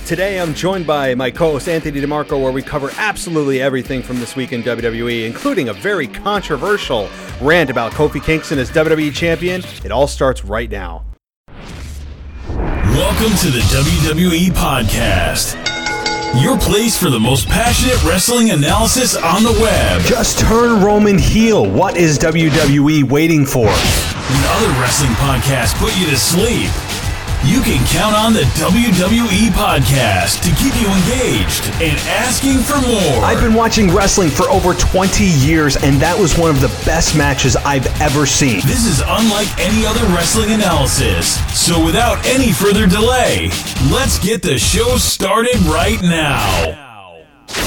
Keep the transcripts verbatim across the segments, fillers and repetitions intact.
Today I'm joined by my co-host Anthony DeMarco, where we cover absolutely everything from this week in W W E, including a very controversial rant about Kofi Kingston as W W E Champion. It all starts right now. Welcome to the W W E Podcast, your place for the most passionate wrestling analysis on the web. Just turn Roman heel. What is W W E waiting for? When other wrestling podcasts put you to sleep, you can count on the W W E Podcast to keep you engaged and asking for more. I've been watching wrestling for over twenty years, and that was one of the best matches I've ever seen. This is unlike any other wrestling analysis. So without any further delay, let's get the show started right now.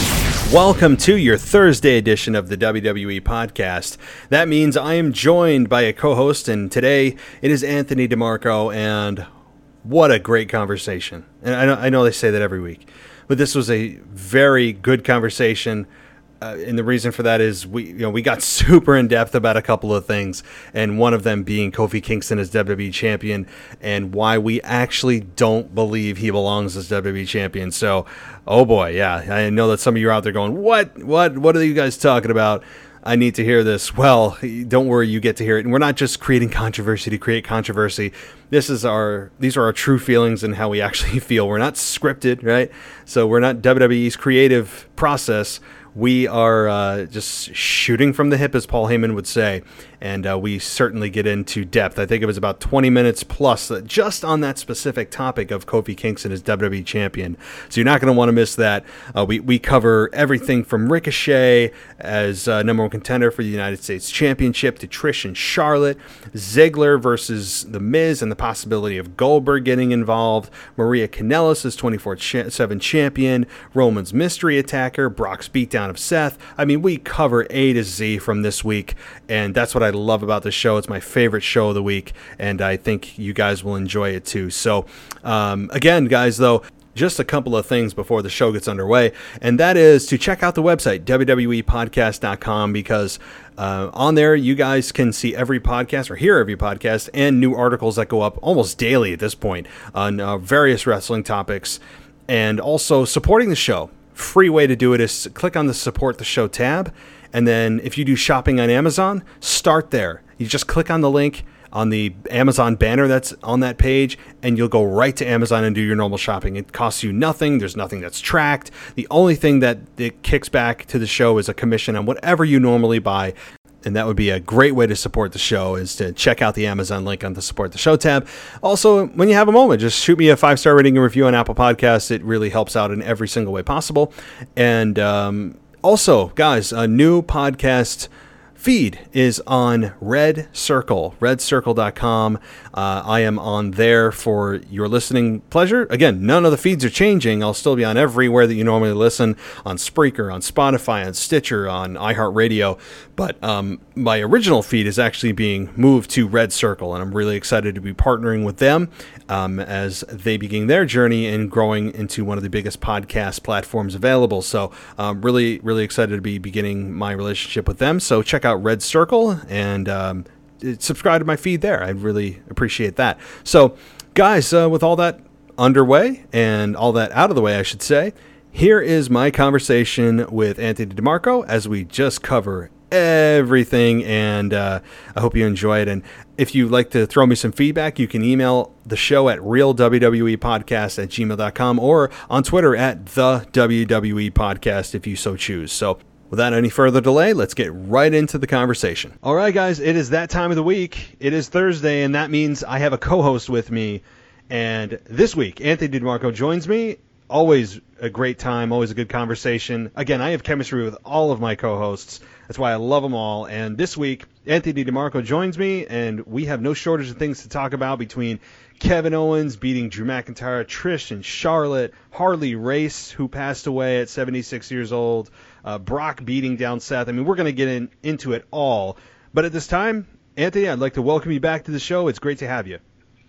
Welcome to your Thursday edition of the W W E Podcast. That means I am joined by a co-host, and today it is Anthony DeMarco, and what a great conversation. And I know, I know they say that every week, but this was a very good conversation. Uh, and the reason for that is we, you know, we got super in depth about a couple of things, and one of them being Kofi Kingston as W W E Champion and why we actually don't believe he belongs as W W E Champion. So, oh boy, yeah, I know that some of you are out there going, what, what, what are you guys talking about? I need to hear this. Well, don't worry, you get to hear it. And we're not just creating controversy to create controversy. This is our, these are our true feelings and how we actually feel. We're not scripted, right? So we're not W W E's creative process. We are uh, just shooting from the hip, as Paul Heyman would say, and uh, we certainly get into depth. I think it was about twenty minutes plus just on that specific topic of Kofi Kingston as W W E Champion. So you're not going to want to miss that. Uh, we, we cover everything from Ricochet as uh, number one contender for the United States Championship to Trish and Charlotte, Ziggler versus The Miz and the possibility of Goldberg getting involved, Maria Kanellis as twenty-four seven champion, Roman's mystery attacker, Brock's beatdown of Seth. I mean, we cover A to Z from this week, and that's what I love about the show. It's my favorite show of the week, and I think you guys will enjoy it too. So, um, again, guys, though, just a couple of things before the show gets underway, and that is to check out the website, W W E podcast dot com, because uh, on there you guys can see every podcast or hear every podcast and new articles that go up almost daily at this point on uh, various wrestling topics, and also supporting the show. Free way to do it is click on the Support the Show tab, and then if you do shopping on Amazon, start there. You just click on the link on the Amazon banner that's on that page, and you'll go right to Amazon and do your normal shopping. It costs you nothing. There's nothing that's tracked. The only thing that it kicks back to the show is a commission on whatever you normally buy. And that would be a great way to support the show, is to check out the Amazon link on the Support the Show tab. Also, when you have a moment, just shoot me a five-star rating and review on Apple Podcasts. It really helps out in every single way possible. And um, also, guys, a new podcast feed is on Red Circle, red circle dot com. Uh, I am on there for your listening pleasure. Again, none of the feeds are changing. I'll still be on everywhere that you normally listen, on Spreaker, on Spotify, on Stitcher, on iHeartRadio. But um, my original feed is actually being moved to Red Circle, and I'm really excited to be partnering with them um, as they begin their journey in growing into one of the biggest podcast platforms available. So I'm really, really excited to be beginning my relationship with them. So check out Red Circle and um, subscribe to my feed there. I'd really appreciate that. So, guys, uh, with all that underway and all that out of the way, I should say, here is my conversation with Anthony DeMarco as we just cover everything, and uh, I hope you enjoy it. And if you'd like to throw me some feedback, you can email the show at real W W E podcast at gmail dot com or on Twitter at the W W E podcast if you so choose. So, without any further delay, let's get right into the conversation. All right, guys, it is that time of the week. It is Thursday, and that means I have a co-host with me. And this week, Anthony DeMarco joins me. Always a great time, always a good conversation. Again, I have chemistry with all of my co-hosts. That's why I love them all. And this week, Anthony DeMarco joins me, and we have no shortage of things to talk about between Kevin Owens beating Drew McIntyre, Trish and Charlotte, Harley Race, who passed away at seventy-six years old, uh, Brock beating down Seth. I mean, we're going to get in, into it all. But at this time, Anthony, I'd like to welcome you back to the show. It's great to have you.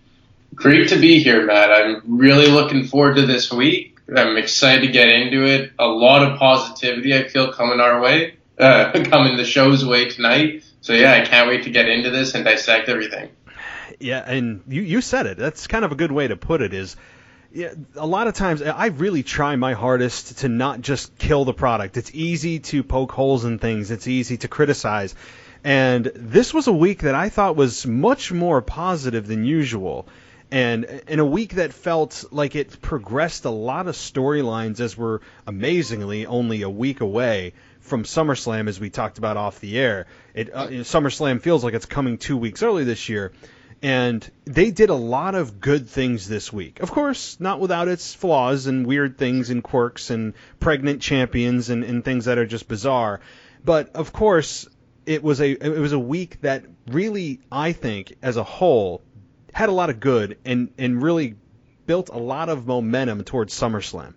Great to be here, Matt. I'm really looking forward to this week. I'm excited to get into it. A lot of positivity, I feel, coming our way, uh, coming the show's way tonight. So, yeah, I can't wait to get into this and dissect everything. Yeah, and you, you said it. That's kind of a good way to put it, is yeah, a lot of times I really try my hardest to not just kill the product. It's easy to poke holes in things. It's easy to criticize. And this was a week that I thought was much more positive than usual. And in a week that felt like it progressed a lot of storylines, as we're amazingly only a week away from SummerSlam, as we talked about off the air. It, uh, SummerSlam feels like it's coming two weeks early this year. And they did a lot of good things this week. Of course, not without its flaws and weird things and quirks and pregnant champions and, and things that are just bizarre. But, of course, it was a it was a week that really, I think, as a whole, had a lot of good and, and really built a lot of momentum towards SummerSlam.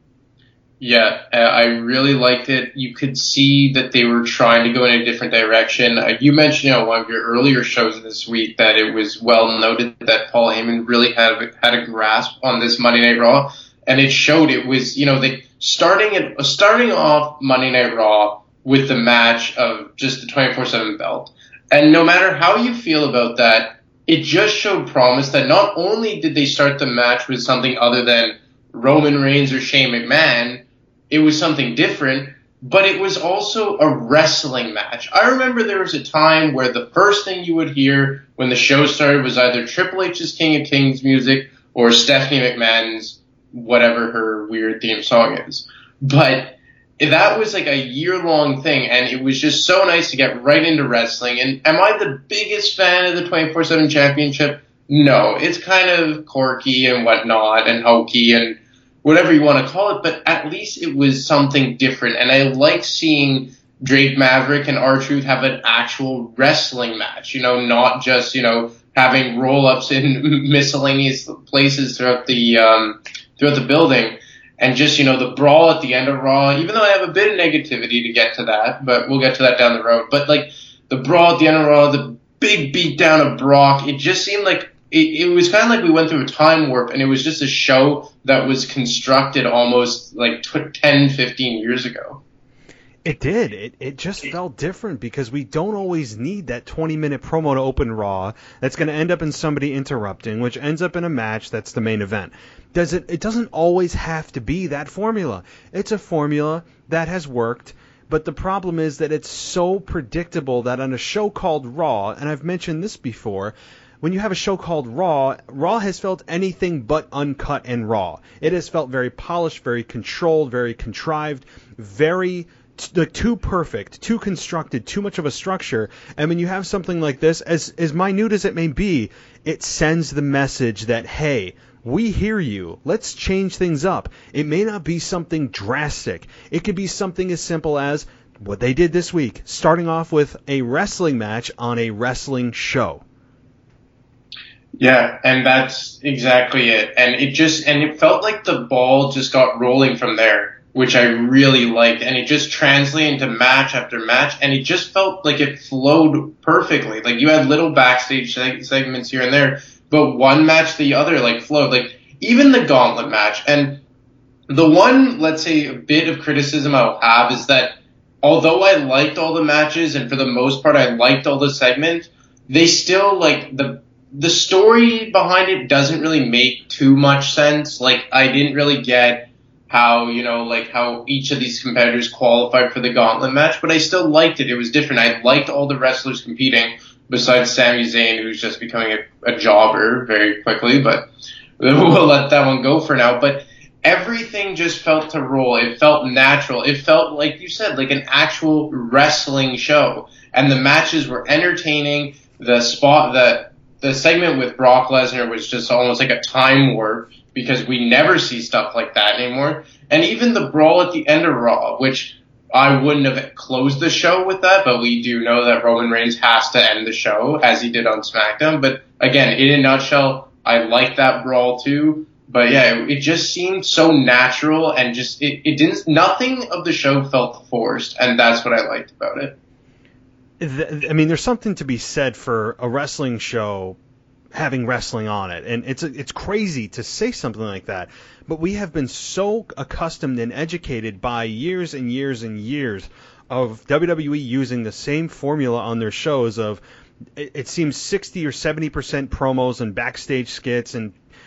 Yeah, I really liked it. You could see that they were trying to go in a different direction. Uh, you mentioned on one of your earlier shows this week that it was well noted that Paul Heyman really had a, had a grasp on this Monday Night Raw, and it showed. It was, you know, they starting it starting off Monday Night Raw with the match of just the twenty-four seven belt, and no matter how you feel about that, it just showed promise that not only did they start the match with something other than Roman Reigns or Shane McMahon, it was something different, but it was also a wrestling match. I remember there was a time where the first thing you would hear when the show started was either Triple H's King of Kings music or Stephanie McMahon's whatever her weird theme song is. But that was like a year-long thing, and it was just so nice to get right into wrestling. And am I the biggest fan of the twenty-four seven Championship? No. It's kind of quirky and whatnot and hokey and whatever you want to call it, but at least it was something different. And I like seeing Drake Maverick and R-Truth have an actual wrestling match, you know, not just, you know, having roll-ups in miscellaneous places throughout the um, throughout the building. And just, you know, the brawl at the end of Raw, even though I have a bit of negativity to get to that, but we'll get to that down the road. But, like, the brawl at the end of Raw, the big beatdown of Brock, it just seemed like It, it was kind of like we went through a time warp, and it was just a show that was constructed almost like ten, fifteen years ago. It did. It it just felt different because we don't always need that twenty-minute promo to open Raw that's going to end up in somebody interrupting, which ends up in a match that's the main event. Does it? It doesn't always have to be that formula. It's a formula that has worked, but the problem is that it's so predictable that on a show called Raw, and I've mentioned this before, when you have a show called Raw, Raw has felt anything but uncut and raw. It has felt very polished, very controlled, very contrived, very t- too perfect, too constructed, too much of a structure. And when you have something like this, as, as minute as it may be, it sends the message that, hey, we hear you. Let's change things up. It may not be something drastic. It could be something as simple as what they did this week, starting off with a wrestling match on a wrestling show. Yeah, and that's exactly it. And it just, and it felt like the ball just got rolling from there, which I really liked. And it just translated into match after match. And it just felt like it flowed perfectly. Like you had little backstage seg- segments here and there, but one match the other like flowed. Like even the gauntlet match. And the one, let's say, a bit of criticism I'll have is that although I liked all the matches and for the most part I liked all the segments, they still like the, The story behind it doesn't really make too much sense. Like, I didn't really get how, you know, like how each of these competitors qualified for the gauntlet match, but I still liked it. It was different. I liked all the wrestlers competing besides Sami Zayn, who's just becoming a, a jobber very quickly, but we'll let that one go for now. But everything just felt to roll. It felt natural. It felt, like you said, like an actual wrestling show. And the matches were entertaining. The spot, the The segment with Brock Lesnar was just almost like a time warp because we never see stuff like that anymore. And even the brawl at the end of Raw, which I wouldn't have closed the show with that, but we do know that Roman Reigns has to end the show as he did on SmackDown. But again, in a nutshell, I like that brawl too. But yeah, it, it just seemed so natural and just, it, it didn't, nothing of the show felt forced. And that's what I liked about it. I mean, there's something to be said for a wrestling show having wrestling on it, and it's it's crazy to say something like that, but we have been so accustomed and educated by years and years and years of W W E using the same formula on their shows of, it, it seems sixty or seventy percent promos and backstage skits and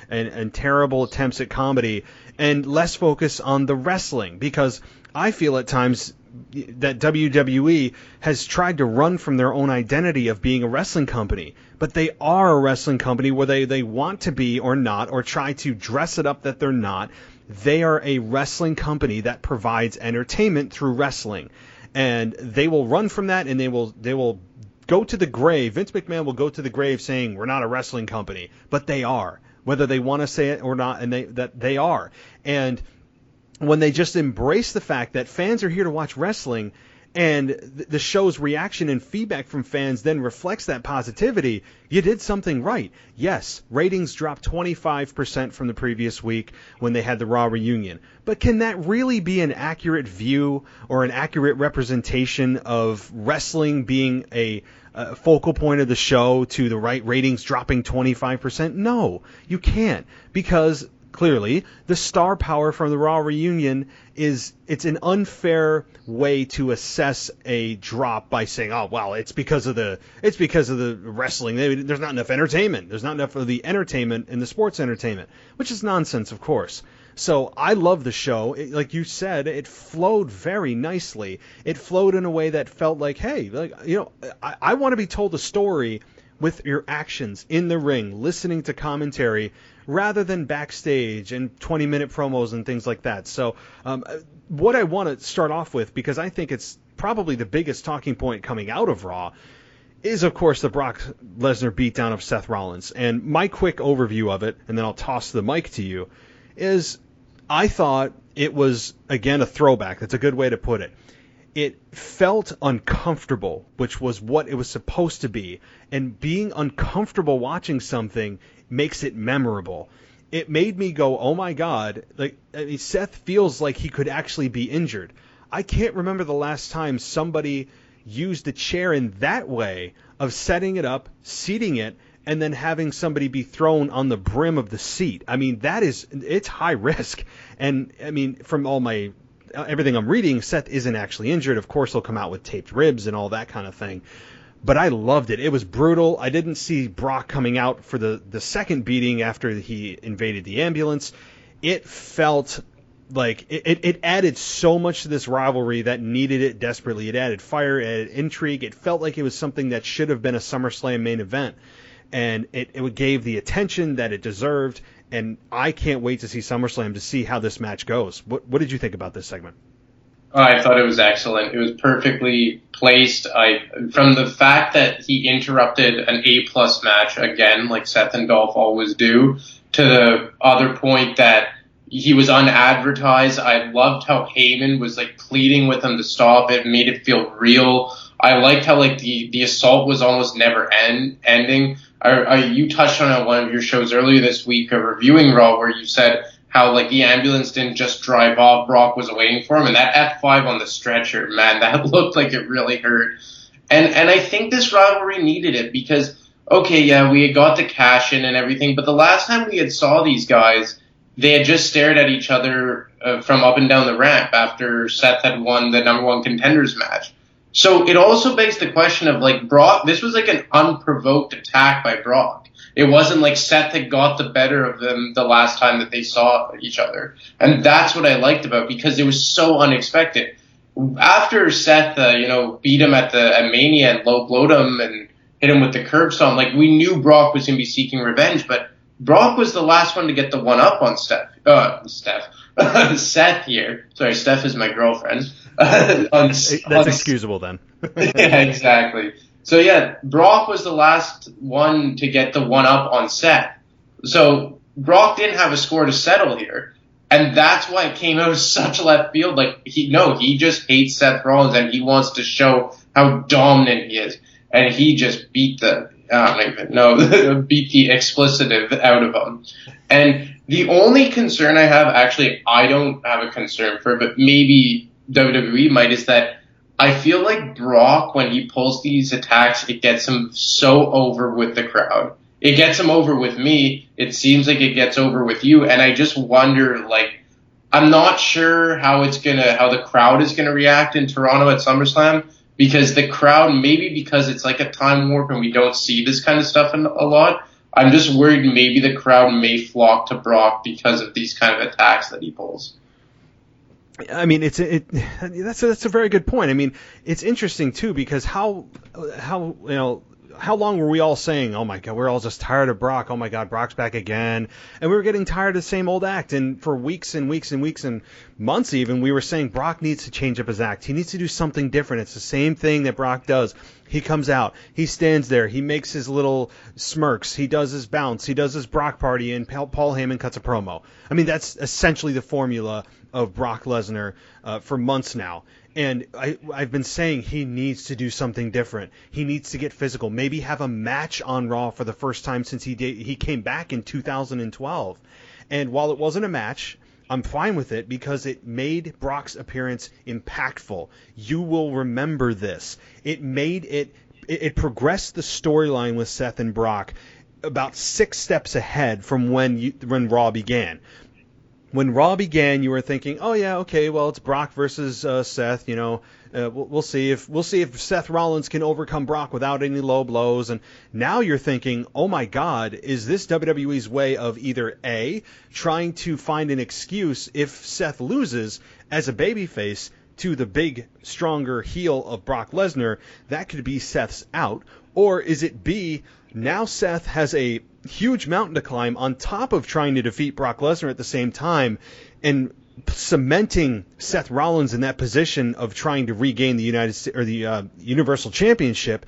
and, and terrible attempts at comedy, and less focus on the wrestling, because I feel at times that W W E has tried to run from their own identity of being a wrestling company, but they are a wrestling company whether they, they want to be or not, or try to dress it up that they're not. They are a wrestling company that provides entertainment through wrestling, and they will run from that, and they will they will go to the grave. Vince McMahon will go to the grave saying we're not a wrestling company, but they are, whether they want to say it or not, and they that they are. And when they just embrace the fact that fans are here to watch wrestling, and the show's reaction and feedback from fans then reflects that positivity, you did something right. Yes, ratings dropped twenty-five percent from the previous week when they had the Raw reunion. But can that really be an accurate view or an accurate representation of wrestling being a, a focal point of the show to the right ratings dropping twenty-five percent? No, you can't, because clearly the star power from the Raw reunion is, it's an unfair way to assess a drop by saying, oh, well, it's because of the it's because of the wrestling. There's not enough entertainment. There's not enough of the entertainment in the sports entertainment, which is nonsense, of course. So I love the show. It, like you said, it flowed very nicely. It flowed in a way that felt like, hey, like, you know, I, I want to be told a story with your actions in the ring, listening to commentary, rather than backstage and twenty-minute promos and things like that. So um, what I want to start off with, because I think it's probably the biggest talking point coming out of Raw, is, of course, the Brock Lesnar beatdown of Seth Rollins. And my quick overview of it, and then I'll toss the mic to you, is I thought it was, again, a throwback. That's a good way to put it. It felt uncomfortable, which was what it was supposed to be. And being uncomfortable watching something makes it memorable. It made me go, oh my God, like, I mean, Seth feels like he could actually be injured. I can't remember the last time somebody used a chair in that way of setting it up, seating it, and then having somebody be thrown on the brim of the seat. I mean, that is, it's high risk. And I mean, from all my, everything I'm reading, Seth isn't actually injured. Of course, he'll come out with taped ribs and all that kind of thing. But I loved it. It was brutal. I didn't see Brock coming out for the, the second beating after he invaded the ambulance. It felt like it, it added so much to this rivalry that needed it desperately. It added fire, it added intrigue. It felt like it was something that should have been a SummerSlam main event. And it, it gave the attention that it deserved. And I can't wait to see SummerSlam to see how this match goes. What, what did you think about this segment? I thought it was excellent. It was perfectly placed. I, from the fact that he interrupted an A-plus match, again, like Seth and Dolph always do, to the other point that he was unadvertised. I loved how Heyman was like pleading with him to stop. It made it feel real. I liked how like the, the assault was almost never end, ending. I, I, you touched on it on one of your shows earlier this week, uh, reviewing Raw, where you said how like the ambulance didn't just drive off, Brock was waiting for him, and that F five on the stretcher, man, that looked like it really hurt. And and I think this rivalry needed it because, okay, yeah, we had got the cash in and everything, but the last time we had saw these guys, they had just stared at each other uh, from up and down the ramp after Seth had won the number one contenders match. So it also begs the question of like Brock, this was like an unprovoked attack by Brock. It wasn't like Seth had got the better of them the last time that they saw each other. And that's what I liked about it because it was so unexpected. After Seth, uh, you know, beat him at the at Mania and low blowed him and hit him with the curb stomp, like we knew Brock was going to be seeking revenge, but Brock was the last one to get the one up on Steph. Uh, Steph. Seth here. Sorry, Steph is my girlfriend. on, That's on, excusable then. Yeah, exactly. So yeah, Brock was the last one to get the one up on Seth. So Brock didn't have a score to settle here. And that's why it came out of such left field. Like he no, he just hates Seth Rollins and he wants to show how dominant he is. And he just beat the I don't even know, beat the explicitive out of him. And the only concern I have, actually, I don't have a concern for, but maybe W W E might, is that I feel like Brock, when he pulls these attacks, it gets him so over with the crowd. It gets him over with me. It seems like it gets over with you. And I just wonder, like, I'm not sure how it's gonna, how the crowd is gonna react in Toronto at SummerSlam. Because the crowd, maybe because it's like a time warp and we don't see this kind of stuff in, a lot, I'm just worried maybe the crowd may flock to Brock because of these kind of attacks that he pulls. I mean, it's it. That's a, that's a very good point. I mean, it's interesting too because how how you know. How long were we all saying, oh my God, we're all just tired of Brock. Oh my God, Brock's back again. And we were getting tired of the same old act. And for weeks and weeks and weeks and months even, we were saying Brock needs to change up his act. He needs to do something different. It's the same thing that Brock does. He comes out, he stands there, he makes his little smirks, he does his bounce, he does his Brock party, and Paul Heyman cuts a promo. I mean, that's essentially the formula of Brock Lesnar uh, for months now. And I, I've been saying he needs to do something different. He needs to get physical. Maybe have a match on Raw for the first time since he did, he came back in two thousand twelve. And while it wasn't a match, I'm fine with it because it made Brock's appearance impactful. You will remember this. It made it, it, it progressed the storyline with Seth and Brock about six steps ahead from when you, when Raw began. When Raw began, you were thinking, "Oh yeah, okay, well it's Brock versus uh, Seth. You know, uh, we'll, we'll see if we'll see if Seth Rollins can overcome Brock without any low blows." And now you're thinking, "Oh my God, is this W W E's way of either A, trying to find an excuse if Seth loses as a babyface to the big, stronger heel of Brock Lesnar? That could be Seth's out, or is it B?" Now Seth has a huge mountain to climb on top of trying to defeat Brock Lesnar at the same time and cementing Seth Rollins in that position of trying to regain the United States or the uh, Universal Championship.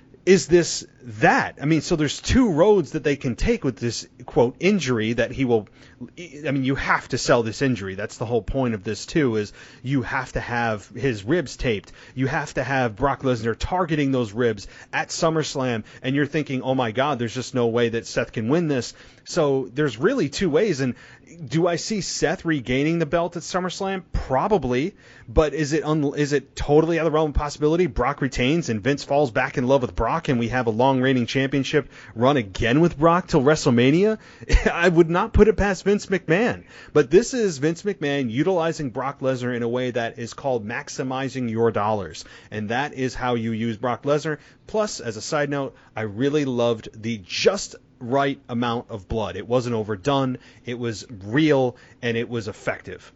Is this that? I mean, so there's two roads that they can take with this, quote, injury that he will, I mean, you have to sell this injury. That's the whole point of this, too, is you have to have his ribs taped. You have to have Brock Lesnar targeting those ribs at SummerSlam, and you're thinking, oh, my God, there's just no way that Seth can win this. So there's really two ways, and do I see Seth regaining the belt at SummerSlam? Probably, but is it un- is it totally out of the realm of possibility? Brock retains and Vince falls back in love with Brock and we have a long reigning championship run again with Brock till WrestleMania? I would not put it past Vince McMahon. But this is Vince McMahon utilizing Brock Lesnar in a way that is called maximizing your dollars, and that is how you use Brock Lesnar. Plus, as a side note, I really loved the just right amount of blood. It wasn't overdone, it was real, and it was effective.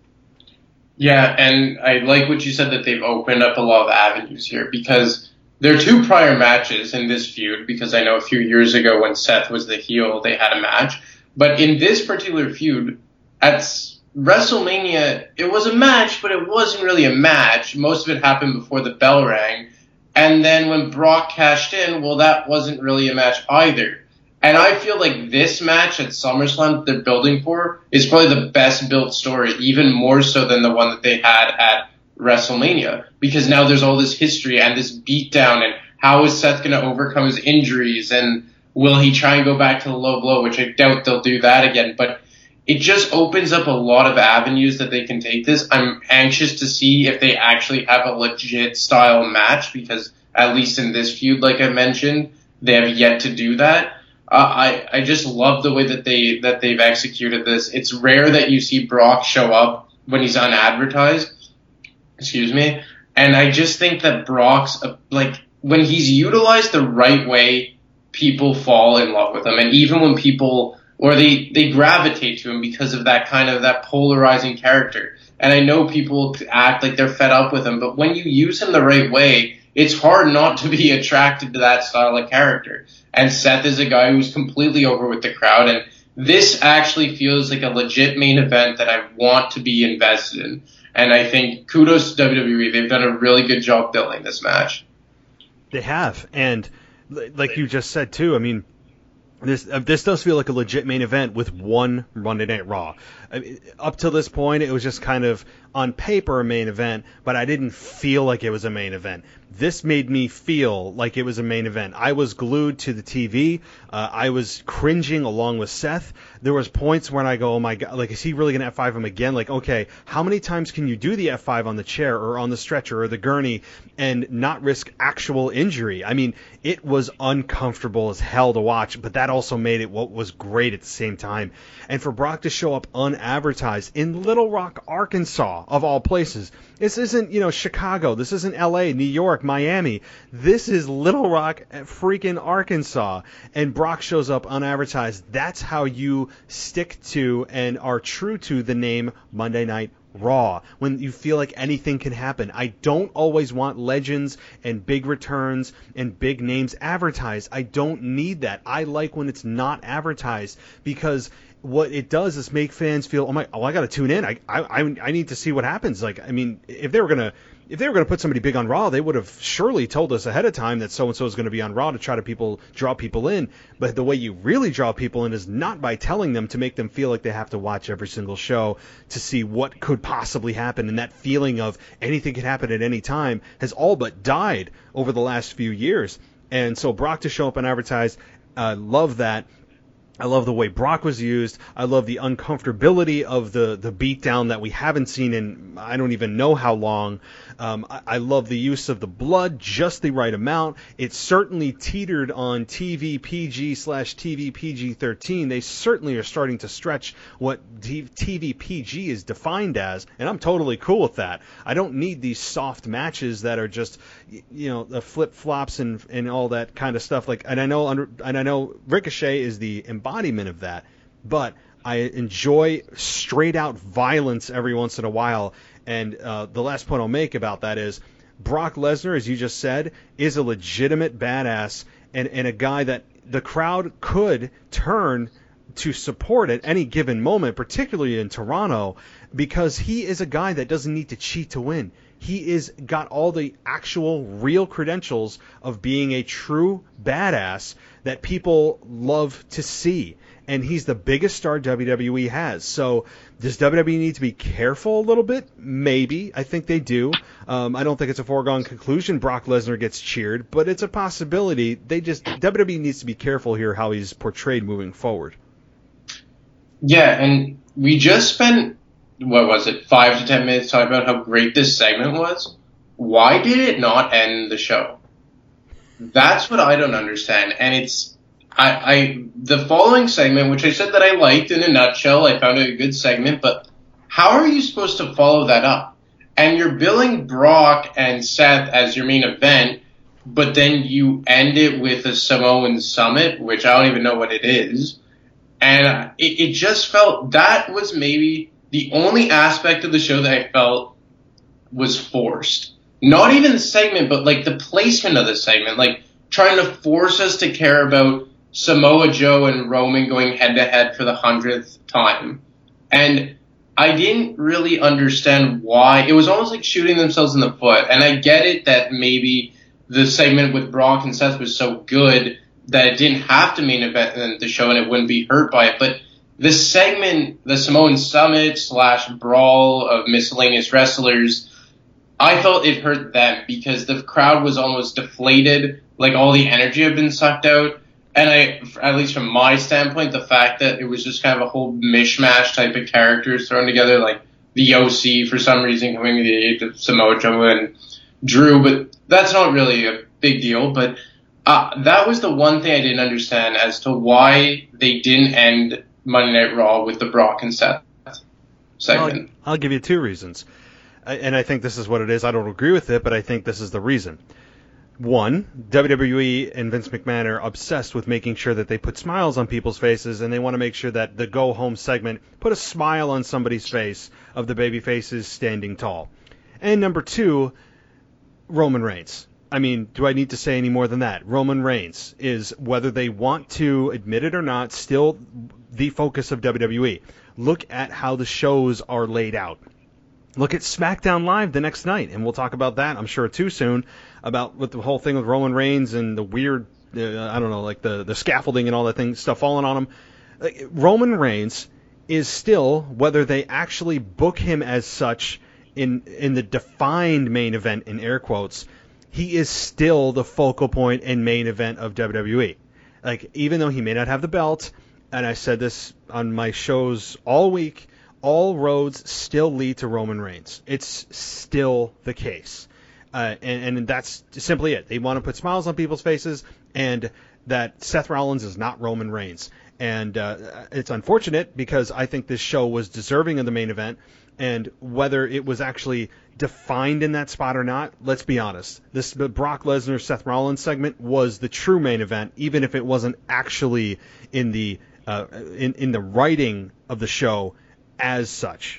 Yeah, and I like what you said that they've opened up a lot of avenues here because there are two prior matches in this feud, because I know a few years ago when Seth was the heel, they had a match. But in this particular feud, at WrestleMania, it was a match, but it wasn't really a match. Most of it happened before the bell rang. And then when Brock cashed in, well, that wasn't really a match either. And I feel like this match at SummerSlam that they're building for is probably the best built story, even more so than the one that they had at WrestleMania. Because now there's all this history and this beatdown, and how is Seth going to overcome his injuries, and will he try and go back to the low blow, which I doubt they'll do that again. But it just opens up a lot of avenues that they can take this. I'm anxious to see if they actually have a legit style match, because at least in this feud, like I mentioned, they have yet to do that. Uh, I, I just love the way that they, that they've executed this. It's rare that you see Brock show up when he's unadvertised. Excuse me. And I just think that Brock's, uh, like, when he's utilized the right way, people fall in love with him. And even when people, or they, they gravitate to him because of that kind of, that polarizing character. And I know people act like they're fed up with him, but when you use him the right way, it's hard not to be attracted to that style of character. And Seth is a guy who's completely over with the crowd. And this actually feels like a legit main event that I want to be invested in. And I think kudos to W W E. They've done a really good job building this match. They have. And like you just said, too, I mean, This uh, this does feel like a legit main event with one Monday Night Raw. I mean, up till this point, it was just kind of on paper a main event, but I didn't feel like it was a main event. This made me feel like it was a main event. I was glued to the T V. Uh, I was cringing along with Seth. There was points when I go, oh my God, like, is he really going to F five him again? Like, okay, how many times can you do the F five on the chair or on the stretcher or the gurney and not risk actual injury? I mean, it was uncomfortable as hell to watch, but that also made it what was great at the same time. And for Brock to show up un unadvertised in Little Rock, Arkansas, of all places. This isn't, you know, Chicago. This isn't L A, New York, Miami. This is Little Rock, freaking Arkansas. And Brock shows up unadvertised. That's how you stick to and are true to the name Monday Night Raw, when you feel like anything can happen. I don't always want legends and big returns and big names advertised. I don't need that. I like when it's not advertised, because what it does is make fans feel, oh my, oh I got to tune in. I, I I need to see what happens. Like, I mean, if they were gonna if they were gonna put somebody big on Raw, they would have surely told us ahead of time that so and so is going to be on Raw to try to people draw people in. But the way you really draw people in is not by telling them to make them feel like they have to watch every single show to see what could possibly happen. And that feeling of anything could happen at any time has all but died over the last few years. And so Brock to show up and advertise, uh, love that. I love the way Brock was used. I love the uncomfortability of the, the beatdown that we haven't seen in I don't even know how long. Um, I, I love the use of the blood, just the right amount. It certainly teetered on T V P G slash T V P G thirteen. They certainly are starting to stretch what T V P G is defined as, and I'm totally cool with that. I don't need these soft matches that are just, you know, the flip-flops and and all that kind of stuff. Like, and I know under, and I know Ricochet is the embodiment of that, but I enjoy straight out violence every once in a while. And uh, the last point I'll make about that is Brock Lesnar, as you just said, is a legitimate badass and, and a guy that the crowd could turn to support at any given moment, particularly in Toronto, because he is a guy that doesn't need to cheat to win. He is got all the actual real credentials of being a true badass that people love to see. And he's the biggest star W W E has. So does W W E need to be careful a little bit? Maybe. I think they do. Um, I don't think it's a foregone conclusion Brock Lesnar gets cheered, but it's a possibility. They just W W E needs to be careful here how he's portrayed moving forward. Yeah, and we just spent, what was it, five to ten minutes talking about how great this segment was. Why did it not end the show? That's what I don't understand. And it's I, I the following segment, which I said that I liked in a nutshell, I found it a good segment, but how are you supposed to follow that up? And you're billing Brock and Seth as your main event, but then you end it with a Samoan Summit, which I don't even know what it is. And it, it just felt, that was maybe the only aspect of the show that I felt was forced. Not even the segment, but like the placement of the segment, like trying to force us to care about Samoa Joe and Roman going head to head for the hundredth time. And I didn't really understand why. It was almost like shooting themselves in the foot. And I get it that maybe the segment with Brock and Seth was so good that it didn't have to main event the show and it wouldn't be hurt by it. But the segment, the Samoan Summit slash brawl of miscellaneous wrestlers, I felt it hurt them because the crowd was almost deflated, like all the energy had been sucked out. And I, at least from my standpoint, the fact that it was just kind of a whole mishmash type of characters thrown together, like the O C for some reason coming to the aid of Samoa Joe and Drew, but that's not really a big deal. But uh, that was the one thing I didn't understand as to why they didn't end Monday Night Raw with the Brock and Seth segment. I'll, I'll give you two reasons. And I think this is what it is. I don't agree with it, but I think this is the reason. One, W W E and Vince McMahon are obsessed with making sure that they put smiles on people's faces, and they want to make sure that the go-home segment put a smile on somebody's face of the baby faces standing tall. And number two, Roman Reigns. I mean, do I need to say any more than that? Roman Reigns is, whether they want to admit it or not, still the focus of W W E. Look at how the shows are laid out. Look at SmackDown Live the next night, and we'll talk about that, I'm sure, too soon, about with the whole thing with Roman Reigns and the weird, uh, I don't know, like the, the scaffolding and all that thing, stuff falling on him. Like, Roman Reigns is still, whether they actually book him as such in in the defined main event, in air quotes, he is still the focal point and main event of W W E. Like, even though he may not have the belt, and I said this on my shows all week, all roads still lead to Roman Reigns. It's still the case. Uh, and, and that's simply it. They want to put smiles on people's faces, and that Seth Rollins is not Roman Reigns. And uh, it's unfortunate because I think this show was deserving of the main event. And whether it was actually defined in that spot or not, let's be honest. This Brock Lesnar Seth Rollins segment was the true main event, even if it wasn't actually in the uh, in in the writing of the show as such.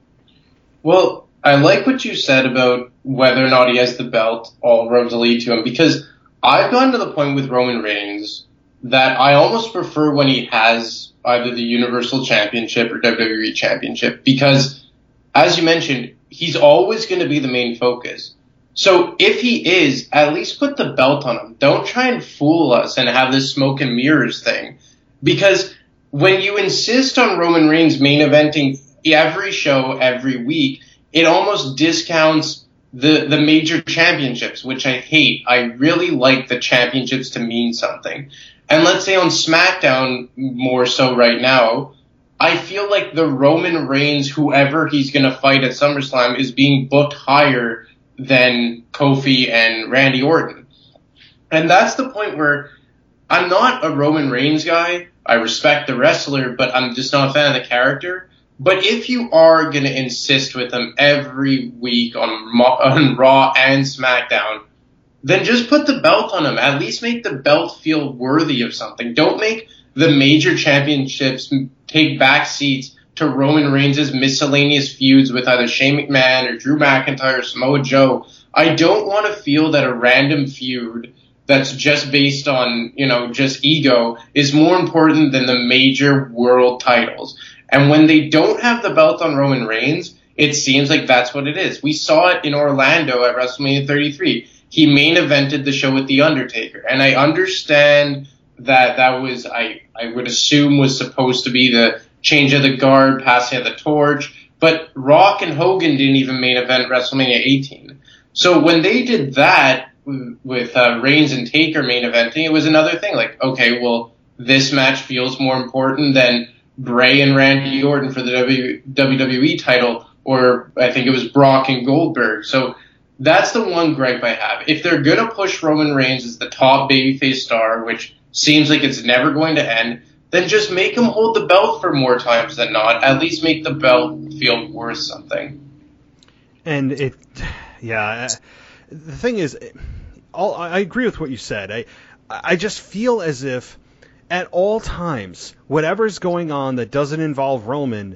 Well, I like what you said about whether or not he has the belt, all roads lead to him, because I've gotten to the point with Roman Reigns that I almost prefer when he has either the Universal Championship or W W E Championship, because as you mentioned, he's always going to be the main focus. So if he is, at least put the belt on him. Don't try and fool us and have this smoke and mirrors thing. Because when you insist on Roman Reigns main eventing every show, every week, it almost discounts the, the major championships, which I hate. I really like the championships to mean something. And let's say on SmackDown more so right now, I feel like the Roman Reigns, whoever he's going to fight at SummerSlam, is being booked higher than Kofi and Randy Orton. And that's the point where I'm not a Roman Reigns guy. I respect the wrestler, but I'm just not a fan of the character. But if you are going to insist with him every week on, on Raw and SmackDown, then just put the belt on him. At least make the belt feel worthy of something. Don't make the major championships take back seats to Roman Reigns' miscellaneous feuds with either Shane McMahon or Drew McIntyre or Samoa Joe. I don't want to feel that a random feud that's just based on, you know, just ego is more important than the major world titles. And when they don't have the belt on Roman Reigns, it seems like that's what it is. We saw it in Orlando at WrestleMania thirty-three. He main evented the show with The Undertaker. And I understand that that was, I, I would assume, was supposed to be the change of the guard, passing of the torch. But Rock and Hogan didn't even main event WrestleMania eighteen. So when they did that with uh, Reigns and Taker main eventing, it was another thing. Like, okay, well, this match feels more important than Bray and Randy Orton for the W W E title, or I think it was Brock and Goldberg. So that's the one gripe I have. If they're going to push Roman Reigns as the top babyface star, which seems like it's never going to end, then just make him hold the belt for more times than not. At least make the belt feel worth something. And it, yeah, the thing is, all, I agree with what you said. I, I just feel as if at all times, whatever's going on that doesn't involve Roman,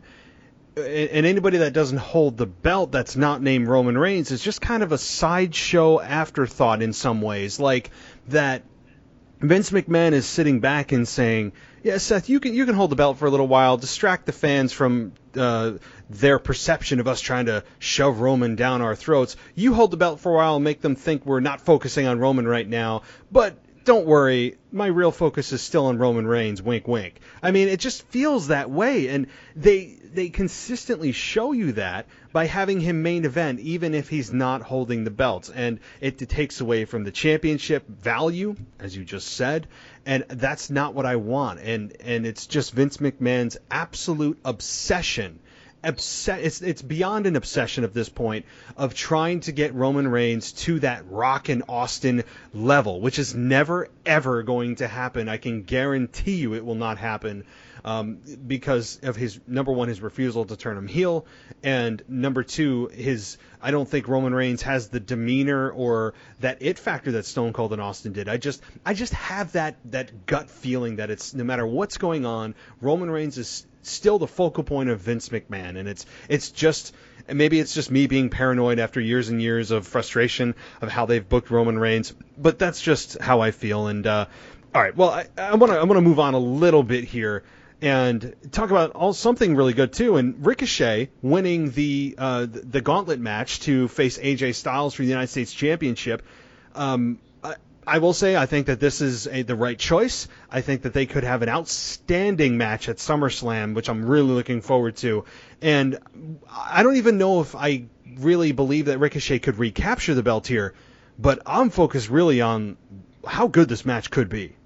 and anybody that doesn't hold the belt that's not named Roman Reigns is just kind of a sideshow afterthought in some ways. Like that Vince McMahon is sitting back and saying, yeah, Seth, you can you can hold the belt for a little while, distract the fans from uh, their perception of us trying to shove Roman down our throats. You hold the belt for a while and make them think we're not focusing on Roman right now, but don't worry, my real focus is still on Roman Reigns, wink, wink. I mean, it just feels that way, and they they consistently show you that by having him main event, even if he's not holding the belts, and it, it takes away from the championship value, as you just said, and that's not what I want, and, and it's just Vince McMahon's absolute obsession. Obsess- it's it's beyond an obsession at this point of trying to get Roman Reigns to that Rock and Austin level, which is never, ever going to happen. I can guarantee you it will not happen um, because of his, number one, his refusal to turn him heel, and number two, his I don't think Roman Reigns has the demeanor or that it factor that Stone Cold and Austin did. I just I just have that, that gut feeling that it's no matter what's going on, Roman Reigns is still the focal point of Vince McMahon, and it's it's just maybe it's just me being paranoid after years and years of frustration of how they've booked Roman Reigns, but that's just how I feel. And uh, all right, well, I, I want to I want to move on a little bit here and talk about all something really good too. And Ricochet winning the uh, the gauntlet match to face A J Styles for the United States Championship. Um, I will say I think that this is a, the right choice. I think that they could have an outstanding match at SummerSlam, which I'm really looking forward to. And I don't even know if I really believe that Ricochet could recapture the belt here, but I'm focused really on how good this match could be.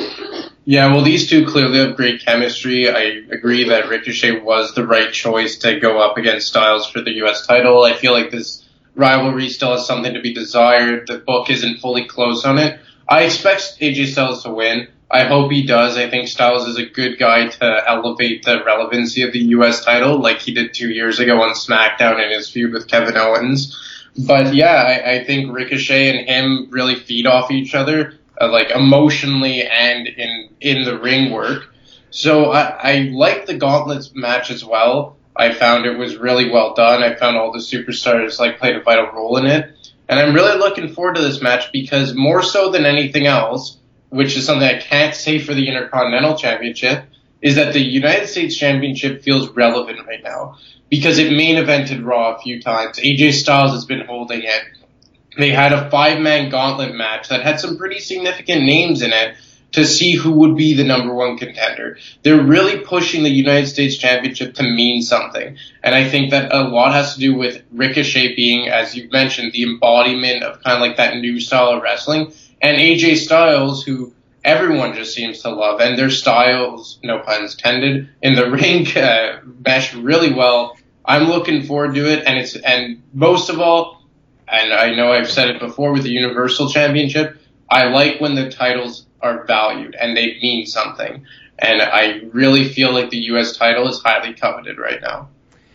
Yeah, well, these two clearly have great chemistry. I agree that Ricochet was the right choice to go up against Styles for the U S title. I feel like this rivalry still has something to be desired. The book isn't fully closed on it. I expect A J Styles to win. I hope he does. I think Styles is a good guy to elevate the relevancy of the U S title like he did two years ago on SmackDown in his feud with Kevin Owens. But yeah, I, I think Ricochet and him really feed off each other, uh, like emotionally and in, in the ring work. So I, I like the Gauntlets match as well. I found it was really well done. I found all the superstars like played a vital role in it. And I'm really looking forward to this match because more so than anything else, which is something I can't say for the Intercontinental Championship, is that the United States Championship feels relevant right now because it main evented Raw a few times. A J Styles has been holding it. They had a five-man gauntlet match that had some pretty significant names in it to see who would be the number one contender. They're really pushing the United States Championship to mean something. And I think that a lot has to do with Ricochet being, as you mentioned, the embodiment of kind of like that new style of wrestling. And A J Styles, who everyone just seems to love. And their styles, no pun intended, in the ring uh, mesh really well. I'm looking forward to it. And it's and most of all, and I know I've said it before with the Universal Championship, I like when the titles are valued and they mean something. And I really feel like the U S title is highly coveted right now.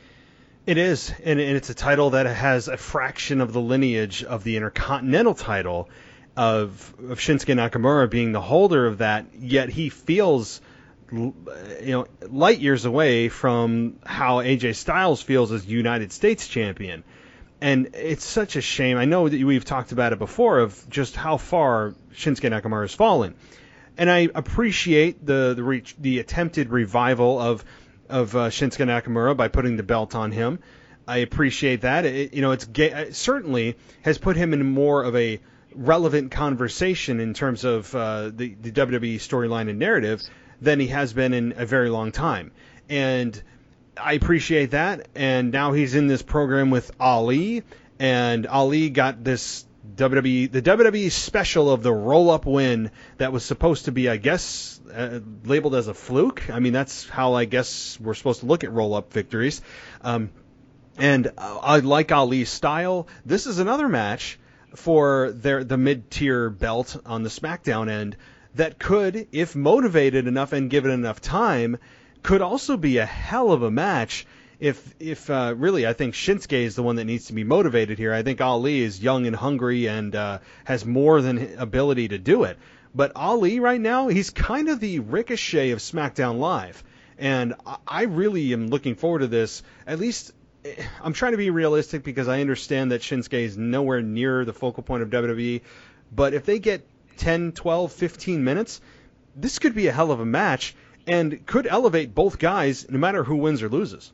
It is, and, and it's a title that has a fraction of the lineage of the Intercontinental title of, of Shinsuke Nakamura being the holder of that, yet he feels, you know, light years away from how A J Styles feels as United States champion. And it's such a shame. I know that we've talked about it before of just how far Shinsuke Nakamura has fallen. And I appreciate the the, re- the attempted revival of of uh, Shinsuke Nakamura by putting the belt on him. I appreciate that. It, you know, it's ga- it certainly has put him in more of a relevant conversation in terms of uh, the, the W W E storyline and narrative than he has been in a very long time. And I appreciate that, and now he's in this program with Ali, and Ali got this W W E, the W W E special of the roll-up win that was supposed to be, I guess, uh, labeled as a fluke. I mean, that's how I guess we're supposed to look at roll-up victories. Um, and I like Ali's style. This is another match for their the mid-tier belt on the SmackDown end that could, if motivated enough and given enough time, could also be a hell of a match if, if uh, really, I think Shinsuke is the one that needs to be motivated here. I think Ali is young and hungry and uh, has more than ability to do it. But Ali right now, he's kind of the Ricochet of SmackDown Live. And I really am looking forward to this. At least, I'm trying to be realistic because I understand that Shinsuke is nowhere near the focal point of W W E. But if they get ten, twelve, fifteen minutes, this could be a hell of a match and could elevate both guys no matter who wins or loses.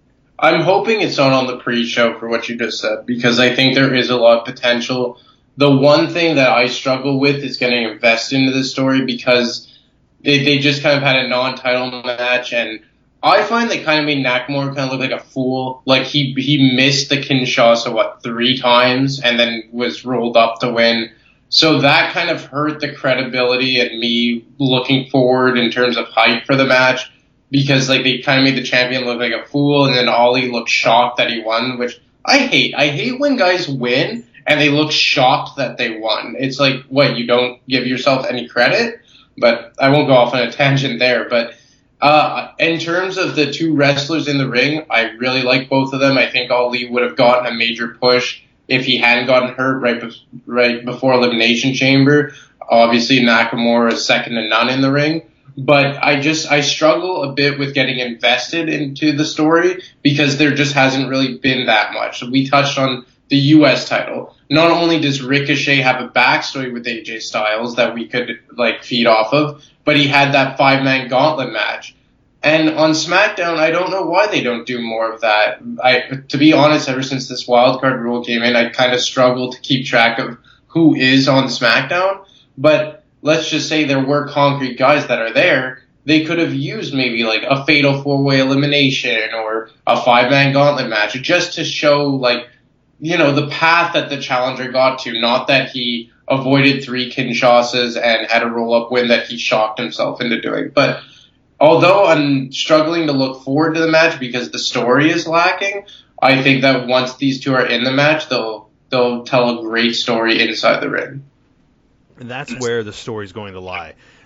I'm hoping it's not on the pre-show for what you just said, because I think there is a lot of potential. The one thing that I struggle with is getting invested into this story because they, they just kind of had a non-title match, and I find they kind of made Nakamura kind of look like a fool. Like he he missed the Kinshasa, what, three times, and then was rolled up to win. So that kind of hurt the credibility and me looking forward in terms of hype for the match, because like they kind of made the champion look like a fool, and then Ali looked shocked that he won, which I hate. I hate when guys win and they look shocked that they won. It's like, what, you don't give yourself any credit? But I won't go off on a tangent there. But uh, in terms of the two wrestlers in the ring, I really like both of them. I think Ali would have gotten a major push if he hadn't gotten hurt right, be- right before Elimination Chamber. Obviously, Nakamura is second to none in the ring. But I just, I struggle a bit with getting invested into the story because there just hasn't really been that much. We touched on the U S title. Not only does Ricochet have a backstory with A J Styles that we could like feed off of, but he had that five-man gauntlet match. And on SmackDown, I don't know why they don't do more of that. I, to be honest, ever since this wildcard rule came in, I kind of struggled to keep track of who is on SmackDown. But let's just say there were concrete guys that are there. They could have used maybe like a fatal four-way elimination or a five-man gauntlet match just to show like, you know, the path that the challenger got to, not that he avoided three Kinshasas and had a roll-up win that he shocked himself into doing. But although I'm struggling to look forward to the match because the story is lacking, I think that once these two are in the match, they'll they'll tell a great story inside the ring. And that's where the story's going to lie.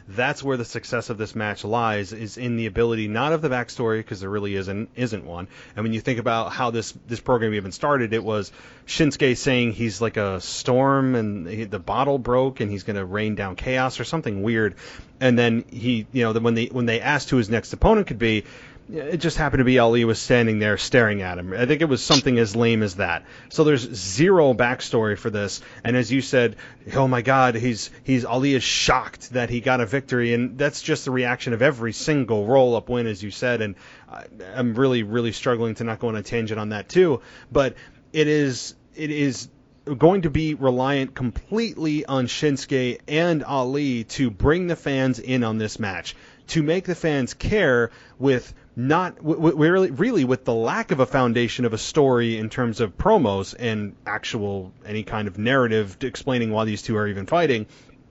that's where the success of this match lies, is in the ability, not of the backstory, because there really isn't isn't one. And when you think about how this this program even started, it was Shinsuke saying he's like a storm and he, the bottle broke and he's going to rain down chaos or something weird. And then he, you know, when they when they asked who his next opponent could be, it just happened to be Ali was standing there staring at him. I think it was something as lame as that. So there's zero backstory for this. And as you said, oh my God, he's he's Ali is shocked that he got a victory, and that's just the reaction of every single roll-up win, as you said. And I, I'm really, really struggling to not go on a tangent on that too. But it is it is going to be reliant completely on Shinsuke and Ali to bring the fans in on this match, to make the fans care with not w- w- really, really with the lack of a foundation of a story in terms of promos and actual any kind of narrative explaining why these two are even fighting,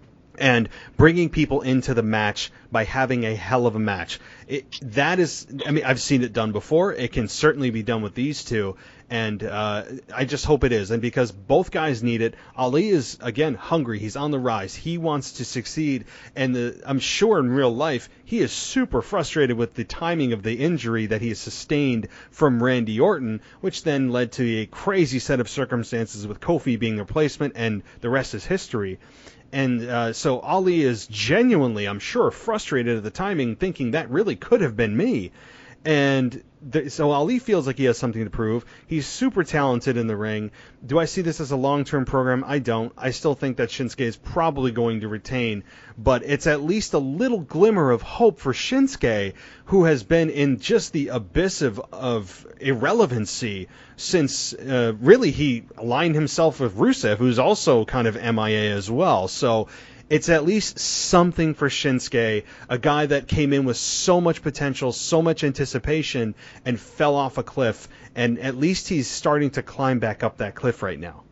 and bringing people into the match by having a hell of a match. It, that is, I mean, I've seen it done before. It can certainly be done with these two, and uh, I just hope it is. And because both guys need it, Ali is, again, hungry. He's on the rise. He wants to succeed, and the, I'm sure in real life he is super frustrated with the timing of the injury that he has sustained from Randy Orton, which then led to a crazy set of circumstances with Kofi being a replacement, and the rest is history. And uh, so Ali is genuinely, I'm sure, frustrated at the timing, thinking that really could have been me. And th- so Ali feels like he has something to prove. He's super talented in the ring. Do I see this as a long-term program? I don't. I still think that Shinsuke is probably going to retain. But it's at least a little glimmer of hope for Shinsuke, who has been in just the abyss of, of irrelevancy since uh, really he aligned himself with Rusev, who's also kind of M I A as well. So it's at least something for Shinsuke, a guy that came in with so much potential, so much anticipation, and fell off a cliff. And at least he's starting to climb back up that cliff right now.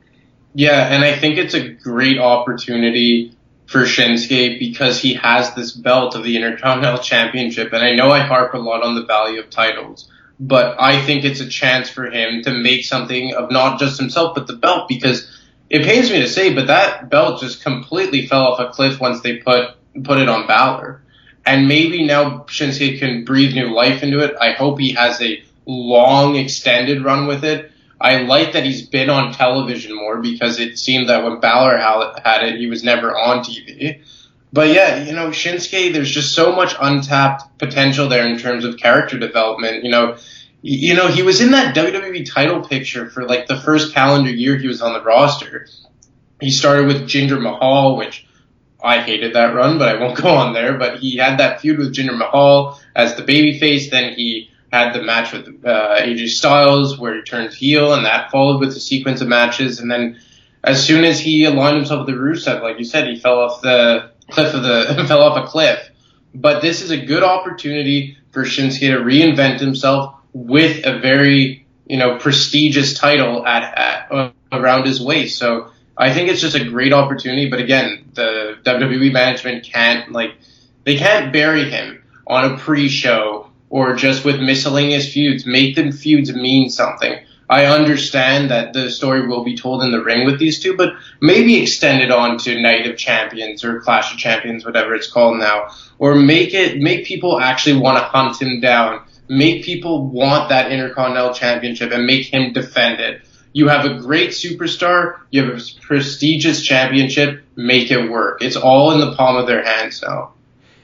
Yeah, and I think it's a great opportunity for Shinsuke because he has this belt of the Intercontinental Championship. And I know I harp a lot on the value of titles, but I think it's a chance for him to make something of not just himself, but the belt, because it pains me to say, but that belt just completely fell off a cliff once they put put it on Balor. And maybe now Shinsuke can breathe new life into it. I hope he has a long, extended run with it. I like that he's been on television more, because it seemed that when Balor had it, he was never on T V. But yeah, you know, Shinsuke, there's just so much untapped potential there in terms of character development. You know, You know, he was in that W W E title picture for like the first calendar year he was on the roster. He started with Jinder Mahal, which I hated that run, but I won't go on there. But he had that feud with Jinder Mahal as the babyface. Then he had the match with uh, A J Styles where he turned heel, and that followed with a sequence of matches. And then as soon as he aligned himself with the Rusev, like you said, he fell off the cliff of the fell off a cliff. But this is a good opportunity for Shinsuke to reinvent himself with a very, you know, prestigious title at, at uh, around his waist. So I think it's just a great opportunity. But again, the W W E management can't, like, they can't bury him on a pre-show or just with miscellaneous feuds. Make them feuds mean something. I understand that the story will be told in the ring with these two, but maybe extend it on to Night of Champions or Clash of Champions, whatever it's called now, or make it, make people actually want to hunt him down. Make people want that Intercontinental Championship and make him defend it. You have a great superstar. You have a prestigious championship. Make it work. It's all in the palm of their hands now.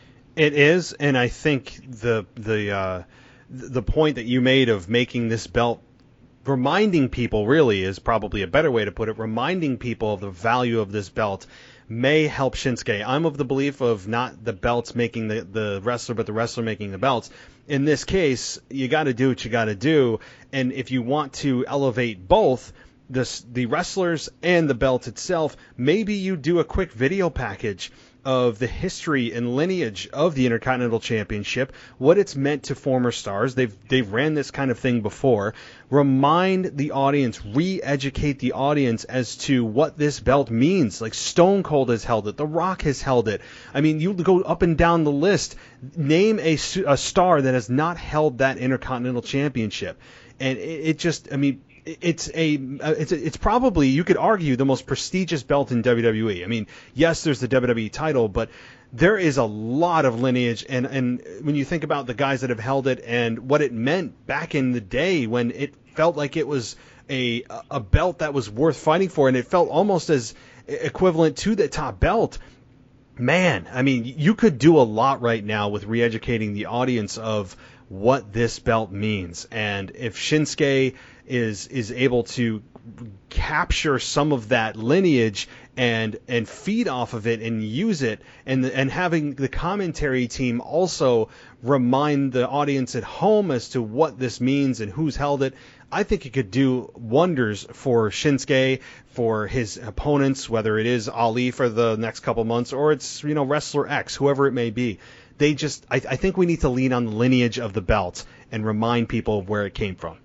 It is, and I think the the uh, the point that you made of making this belt, reminding people really is probably a better way to put it, reminding people of the value of this belt may help Shinsuke. I'm of the belief of not the belts making the, the wrestler, but the wrestler making the belts. In this case, you got to do what you got to do, and if you want to elevate both, this, the wrestlers and the belt itself, maybe you do a quick video package of the history and lineage of the Intercontinental Championship, what it's meant to former stars. They've they've ran this kind of thing before. Remind the audience, re-educate the audience as to what this belt means. Like Stone Cold has held it, The Rock has held it. I mean, you go up and down the list. Name a, a star that has not held that Intercontinental Championship. And it, it just, I mean, it's a it's a, it's probably, you could argue, the most prestigious belt in W W E. I mean, yes, there's the W W E title, but there is a lot of lineage, and, and when you think about the guys that have held it and what it meant back in the day when it felt like it was a a belt that was worth fighting for, and it felt almost as equivalent to the top belt. Man, I mean, you could do a lot right now with re-educating the audience of what this belt means. And if Shinsuke is is able to capture some of that lineage and and feed off of it and use it, and and having the commentary team also remind the audience at home as to what this means and who's held it, I think it could do wonders for Shinsuke, for his opponents, whether it is Ali for the next couple months or it's, you know, Wrestler X, whoever it may be. They just, I, I think we need to lean on the lineage of the belt and remind people of where it came from.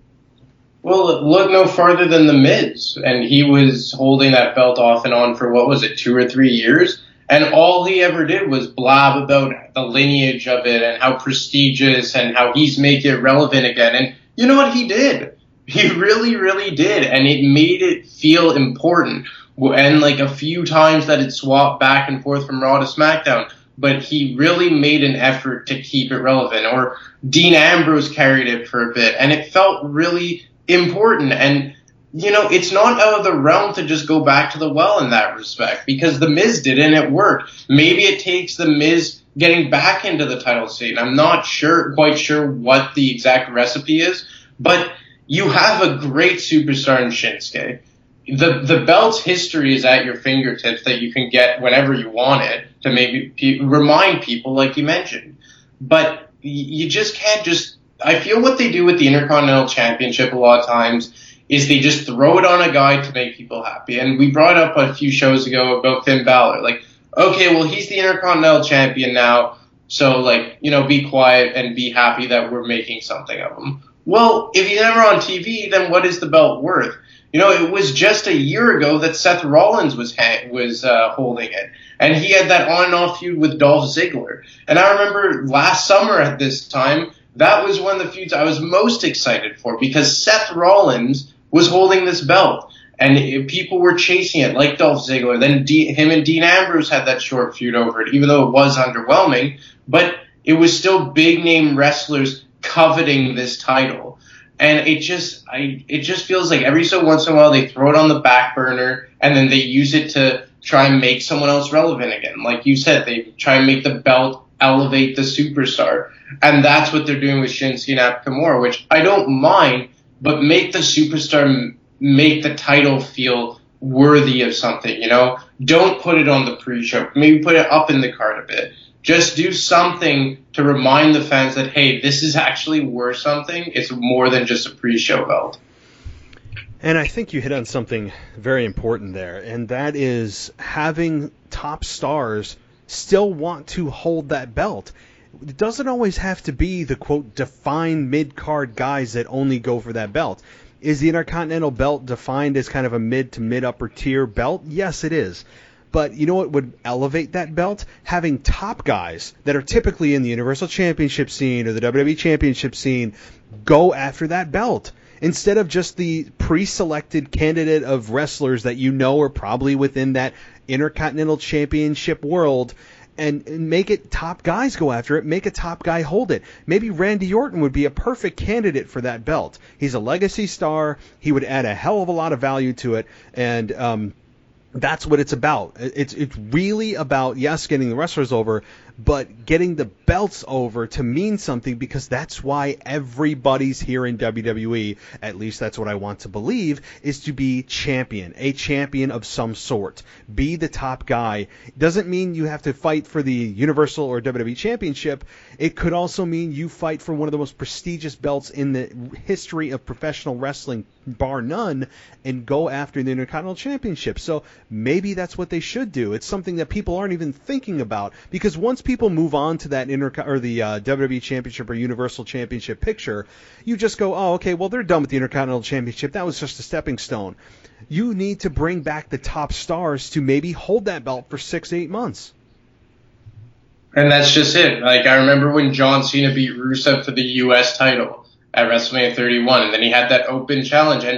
Well, look no farther than The Miz, and he was holding that belt off and on for, what was it, two or three years? And all he ever did was blab about the lineage of it and how prestigious and how he's making it relevant again. And you know what he did? He really, really did. And it made it feel important. And like a few times that it swapped back and forth from Raw to SmackDown. But he really made an effort to keep it relevant. Or Dean Ambrose carried it for a bit. And it felt really important. And, you know, it's not out of the realm to just go back to the well in that respect. Because The Miz did and it worked. Maybe it takes The Miz getting back into the title scene. I'm not sure, quite sure what the exact recipe is. But you have a great superstar in Shinsuke. The the belt's history is at your fingertips that you can get whenever you want it to maybe pe- remind people, like you mentioned. But you just can't just... I feel what they do with the Intercontinental Championship a lot of times is they just throw it on a guy to make people happy. And we brought up a few shows ago about Finn Balor. Like, okay, well, he's the Intercontinental Champion now, so, like, you know, be quiet and be happy that we're making something of him. Well, if he's never on T V, then what is the belt worth? You know, it was just a year ago that Seth Rollins was ha- was uh, holding it. And he had that on and off feud with Dolph Ziggler. And I remember last summer at this time, that was one of the feuds I was most excited for because Seth Rollins was holding this belt. And it, people were chasing it like Dolph Ziggler. Then D- him and Dean Ambrose had that short feud over it, even though it was underwhelming. But it was still big-name wrestlers coveting this title. And it just, I, it just feels like every so once in a while they throw it on the back burner and then they use it to try and make someone else relevant again. Like you said, they try and make the belt elevate the superstar. And that's what they're doing with Shinsuke Nakamura, which I don't mind, but make the superstar, make the title feel worthy of something, you know? Don't put it on the pre-show. Maybe put it up in the card a bit. Just do something to remind the fans that, hey, this is actually worth something. It's more than just a pre-show belt. And I think you hit on something very important there, and that is having top stars still want to hold that belt. It doesn't always have to be the, quote, defined mid-card guys that only go for that belt. Is the Intercontinental belt defined as kind of a mid to mid-upper tier belt? Yes, it is. But you know what would elevate that belt? Having top guys that are typically in the Universal Championship scene or the W W E Championship scene go after that belt. Instead of just the pre-selected candidate of wrestlers that you know are probably within that Intercontinental Championship world, and, and make it top guys go after it, make a top guy hold it. Maybe Randy Orton would be a perfect candidate for that belt. He's a legacy star. He would add a hell of a lot of value to it, and um, that's what it's about. It's it's really about, yes, getting the wrestlers over, but getting the belts over to mean something, because that's why everybody's here in W W E, at least that's what I want to believe, is to be champion, a champion of some sort. Be the top guy. Doesn't mean you have to fight for the Universal or W W E Championship. It could also mean you fight for one of the most prestigious belts in the history of professional wrestling, bar none, and go after the Intercontinental Championship. So maybe that's what they should do. It's something that people aren't even thinking about, because once people move on to that inter or the uh, W W E Championship or Universal Championship picture, you just go, oh, okay, well, they're done with the Intercontinental Championship. That was just a stepping stone. You need to bring back the top stars to maybe hold that belt for six, eight months. And that's just it. Like, I remember when John Cena beat Rusev for the U S title at WrestleMania thirty-one, and then he had that open challenge. And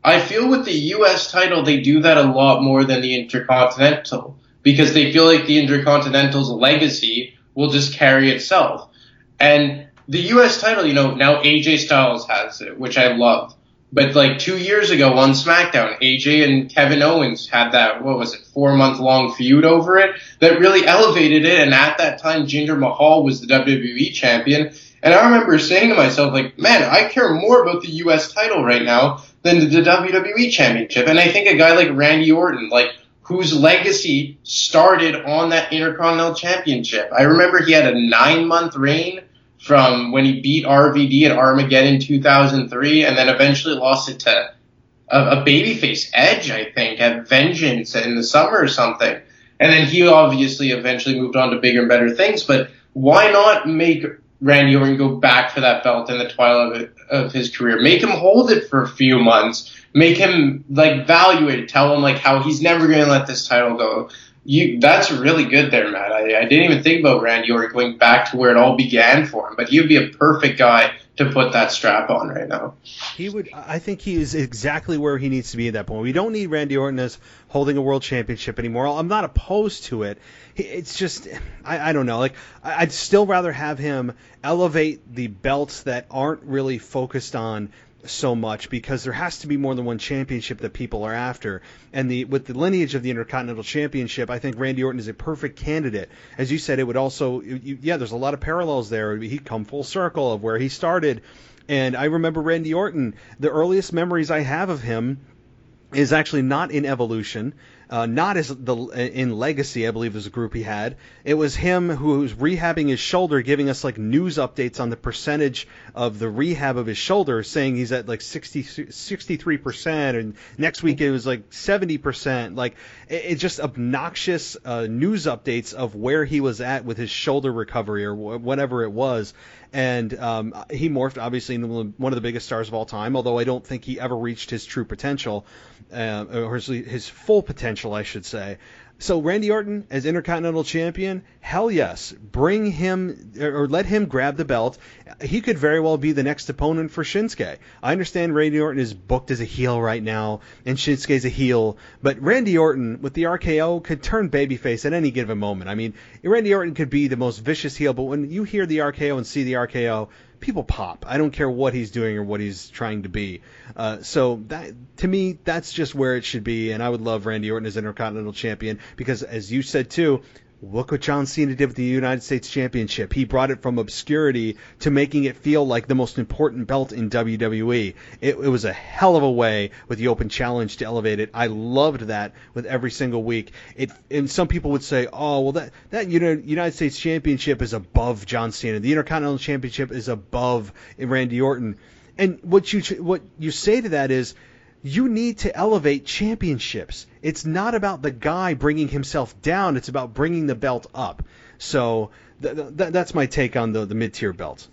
I feel with the U S title, they do that a lot more than the Intercontinental, because they feel like the Intercontinental's legacy will just carry itself. And the U S title, you know, now A J Styles has it, which I love. But like two years ago on SmackDown, A J and Kevin Owens had that, what was it, four-month-long feud over it that really elevated it. And at that time, Jinder Mahal was the W W E champion. And I remember saying to myself, like, man, I care more about the U S title right now than the W W E championship. And I think a guy like Randy Orton, like, whose legacy started on that Intercontinental Championship. I remember he had a nine-month reign from when he beat R V D at Armageddon in two thousand three, and then eventually lost it to a, a babyface Edge, I think, at Vengeance in the summer or something. And then he obviously eventually moved on to bigger and better things. But why not make Randy Orton go back for that belt in the twilight of his career? Make him hold it for a few months. Make him, like, value it. Tell him, like, how he's never going to let this title go. You, that's really good there, Matt. I, I didn't even think about Randy Orton going back to where it all began for him, but he would be a perfect guy to put that strap on right now. He would. I think he is exactly where he needs to be at that point. We don't need Randy Orton as holding a world championship anymore. I'm not opposed to it. It's just, I, I don't know. Like, I'd still rather have him elevate the belts that aren't really focused on so much, because there has to be more than one championship that people are after. And the with the lineage of the Intercontinental Championship, I think Randy Orton is a perfect candidate. As you said, it would also, you, yeah, there's a lot of parallels there. He'd come full circle of where he started. And I remember Randy Orton, the earliest memories I have of him is actually not in Evolution, uh, not as the in Legacy, I believe was a group he had. It was him who was rehabbing his shoulder, giving us like news updates on the percentage of the rehab of his shoulder, saying he's at like sixty, sixty-three percent, and next week it was like seventy percent. Like, it, it just obnoxious uh, news updates of where he was at with his shoulder recovery or wh- whatever it was. And um, he morphed, obviously, into one of the biggest stars of all time, although I don't think he ever reached his true potential, uh, or his, his full potential, I should say. So Randy Orton as Intercontinental Champion, hell yes. Bring him, or let him grab the belt. He could very well be the next opponent for Shinsuke. I understand Randy Orton is booked as a heel right now, and Shinsuke's a heel, but Randy Orton with the R K O could turn babyface at any given moment. I mean, Randy Orton could be the most vicious heel, but when you hear the R K O and see the R K O, people pop. I don't care what he's doing or what he's trying to be. Uh, so that, to me, that's just where it should be, and I would love Randy Orton as Intercontinental Champion because, as you said too, look what John Cena did with the United States Championship. He brought it from obscurity to making it feel like the most important belt in W W E. It, it was a hell of a way with the Open Challenge to elevate it. I loved that with every single week. It, and some people would say, oh, well, that, that United States Championship is above John Cena. The Intercontinental Championship is above Randy Orton. And what you what you say to that is, you need to elevate championships. It's not about the guy bringing himself down. It's about bringing the belt up. So th- th- that's my take on the, the mid-tier belts.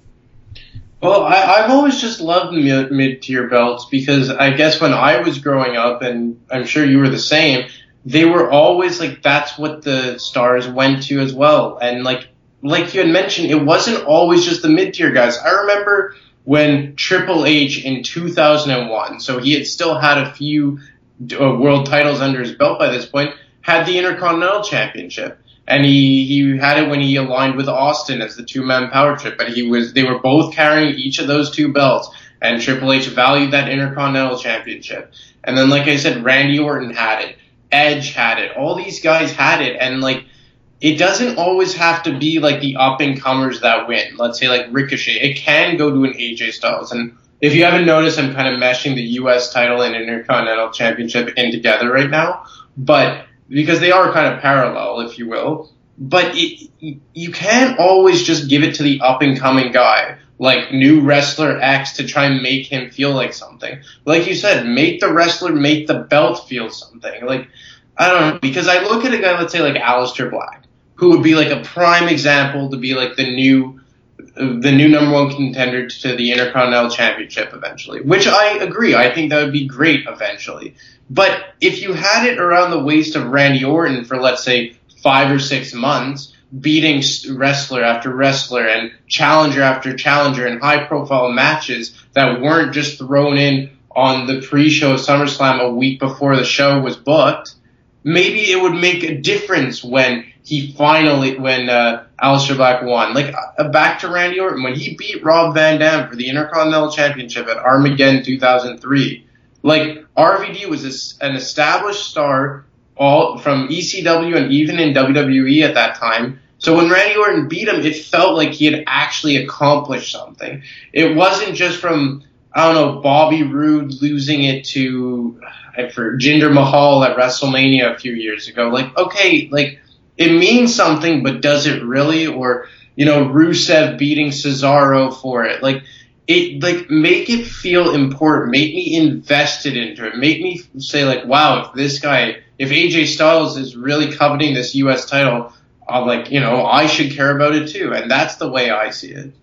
Well, I, I've always just loved mid- mid-tier belts because I guess when I was growing up, and I'm sure you were the same, they were always like, that's what the stars went to as well. And like like you had mentioned, it wasn't always just the mid-tier guys. I remember when Triple H in two thousand one, so he had still had a few uh, world titles under his belt by this point, had the Intercontinental Championship. And he, he had it when he aligned with Austin as the two-man power trip. But he was they were both carrying each of those two belts, and Triple H valued that Intercontinental Championship. And then, like I said, Randy Orton had it. Edge had it. All these guys had it. And, like, it doesn't always have to be like the up-and-comers that win. Let's say like Ricochet. It can go to an A J Styles. And if you haven't noticed, I'm kind of meshing the U S title and Intercontinental Championship in together right now. But because they are kind of parallel, if you will. But it, you can't always just give it to the up-and-coming guy, like new wrestler X, to try and make him feel like something. Like you said, make the wrestler, make the belt feel something. Like, I don't know, because I look at a guy, let's say like Aleister Black, who would be like a prime example to be like the new the new number one contender to the Intercontinental Championship eventually, which I agree. I think that would be great eventually. But if you had it around the waist of Randy Orton for, let's say, five or six months, beating wrestler after wrestler and challenger after challenger in high-profile matches that weren't just thrown in on the pre-show of SummerSlam a week before the show was booked, maybe it would make a difference when he finally, when uh, Aleister Black won. Like, uh, back to Randy Orton, when he beat Rob Van Dam for the Intercontinental Championship at Armageddon two thousand three. Like, R V D was a, an established star all from E C W and even in W W E at that time. So when Randy Orton beat him, it felt like he had actually accomplished something. It wasn't just from, I don't know, Bobby Roode losing it to for Jinder Mahal at WrestleMania a few years ago. Like, okay, like, it means something, but does it really? Or, you know, Rusev beating Cesaro for it. Like, it, like, make it feel important. Make me invested into it. Make me say, like, wow, if this guy, if A J Styles is really coveting this U S title, I'm like, you know, I should care about it too. And that's the way I see it.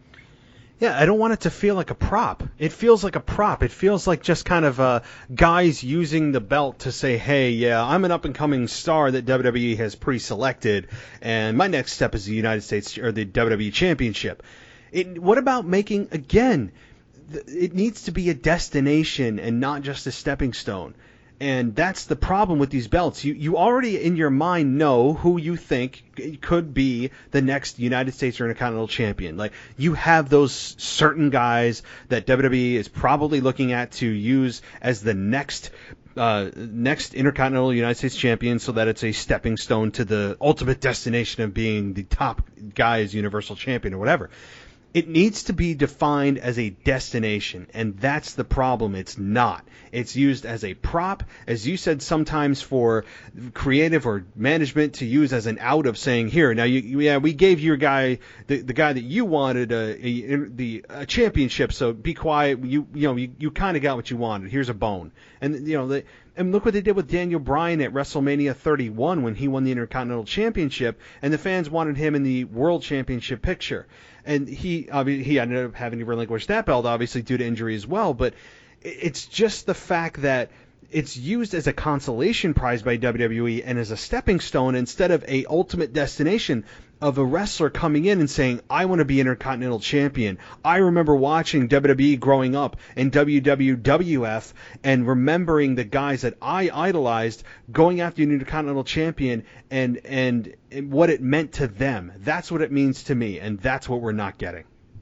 Yeah, I don't want it to feel like a prop. It feels like a prop. It feels like just kind of uh, guys using the belt to say, hey, yeah, I'm an up-and-coming star that W W E has pre-selected, and my next step is the United States or the W W E Championship. It, what about making, again, th- it needs to be a destination and not just a stepping stone. And that's the problem with these belts. You you already in your mind know who you think could be the next United States or Intercontinental Champion. Like, you have those certain guys that W W E is probably looking at to use as the next uh, next Intercontinental United States Champion, so that it's a stepping stone to the ultimate destination of being the top guy as Universal Champion or whatever. It needs to be defined as a destination, and that's the problem. It's not. It's used as a prop, as you said, sometimes for creative or management to use as an out of saying, here, now, you, yeah, we gave your guy, the, the guy that you wanted, a, a, the, a championship, so be quiet. You, you know, you, you kind of got what you wanted. Here's a bone. And, you know, the, and look what they did with Daniel Bryan at WrestleMania thirty-one when he won the Intercontinental Championship, and the fans wanted him in the World Championship picture. And he he ended up having to relinquish that belt, obviously, due to injury as well. But it's just the fact that it's used as a consolation prize by W W E and as a stepping stone instead of a ultimate destination of a wrestler coming in and saying, I want to be Intercontinental Champion. I remember watching W W E growing up and W W F and remembering the guys that I idolized going after an Intercontinental Champion and, and what it meant to them. That's what it means to me, and that's what we're not getting.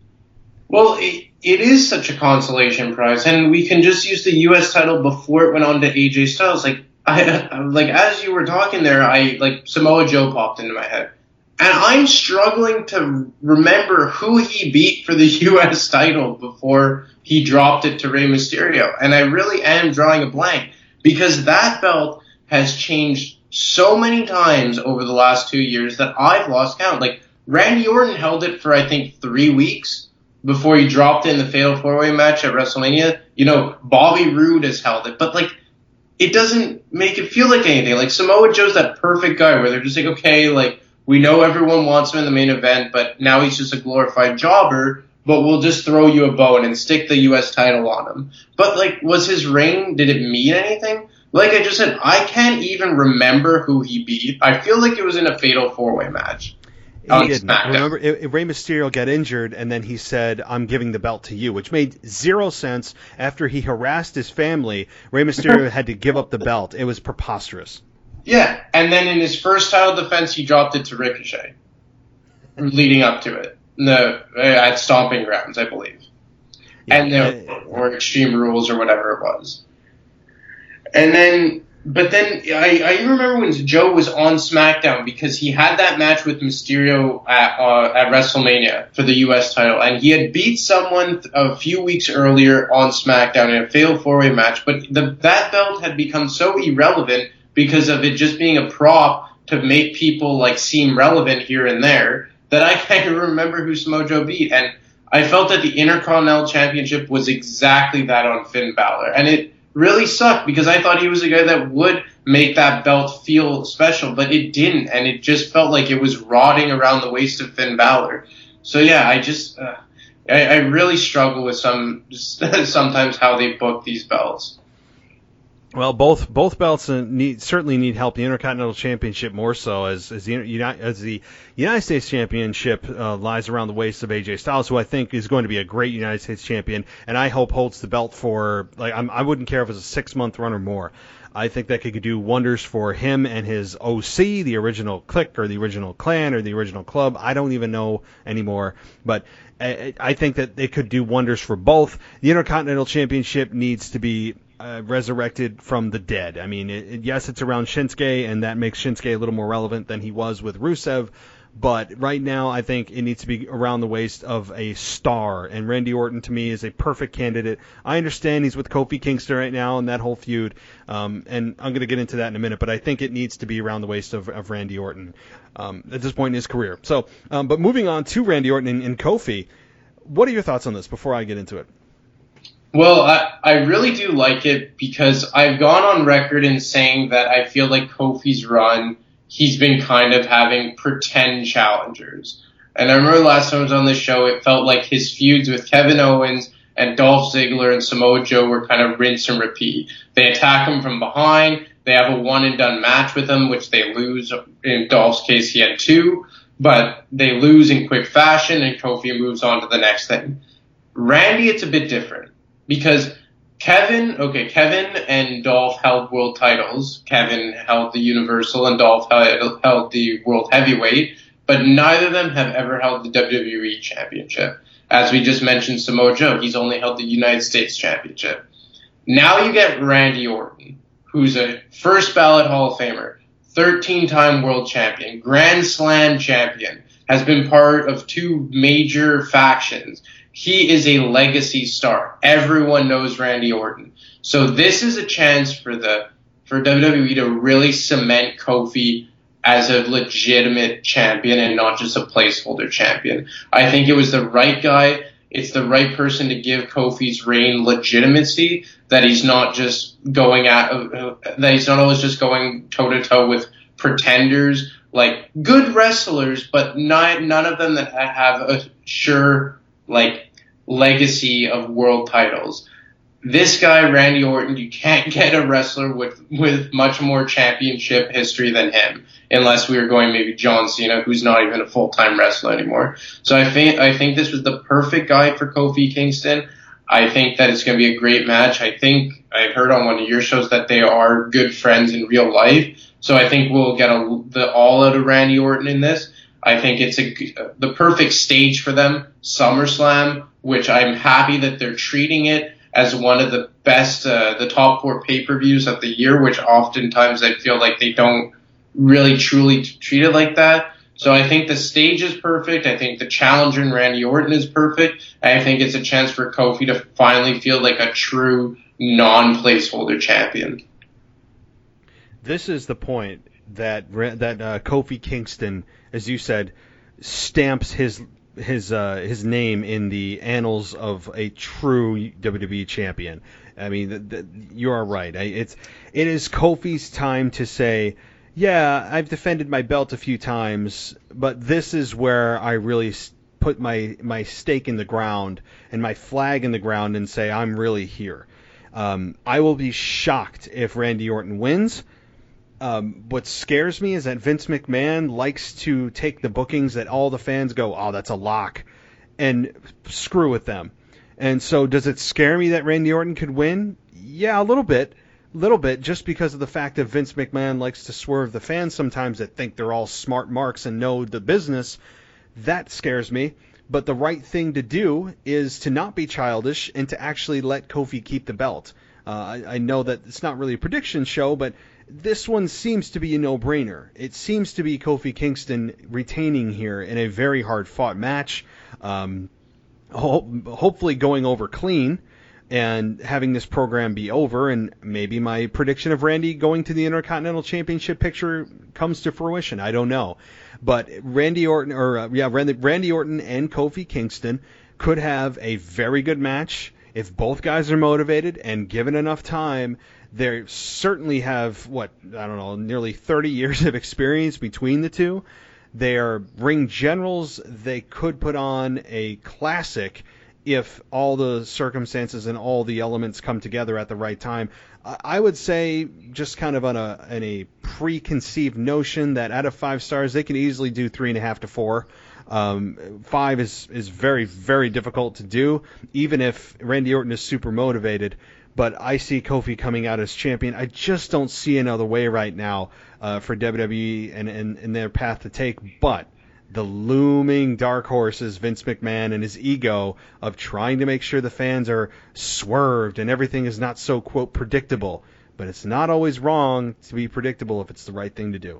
Well, it, it is such a consolation prize, and we can just use the U S title before it went on to A J Styles. Like, I, like as you were talking there, I like Samoa Joe popped into my head. And I'm struggling to remember who he beat for the U S title before he dropped it to Rey Mysterio. And I really am drawing a blank because that belt has changed so many times over the last two years that I've lost count. Like, Randy Orton held it for, I think, three weeks before he dropped it in the Fatal four-Way match at WrestleMania. You know, Bobby Roode has held it. But, like, it doesn't make it feel like anything. Like, Samoa Joe's that perfect guy where they're just like, okay, like, we know everyone wants him in the main event, but now he's just a glorified jobber, but we'll just throw you a bone and stick the U S title on him. But, like, was his reign, did it mean anything? Like I just said, I can't even remember who he beat. I feel like it was in a Fatal four-Way match. He didn't. Remember, it, it, Rey Mysterio got injured, and then he said, I'm giving the belt to you, which made zero sense. After he harassed his family, Rey Mysterio had to give up the belt. It was preposterous. Yeah, and then in his first title defense, he dropped it to Ricochet, leading up to it, no, at Stomping Grounds, I believe, yeah, and there, uh, or Extreme Rules or whatever it was. And then, but then I, I remember when Joe was on SmackDown because he had that match with Mysterio at uh, at WrestleMania for the U S title, and he had beat someone a few weeks earlier on SmackDown in a Fatal four-Way match, but the, that belt had become so irrelevant because of it just being a prop to make people like seem relevant here and there, that I can't even remember who Samoa Joe beat. And I felt that the Intercontinental Championship was exactly that on Finn Balor. And it really sucked because I thought he was a guy that would make that belt feel special, but it didn't. And it just felt like it was rotting around the waist of Finn Balor. So yeah, I just, uh, I, I really struggle with some, sometimes how they book these belts. Well, both both belts need certainly need help. The Intercontinental Championship more so, as as the United, as the United States Championship uh, lies around the waist of A J Styles, who I think is going to be a great United States champion, and I hope holds the belt for like I'm, I wouldn't care if it was a six month run or more. I think that could do wonders for him and his O C, the original clique or the original clan or the original club. I don't even know anymore, but I, I think that they could do wonders for both. The Intercontinental Championship needs to be Uh, resurrected from the dead. I mean, it, it, yes, it's around Shinsuke, and that makes Shinsuke a little more relevant than he was with Rusev, but right now I think it needs to be around the waist of a star, and Randy Orton to me is a perfect candidate. I understand he's with Kofi Kingston right now and that whole feud, um, and I'm going to get into that in a minute, but I think it needs to be around the waist of, of Randy Orton um, at this point in his career. So, um, but moving on to Randy Orton and, and Kofi, what are your thoughts on this before I get into it? Well, I, I really do like it because I've gone on record in saying that I feel like Kofi's run, he's been kind of having pretend challengers. And I remember last time I was on this show, it felt like his feuds with Kevin Owens and Dolph Ziggler and Samoa Joe were kind of rinse and repeat. They attack him from behind. They have a one and done match with him, which they lose. In Dolph's case, he had two, but they lose in quick fashion and Kofi moves on to the next thing. Randy, it's a bit different. Because Kevin, okay, Kevin and Dolph held world titles. Kevin held the Universal and Dolph held, held the World Heavyweight, but neither of them have ever held the W W E Championship. As we just mentioned, Samoa Joe, he's only held the United States Championship. Now you get Randy Orton, who's a first ballot Hall of Famer, thirteen-time world champion, Grand Slam champion, has been part of two major factions. He is a legacy star. Everyone knows Randy Orton. So this is a chance for the for W W E to really cement Kofi as a legitimate champion and not just a placeholder champion. I think it was the right guy. It's the right person to give Kofi's reign legitimacy, that he's not just going at, uh, that he's not always just going toe to toe with pretenders, like good wrestlers, but not, none of them that have a sure, like, legacy of world titles. This guy, Randy Orton, you can't get a wrestler with, with much more championship history than him, unless we were going maybe John Cena, who's not even a full-time wrestler anymore. So I think, I think this was the perfect guy for Kofi Kingston. I think that it's going to be a great match. I think I've heard on one of your shows that they are good friends in real life. So I think we'll get a, the all out of Randy Orton in this. I think it's a, the perfect stage for them, SummerSlam, which I'm happy that they're treating it as one of the best, uh, the top four pay-per-views of the year, which oftentimes I feel like they don't really truly treat it like that. So I think the stage is perfect. I think the challenger in Randy Orton is perfect. And I think it's a chance for Kofi to finally feel like a true non-placeholder champion. This is the point that that uh, Kofi Kingston, as you said, stamps his his uh, his name in the annals of a true W W E champion. I mean, the, the, you are right. I, it's it is Kofi's time to say, yeah, I've defended my belt a few times, but this is where I really put my my stake in the ground and my flag in the ground and say I'm really here. Um, I will be shocked if Randy Orton wins. Um, what scares me is that Vince McMahon likes to take the bookings that all the fans go, oh, that's a lock, and screw with them. And so does it scare me that Randy Orton could win? Yeah, a little bit. little bit, just because of the fact that Vince McMahon likes to swerve the fans sometimes that think they're all smart marks and know the business. That scares me. But the right thing to do is to not be childish and to actually let Kofi keep the belt. Uh, I, I know that it's not really a prediction show, but this one seems to be a no-brainer. It seems to be Kofi Kingston retaining here in a very hard-fought match, um, ho- hopefully going over clean and having this program be over, and maybe my prediction of Randy going to the Intercontinental Championship picture comes to fruition. I don't know. But Randy Orton, or uh, yeah, Randy, Randy Orton and Kofi Kingston could have a very good match if both guys are motivated and given enough time. They certainly have, what, I don't know, nearly thirty years of experience between the two. They are ring generals. They could put on a classic if all the circumstances and all the elements come together at the right time. I would say, just kind of on a, on a preconceived notion, that out of five stars, they can easily do three and a half to four. Um, five is, is very, very difficult to do, even if Randy Orton is super motivated. But I see Kofi coming out as champion. I just don't see another way right now uh, for W W E and, and, and their path to take. But the looming dark horse is Vince McMahon and his ego of trying to make sure the fans are swerved and everything is not so, quote, predictable. But it's not always wrong to be predictable if it's the right thing to do.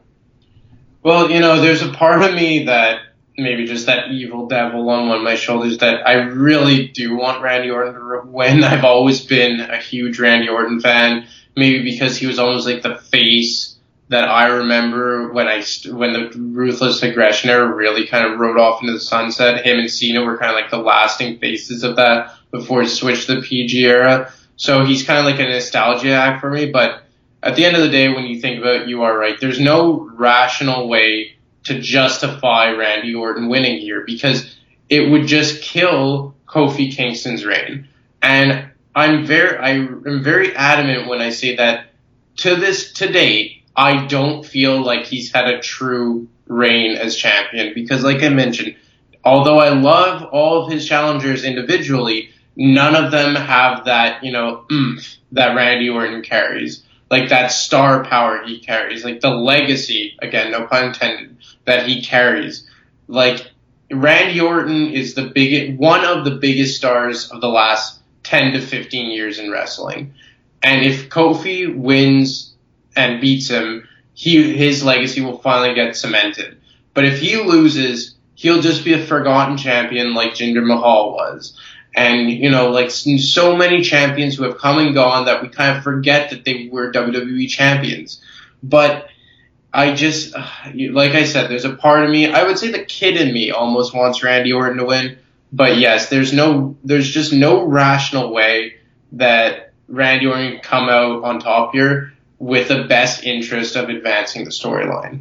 Well, you know, there's a part of me that maybe just that evil devil on one of my shoulders that I really do want Randy Orton to win. I've always been a huge Randy Orton fan, maybe because he was almost like the face that I remember when I when the Ruthless Aggression era really kind of rode off into the sunset. Him and Cena were kind of like the lasting faces of that before he switched to the P G era. So he's kind of like a nostalgia act for me. But at the end of the day, when you think about it, you are right. There's no rational way to justify Randy Orton winning here, because it would just kill Kofi Kingston's reign. And I'm very, I'm very adamant when I say that to this, to date, I don't feel like he's had a true reign as champion, because like I mentioned, although I love all of his challengers individually, none of them have that, you know, oomph that Randy Orton carries, like that star power he carries, like the legacy, again, no pun intended, that he carries. Like, Randy Orton is the biggest, one of the biggest stars of the last ten to fifteen years in wrestling. And if Kofi wins and beats him, he his legacy will finally get cemented. But if he loses, he'll just be a forgotten champion like Jinder Mahal was. And, you know, like so many champions who have come and gone that we kind of forget that they were W W E champions. But I just, like I said, there's a part of me, I would say the kid in me almost wants Randy Orton to win. But yes, there's no, there's just no rational way that Randy Orton can come out on top here with the best interest of advancing the storyline.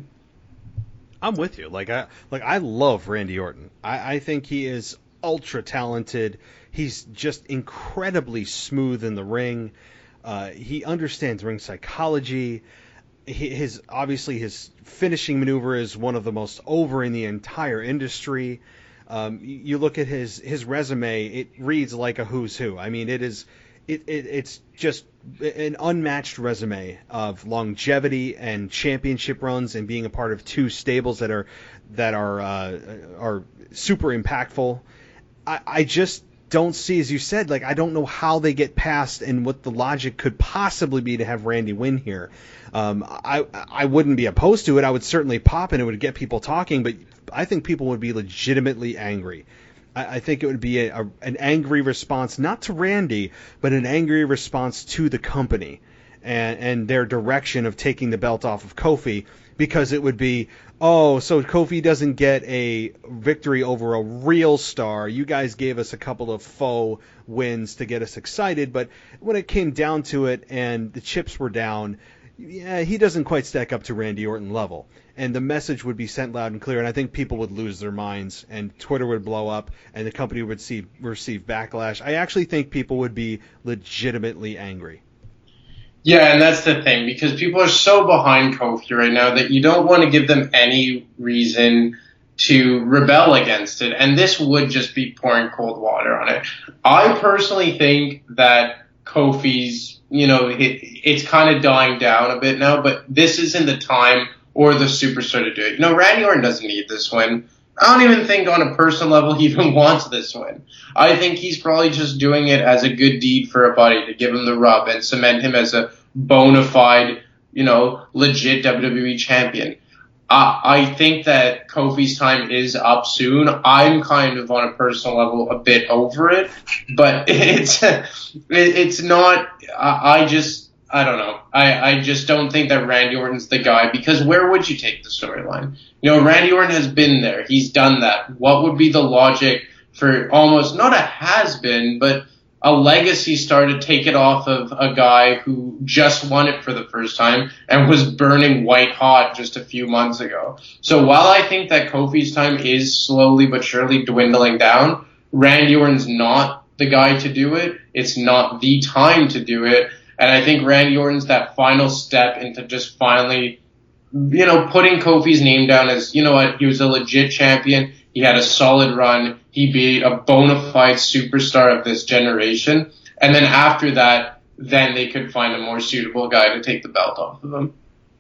I'm with you. Like I like I love Randy Orton. I, I think he is ultra talented. He's just incredibly smooth in the ring. Uh, he understands ring psychology. He, his obviously his finishing maneuver is one of the most over in the entire industry. Um, you look at his his resume; it reads like a who's who. I mean, it is. It, it it's just an unmatched resume of longevity and championship runs and being a part of two stables that are that are uh, are super impactful. I, I just don't see, as you said, like I don't know how they get past and what the logic could possibly be to have Randy win here. Um, I I wouldn't be opposed to it. I would certainly pop and it would get people talking, but I think people would be legitimately angry. I think it would be a, a, an angry response, not to Randy, but an angry response to the company and, and their direction of taking the belt off of Kofi, because it would be, oh, so Kofi doesn't get a victory over a real star. You guys gave us a couple of faux wins to get us excited, but when it came down to it and the chips were down, yeah, he doesn't quite stack up to Randy Orton level. And the message would be sent loud and clear, and I think people would lose their minds, and Twitter would blow up, and the company would see, receive backlash. I actually think people would be legitimately angry. Yeah, and that's the thing, because people are so behind Kofi right now that you don't want to give them any reason to rebel against it, and this would just be pouring cold water on it. I personally think that Kofi's, you know, it, it's kind of dying down a bit now, but this isn't the time or the superstar to do it. You know, Randy Orton doesn't need this win. I don't even think on a personal level he even wants this win. I think he's probably just doing it as a good deed for a buddy to give him the rub and cement him as a bona fide, you know, legit W W E champion. Uh, I think that Kofi's time is up soon. I'm kind of on a personal level a bit over it, but it's it's not. I just. I don't know. I, I just don't think that Randy Orton's the guy, because where would you take the storyline? You know, Randy Orton has been there. He's done that. What would be the logic for almost, not a has-been, but a legacy star to take it off of a guy who just won it for the first time and was burning white hot just a few months ago? So while I think that Kofi's time is slowly but surely dwindling down, Randy Orton's not the guy to do it. It's not the time to do it. And I think Randy Orton's that final step into just finally, you know, putting Kofi's name down as, you know what, he was a legit champion. He had a solid run. He beat a bona fide superstar of this generation. And then after that, then they could find a more suitable guy to take the belt off of him.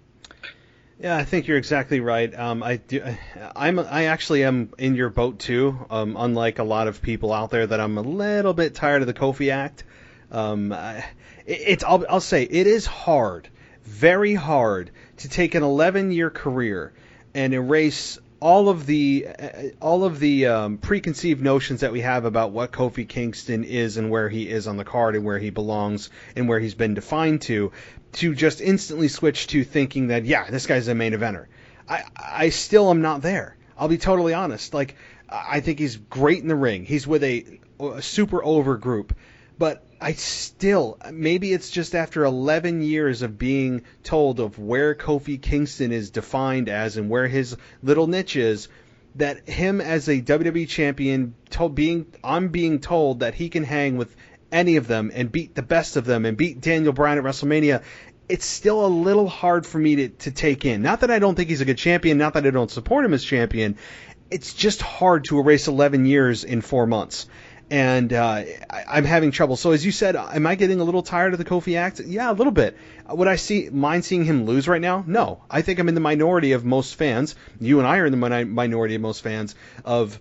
Yeah, I think you're exactly right. Um, I do. I'm. I actually am in your boat too. Um, unlike a lot of people out there, that I'm a little bit tired of the Kofi act. Um, I, it, it's. I'll, I'll say it is hard, very hard, to take an eleven-year career and erase all of the all of the um, preconceived notions that we have about what Kofi Kingston is and where he is on the card and where he belongs and where he's been defined to. To just instantly switch to thinking that, yeah, this guy's a main eventer. I, I still am not there. I'll be totally honest. Like, I think he's great in the ring. He's with a, a super over group. But I still, maybe it's just after eleven years of being told of where Kofi Kingston is defined as and where his little niche is, that him as a W W E champion, told, being I'm being told that he can hang with any of them and beat the best of them and beat Daniel Bryan at WrestleMania, it's still a little hard for me to, to take in. Not that I don't think he's a good champion, not that I don't support him as champion. It's just hard to erase eleven years in four months. And uh, I, I'm having trouble. So as you said, am I getting a little tired of the Kofi act? Yeah, a little bit. Would I see mind seeing him lose right now? No. I think I'm in the minority of most fans. You and I are in the min- minority of most fans of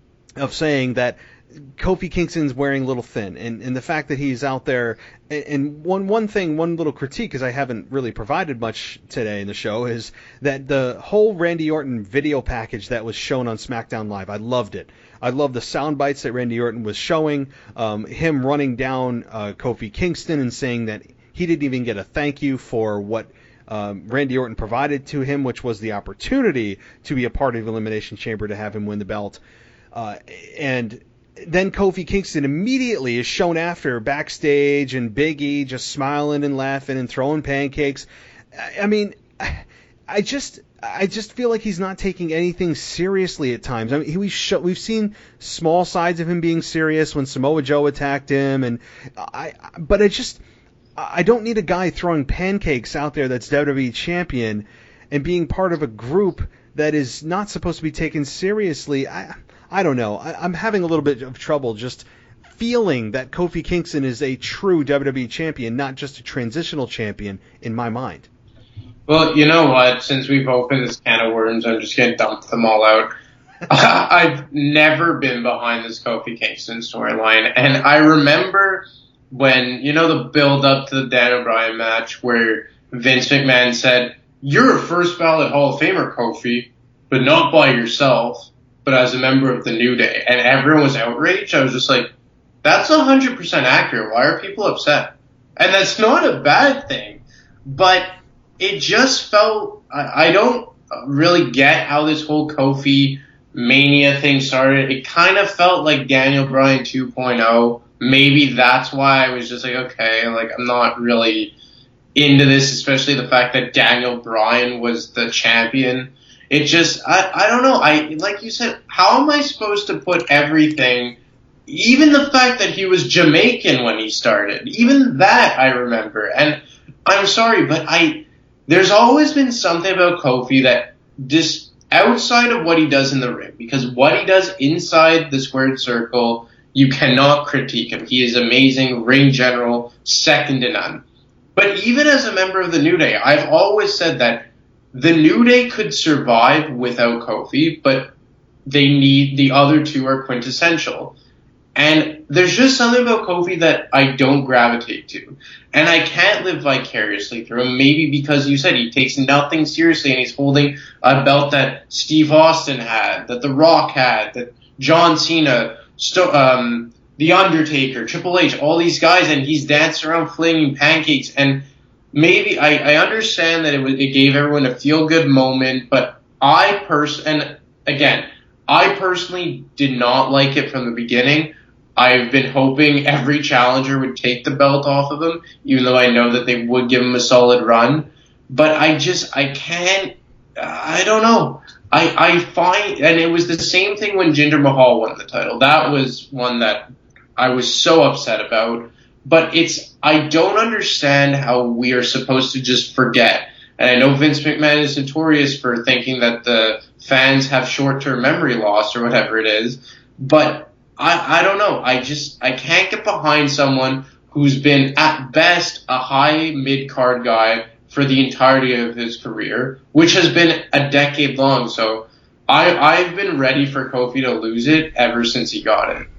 of saying that Kofi Kingston's wearing a little thin, and, and the fact that he's out there, and, and one one thing, one little critique, because I haven't really provided much today in the show, is that the whole Randy Orton video package that was shown on SmackDown Live, I loved it. I loved the sound bites that Randy Orton was showing, um, him running down uh, Kofi Kingston and saying that he didn't even get a thank you for what um, Randy Orton provided to him, which was the opportunity to be a part of Elimination Chamber to have him win the belt. Uh, and then Kofi Kingston immediately is shown after backstage, and Big E just smiling and laughing and throwing pancakes. I mean, I just I just feel like he's not taking anything seriously at times. I mean, we sh- we've seen small sides of him being serious when Samoa Joe attacked him, and I but I just I don't need a guy throwing pancakes out there that's W W E champion and being part of a group that is not supposed to be taken seriously. I I don't know. I, I'm having a little bit of trouble just feeling that Kofi Kingston is a true W W E champion, not just a transitional champion in my mind. Well, you know what? Since we've opened this can of worms, I'm just going to dump them all out. I've never been behind this Kofi Kingston storyline. And I remember when, you know, the build-up to the Daniel Bryan match where Vince McMahon said, "You're a first ballot Hall of Famer, Kofi, but not by yourself, but as a member of the New Day." And everyone was outraged. I was just like, that's one hundred percent accurate. Why are people upset? And that's not a bad thing. But it just felt, I, I don't really get how this whole Kofi Mania thing started. It kind of felt like Daniel Bryan two point oh. Maybe that's why I was just like, okay, like I'm not really into this, especially the fact that Daniel Bryan was the champion. It just, I, I don't know. I, like you said, how am I supposed to put everything, even the fact that he was Jamaican when he started, even that I remember. And I'm sorry, but I, there's always been something about Kofi that just outside of what he does in the ring, because what he does inside the squared circle, you cannot critique him. He is amazing, ring general, second to none. But even as a member of the New Day, I've always said that the New Day could survive without Kofi, but they need, the other two are quintessential. And there's just something about Kofi that I don't gravitate to. And I can't live vicariously through him, maybe because you said he takes nothing seriously and he's holding a belt that Steve Austin had, that The Rock had, that John Cena, Sto- um, The Undertaker, Triple H, all these guys, and he's dancing around flinging pancakes. And maybe I, I understand that it, was, it gave everyone a feel-good moment, but I pers- and again, I personally did not like it from the beginning. I've been hoping every challenger would take the belt off of him, even though I know that they would give him a solid run. But I just, I can't, I don't know. I, I find, and it was the same thing when Jinder Mahal won the title. That was one that I was so upset about. But it's, I don't understand how we are supposed to just forget. And I know Vince McMahon is notorious for thinking that the fans have short-term memory loss or whatever it is. But I, I don't know. I just, I can't get behind someone who's been at best a high mid-card guy for the entirety of his career, which has been a decade long. So I, I've been ready for Kofi to lose it ever since he got it.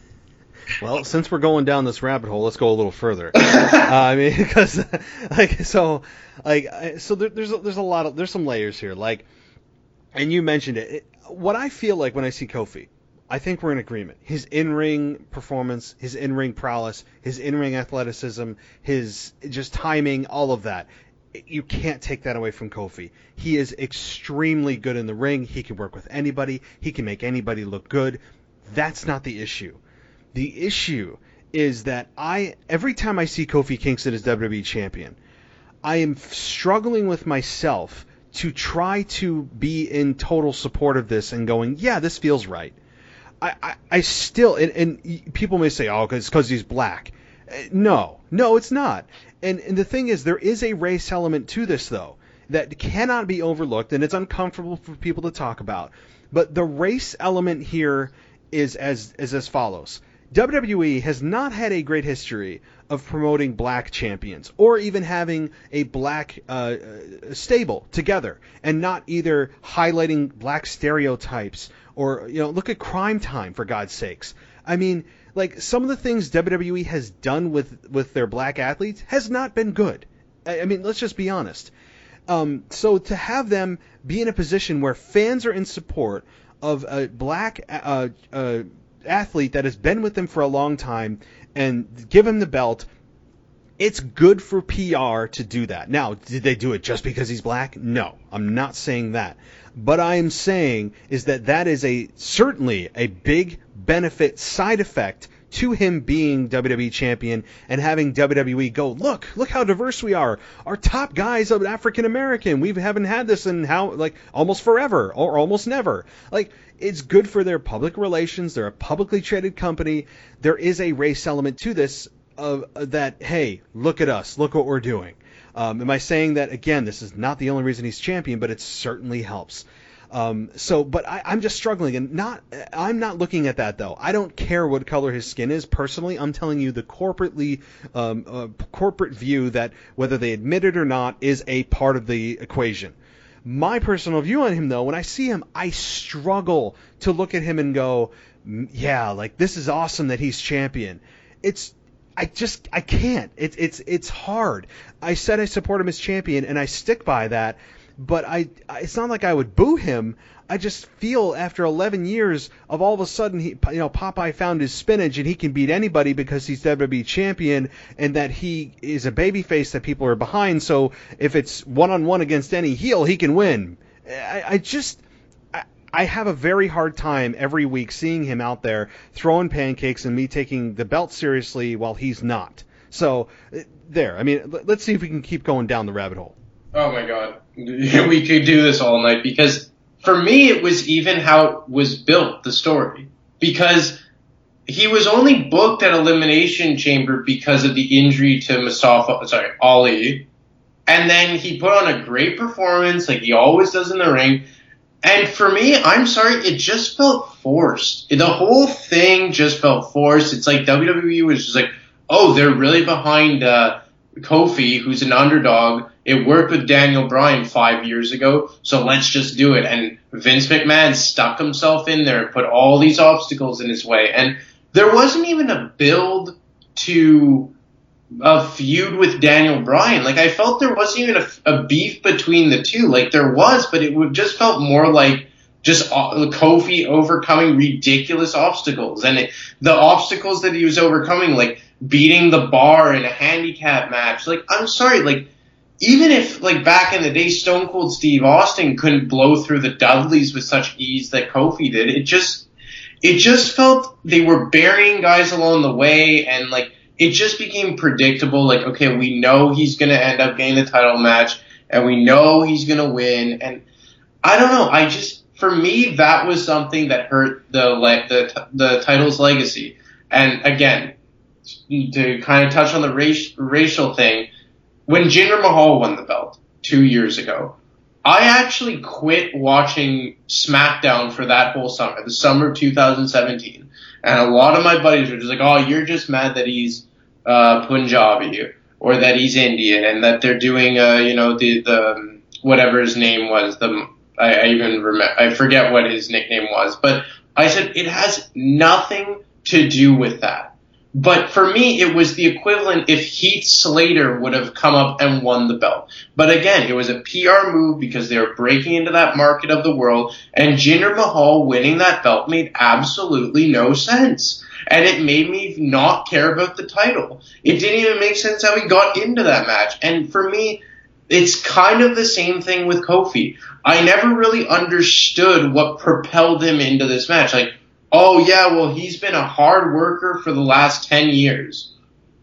Well, since we're going down this rabbit hole, let's go a little further. uh, I mean, because like so, like so, there, there's a, there's a lot of there's some layers here. Like, and you mentioned it, it. What I feel like when I see Kofi, I think we're in agreement. His in-ring performance, his in-ring prowess, his in-ring athleticism, his just timing, all of that. You can't take that away from Kofi. He is extremely good in the ring. He can work with anybody. He can make anybody look good. That's not the issue. The issue is that I every time I see Kofi Kingston as W W E champion, I am struggling with myself to try to be in total support of this and going, yeah, this feels right. I, I, I still, and, and people may say, oh, it's because he's black. No, no, it's not. And, and the thing is, there is a race element to this, though, that cannot be overlooked, and it's uncomfortable for people to talk about. But the race element here is as is as follows. W W E has not had a great history of promoting black champions or even having a black uh, stable together and not either highlighting black stereotypes or, you know, look at Crime Time, for God's sakes. I mean, like, some of the things W W E has done with, with their black athletes has not been good. I, I mean, let's just be honest. Um, so to have them be in a position where fans are in support of a black uh, uh, athlete that has been with them for a long time and give him the belt, it's good for P R to do that. Now, did they do it just because he's black? No, I'm not saying that. But I am saying is that that is a certainly a big benefit side effect to him being W W E champion and having W W E go, look, look how diverse we are. Our top guys are African American. We haven't had this in how like almost forever or almost never. Like, it's good for their public relations. They're a publicly traded company. There is a race element to this of uh, that, hey, look at us. Look what we're doing. Um, am I saying that, again, this is not the only reason he's champion, but it certainly helps. Um, so, but I, I'm just struggling, and not. I'm not looking at that, though. I don't care what color his skin is. Personally, I'm telling you the corporately, um, uh, corporate view that whether they admit it or not is a part of the equation. My personal view on him, though, when I see him, I struggle to look at him and go, yeah, like, this is awesome that he's champion. It's, I just, I can't. It's, it's, it's hard. I said I support him as champion, and I stick by that. But I, it's not like I would boo him. I just feel after eleven years of all of a sudden, he, you know, Popeye found his spinach and he can beat anybody because he's W W E champion and that he is a babyface that people are behind. So if it's one-on-one against any heel, he can win. I, I just, I, I have a very hard time every week seeing him out there throwing pancakes and me taking the belt seriously while he's not. So there, I mean, let's see if we can keep going down the rabbit hole. Oh my God. We could do this all night because for me it was even how it was built, the story. Because he was only booked at Elimination Chamber because of the injury to Mustafa, sorry, Ali. And then he put on a great performance like he always does in the ring. And for me, I'm sorry, it just felt forced. The whole thing just felt forced. It's like W W E was just like, oh, they're really behind uh, Kofi, who's an underdog. It worked with Daniel Bryan five years ago, so let's just do it. And Vince McMahon stuck himself in there and put all these obstacles in his way. And there wasn't even a build to a feud with Daniel Bryan. Like, I felt there wasn't even a, a beef between the two. Like, there was, but it would just felt more like just Kofi overcoming ridiculous obstacles. And it, the obstacles that he was overcoming, like beating the Bar in a handicap match. Like, I'm sorry, like, even if, like, back in the day, Stone Cold Steve Austin couldn't blow through the Dudleys with such ease that Kofi did, it just, it just felt they were burying guys along the way, and, like, it just became predictable. Like, okay, we know he's going to end up getting the title match, and we know he's going to win, and I don't know, I just, for me, that was something that hurt the le- the the title's legacy. And again, to kind of touch on the race, racial thing, when Jinder Mahal won the belt two years ago, I actually quit watching SmackDown for that whole summer, the summer of two thousand seventeen. And a lot of my buddies were just like, oh, you're just mad that he's uh, Punjabi or that he's Indian and that they're doing, uh, you know, the, the whatever his name was. The I, I even remember, I forget what his nickname was. But I said it has nothing to do with that. But for me, it was the equivalent if Heath Slater would have come up and won the belt. But again, it was a P R move because they were breaking into that market of the world, and Jinder Mahal winning that belt made absolutely no sense. And it made me not care about the title. It didn't even make sense how he got into that match. And for me, it's kind of the same thing with Kofi. I never really understood what propelled him into this match. Like, oh, yeah, well, he's been a hard worker for the last ten years.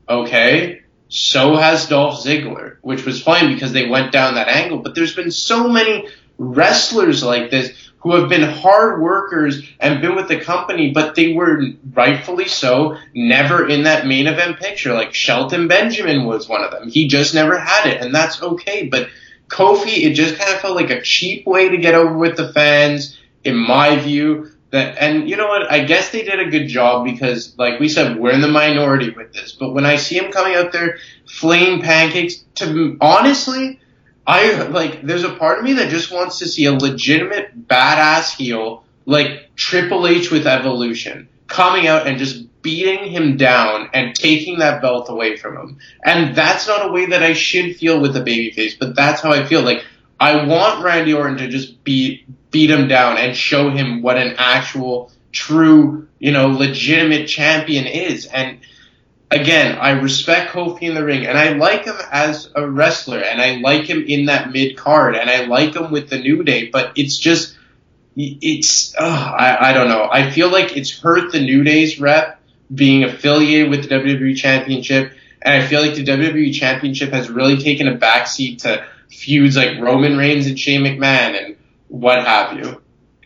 Okay, so has Dolph Ziggler, which was fine because they went down that angle. But there's been so many wrestlers like this who have been hard workers and been with the company, but they were, rightfully so, never in that main event picture. Like Shelton Benjamin was one of them. He just never had it, and that's okay. But Kofi, it just kind of felt like a cheap way to get over with the fans, in my view. That, and you know what? I guess they did a good job because, like we said, we're in the minority with this. But when I see him coming out there flinging pancakes, to honestly, I like. There's a part of me that just wants to see a legitimate badass heel like Triple H with Evolution coming out and just beating him down and taking that belt away from him. And that's not a way that I should feel with a babyface, but that's how I feel. Like, I want Randy Orton to just beat beat him down and show him what an actual, true, you know, legitimate champion is. And again, I respect Kofi in the ring, and I like him as a wrestler, and I like him in that mid card, and I like him with the New Day. But it's just, it's, oh, I, I don't know. I feel like it's hurt the New Day's rep being affiliated with the W W E Championship, and I feel like the W W E Championship has really taken a backseat to feuds like Roman Reigns and Shane McMahon and what have you.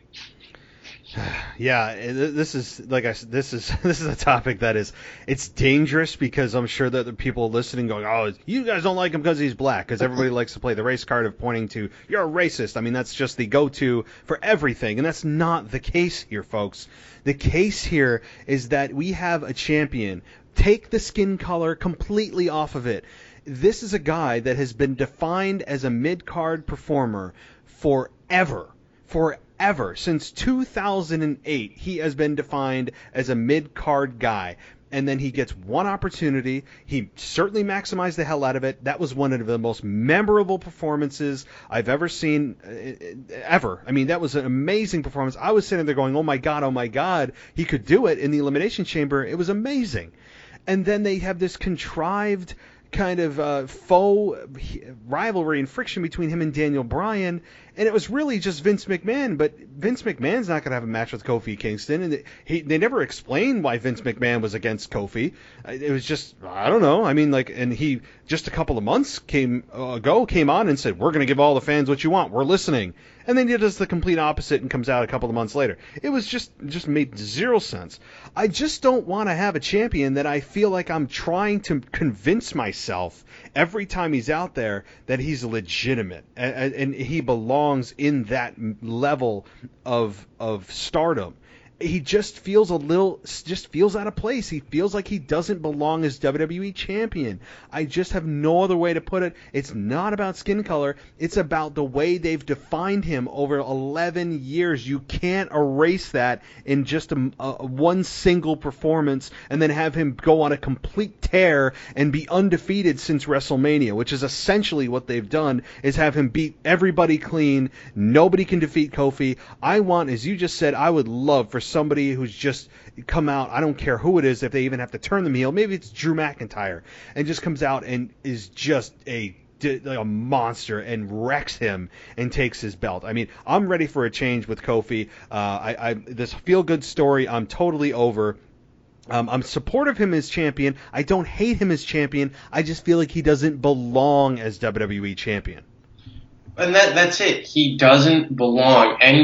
Yeah, this is like I said. This is this is a topic that is it's dangerous because I'm sure that the people listening going, "Oh, you guys don't like him because he's black," because everybody likes to play the race card of pointing to you're a racist. I mean, that's just the go-to for everything, and that's not the case here, folks. The case here is that we have a champion. Take the skin color completely off of it. This is a guy that has been defined as a mid-card performer forever. Forever. Since two thousand eight, he has been defined as a mid-card guy. And then he gets one opportunity. He certainly maximized the hell out of it. That was one of the most memorable performances I've ever seen, uh, ever. I mean, that was an amazing performance. I was sitting there going, oh my God, oh my God. He could do it in the Elimination Chamber. It was amazing. And then they have this contrived kind of uh, faux rivalry and friction between him and Daniel Bryan, and it was really just Vince McMahon, but Vince McMahon's not going to have a match with Kofi Kingston, and he, they never explained why Vince McMahon was against Kofi. It was just, I don't know, I mean, like, and he, just a couple of months came ago, came on and said, we're going to give all the fans what you want, we're listening, and then he does the complete opposite and comes out a couple of months later. It was just, just made zero sense. I just don't want to have a champion that I feel like I'm trying to convince myself every time he's out there that he's legitimate and, and he belongs in that level of of stardom. He just feels a little, just feels out of place. He feels like he doesn't belong as W W E champion. I just have no other way to put it. It's not about skin color. It's about the way they've defined him over eleven years. You can't erase that in just a, a one single performance and then have him go on a complete tear and be undefeated since WrestleMania, which is essentially what they've done, is have him beat everybody clean. Nobody can defeat Kofi. I want, as you just said, I would love for somebody who's just come out, I don't care who it is, if they even have to turn them heel, maybe it's Drew McIntyre, and just comes out and is just a a monster and wrecks him and takes his belt. I mean, I'm ready for a change with Kofi. Uh, I, I this feel-good story, I'm totally over. Um, I'm supportive of him as champion. I don't hate him as champion. I just feel like he doesn't belong as W W E champion. And that that's it. He doesn't belong. And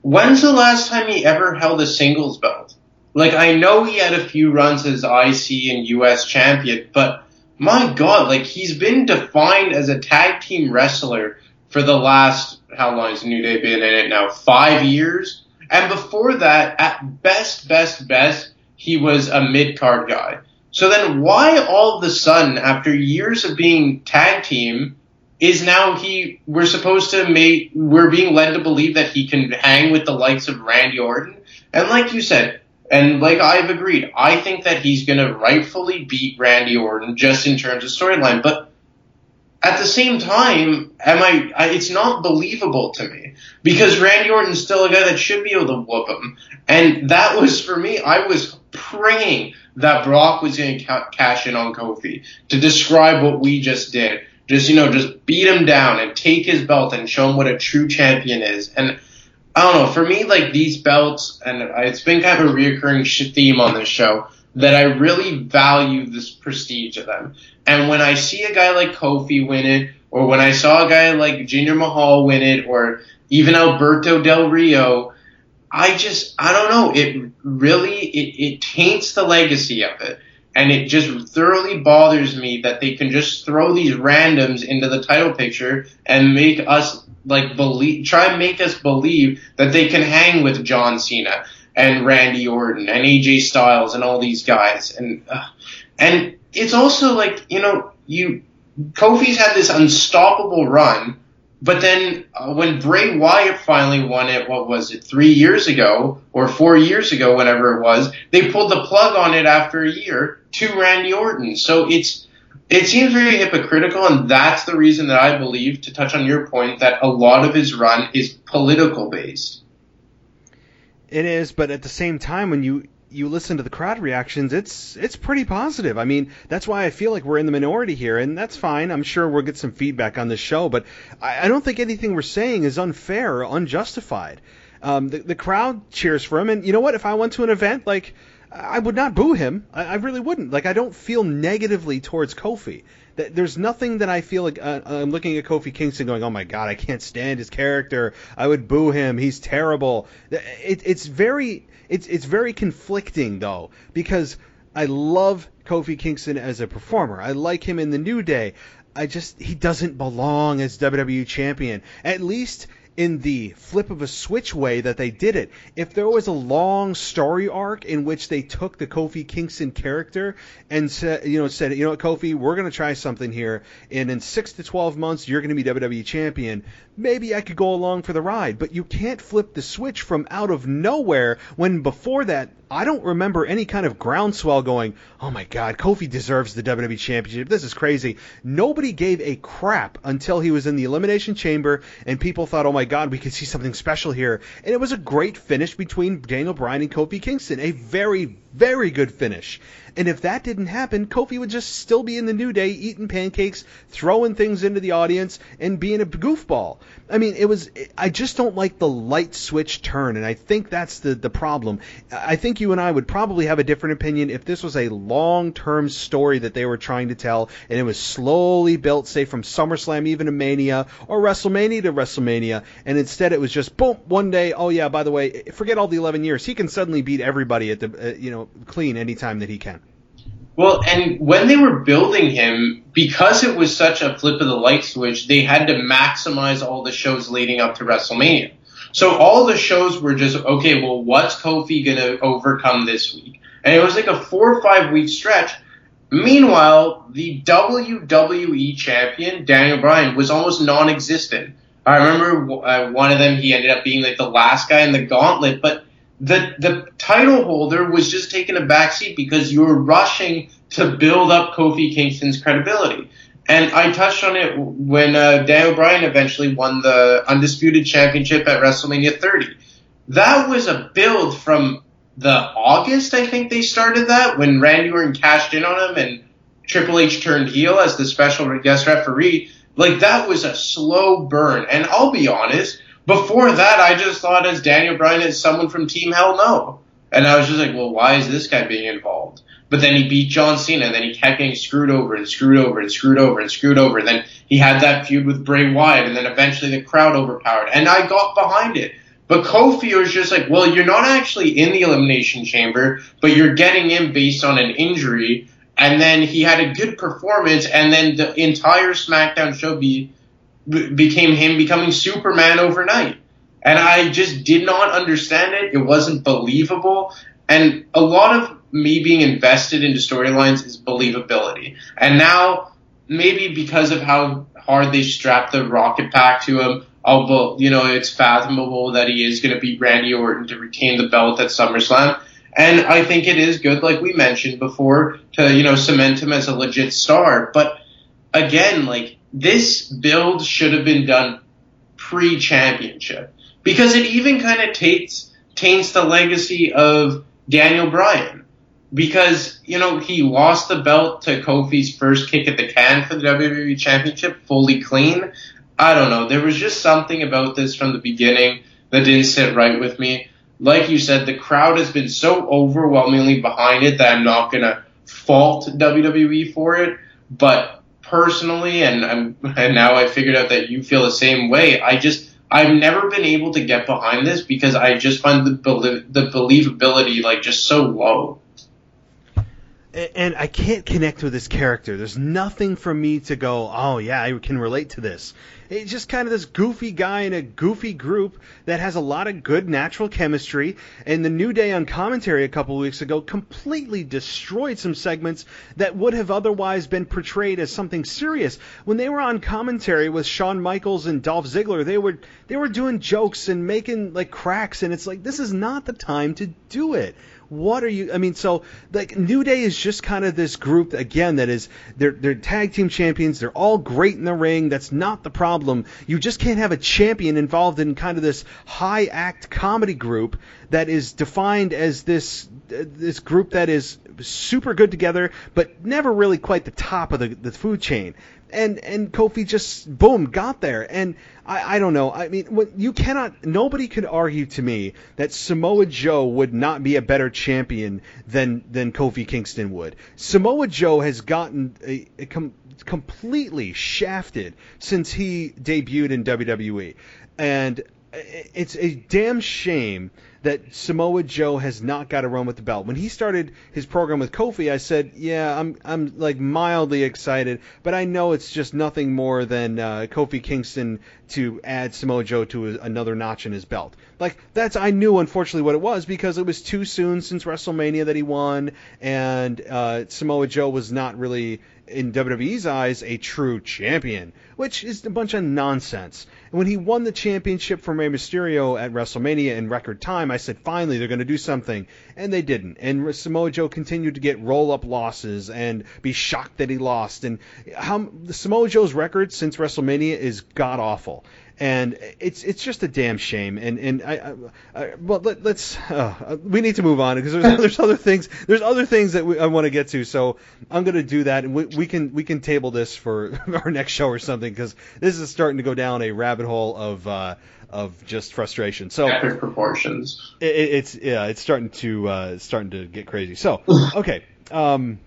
when's the last time he ever held a singles belt? Like, I know he had a few runs as I C and U S champion, but my God, like, he's been defined as a tag team wrestler for the last, how long has New Day been in it now? Five years? And before that, at best, best, best, he was a mid-card guy. So then why all of a sudden, after years of being tag team, is now he, we're supposed to make, we're being led to believe that he can hang with the likes of Randy Orton? And like you said, and like I've agreed, I think that he's going to rightfully beat Randy Orton just in terms of storyline. But at the same time, am I, I? It's not believable to me because Randy Orton's still a guy that should be able to whoop him. And that was, for me, I was praying that Brock was going to ca- cash in on Kofi to describe what we just did. Just, you know, just beat him down and take his belt and show him what a true champion is. And I don't know, for me, like, these belts, and it's been kind of a reoccurring theme on this show, that I really value this prestige of them. And when I see a guy like Kofi win it, or when I saw a guy like Jinder Mahal win it, or even Alberto Del Rio, I just, I don't know, it really, it, it taints the legacy of it. And it just thoroughly bothers me that they can just throw these randoms into the title picture and make us, like, believe, try and make us believe that they can hang with John Cena and Randy Orton and A J Styles and all these guys. And, uh, and it's also like, you know, you, Kofi's had this unstoppable run, but then uh, when Bray Wyatt finally won it, what was it, three years ago or four years ago, whenever it was, they pulled the plug on it after a year to Randy Orton. So it's, it seems very hypocritical, and that's the reason that I believe, to touch on your point, that a lot of his run is political based. It is, but at the same time, when you you listen to the crowd reactions, it's it's pretty positive. I mean, that's why I feel like we're in the minority here, and that's fine. I'm sure we'll get some feedback on this show, but I, I don't think anything we're saying is unfair or unjustified. Um, the, the crowd cheers for him, and you know what? If I went to an event, like, I would not boo him. I, I really wouldn't. Like, I don't feel negatively towards Kofi. There's nothing that I feel like uh, I'm looking at Kofi Kingston going, oh my God, I can't stand his character. I would boo him. He's terrible. It, it's very, it's it's very conflicting though, because I love Kofi Kingston as a performer. I like him in the New Day. I just, he doesn't belong as W W E champion. At least in the flip of a switch way that they did it. If there was a long story arc in which they took the Kofi Kingston character and said, you know, said, you know what, Kofi, we're going to try something here, and in six to twelve months, you're going to be W W E champion, maybe I could go along for the ride. But you can't flip the switch from out of nowhere when before that, I don't remember any kind of groundswell going, oh my God, Kofi deserves the W W E Championship. This is crazy. Nobody gave a crap until he was in the Elimination Chamber and people thought, oh my God, we could see something special here. And it was a great finish between Daniel Bryan and Kofi Kingston. A very, very good finish. And if that didn't happen, Kofi would just still be in the New Day eating pancakes, throwing things into the audience, and being a goofball. I mean, it was, I just don't like the light switch turn, and I think that's the, the problem. I think you and I would probably have a different opinion if this was a long-term story that they were trying to tell, and it was slowly built, say, from SummerSlam even to Mania, or WrestleMania to WrestleMania, and instead it was just, boom, one day, oh yeah, by the way, forget all the eleven years, he can suddenly beat everybody at the, uh, you know, clean anytime that he can. Well, and when they were building him, because it was such a flip of the light switch, they had to maximize all the shows leading up to WrestleMania. So all the shows were just, okay, well, what's Kofi going to overcome this week? And it was like a four or five week stretch. Meanwhile, the W W E champion, Daniel Bryan, was almost non-existent. I remember uh, one of them, he ended up being like the last guy in the gauntlet, but The the title holder was just taking a backseat because you were rushing to build up Kofi Kingston's credibility. And I touched on it when uh, Daniel Bryan eventually won the Undisputed Championship at WrestleMania thirty. That was a build from the August, I think they started that, when Randy Orton cashed in on him and Triple H turned heel as the special guest referee. Like, that was a slow burn. And I'll be honest, before that, I just thought as Daniel Bryan as someone from Team Hell No. And I was just like, well, why is this guy being involved? But then he beat John Cena, and then he kept getting screwed over and screwed over and screwed over and screwed over. And then he had that feud with Bray Wyatt, and then eventually the crowd overpowered. And I got behind it. But Kofi was just like, well, you're not actually in the Elimination Chamber, but you're getting in based on an injury. And then he had a good performance, and then the entire SmackDown show be, be, became him becoming Superman overnight. And I just did not understand it. It wasn't believable. And a lot of me being invested into storylines is believability. And now, maybe because of how hard they strapped the rocket pack to him, although, you know, it's fathomable that he is going to beat Randy Orton to retain the belt at SummerSlam. And I think it is good, like we mentioned before, to, you know, cement him as a legit star. But again, like, this build should have been done pre-championship. Because it even kind of takes, taints the legacy of Daniel Bryan. Because, you know, he lost the belt to Kofi's first kick at the can for the W W E Championship, fully clean. I don't know. There was just something about this from the beginning that didn't sit right with me. Like you said, the crowd has been so overwhelmingly behind it that I'm not going to fault W W E for it. But personally, and I'm, and now I figured out that you feel the same way, I just, I've never been able to get behind this because I just find the, the believability like just so low. And I can't connect with this character. There's nothing for me to go, oh, yeah, I can relate to this. It's just kind of this goofy guy in a goofy group that has a lot of good natural chemistry. And the New Day on commentary a couple of weeks ago completely destroyed some segments that would have otherwise been portrayed as something serious. When they were on commentary with Shawn Michaels and Dolph Ziggler, they were they were doing jokes and making like cracks, and it's like, this is not the time to do it. What are you, I mean, so, like, New Day is just kind of this group, again, that is, they're, they're tag team champions, they're all great in the ring, that's not the problem. You just can't have a champion involved in kind of this high act comedy group that is defined as this, uh, this group that is super good together, but never really quite the top of the, the food chain. And and Kofi just, boom, got there. And I, I don't know. I mean, what, you cannot, nobody could argue to me that Samoa Joe would not be a better champion than, than Kofi Kingston would. Samoa Joe has gotten a, a com, completely shafted since he debuted in W W E. And it's a damn shame that Samoa Joe has not got a run with the belt. When he started his program with Kofi, I said, yeah, I'm I'm like mildly excited, but I know it's just nothing more than uh, Kofi Kingston to add Samoa Joe to a, another notch in his belt. Like, that's, I knew, unfortunately, what it was, because it was too soon since WrestleMania that he won, and uh, Samoa Joe was not really, in W W E's eyes, a true champion, which is a bunch of nonsense. And when he won the championship from Rey Mysterio at WrestleMania in record time, I said, finally, they're going to do something. And they didn't. And Samoa Joe continued to get roll-up losses and be shocked that he lost. And how Samoa Joe's record since WrestleMania is god-awful. And it's it's just a damn shame. And and I, I, I well let, let's uh, we need to move on because there's there's other things there's other things that we, I want to get to. So I'm going to do that, and we, we can we can table this for our next show or something, because this is starting to go down a rabbit hole of uh, of just frustration. So epic proportions. It, it's yeah, it's starting to uh, starting to get crazy. So okay, um,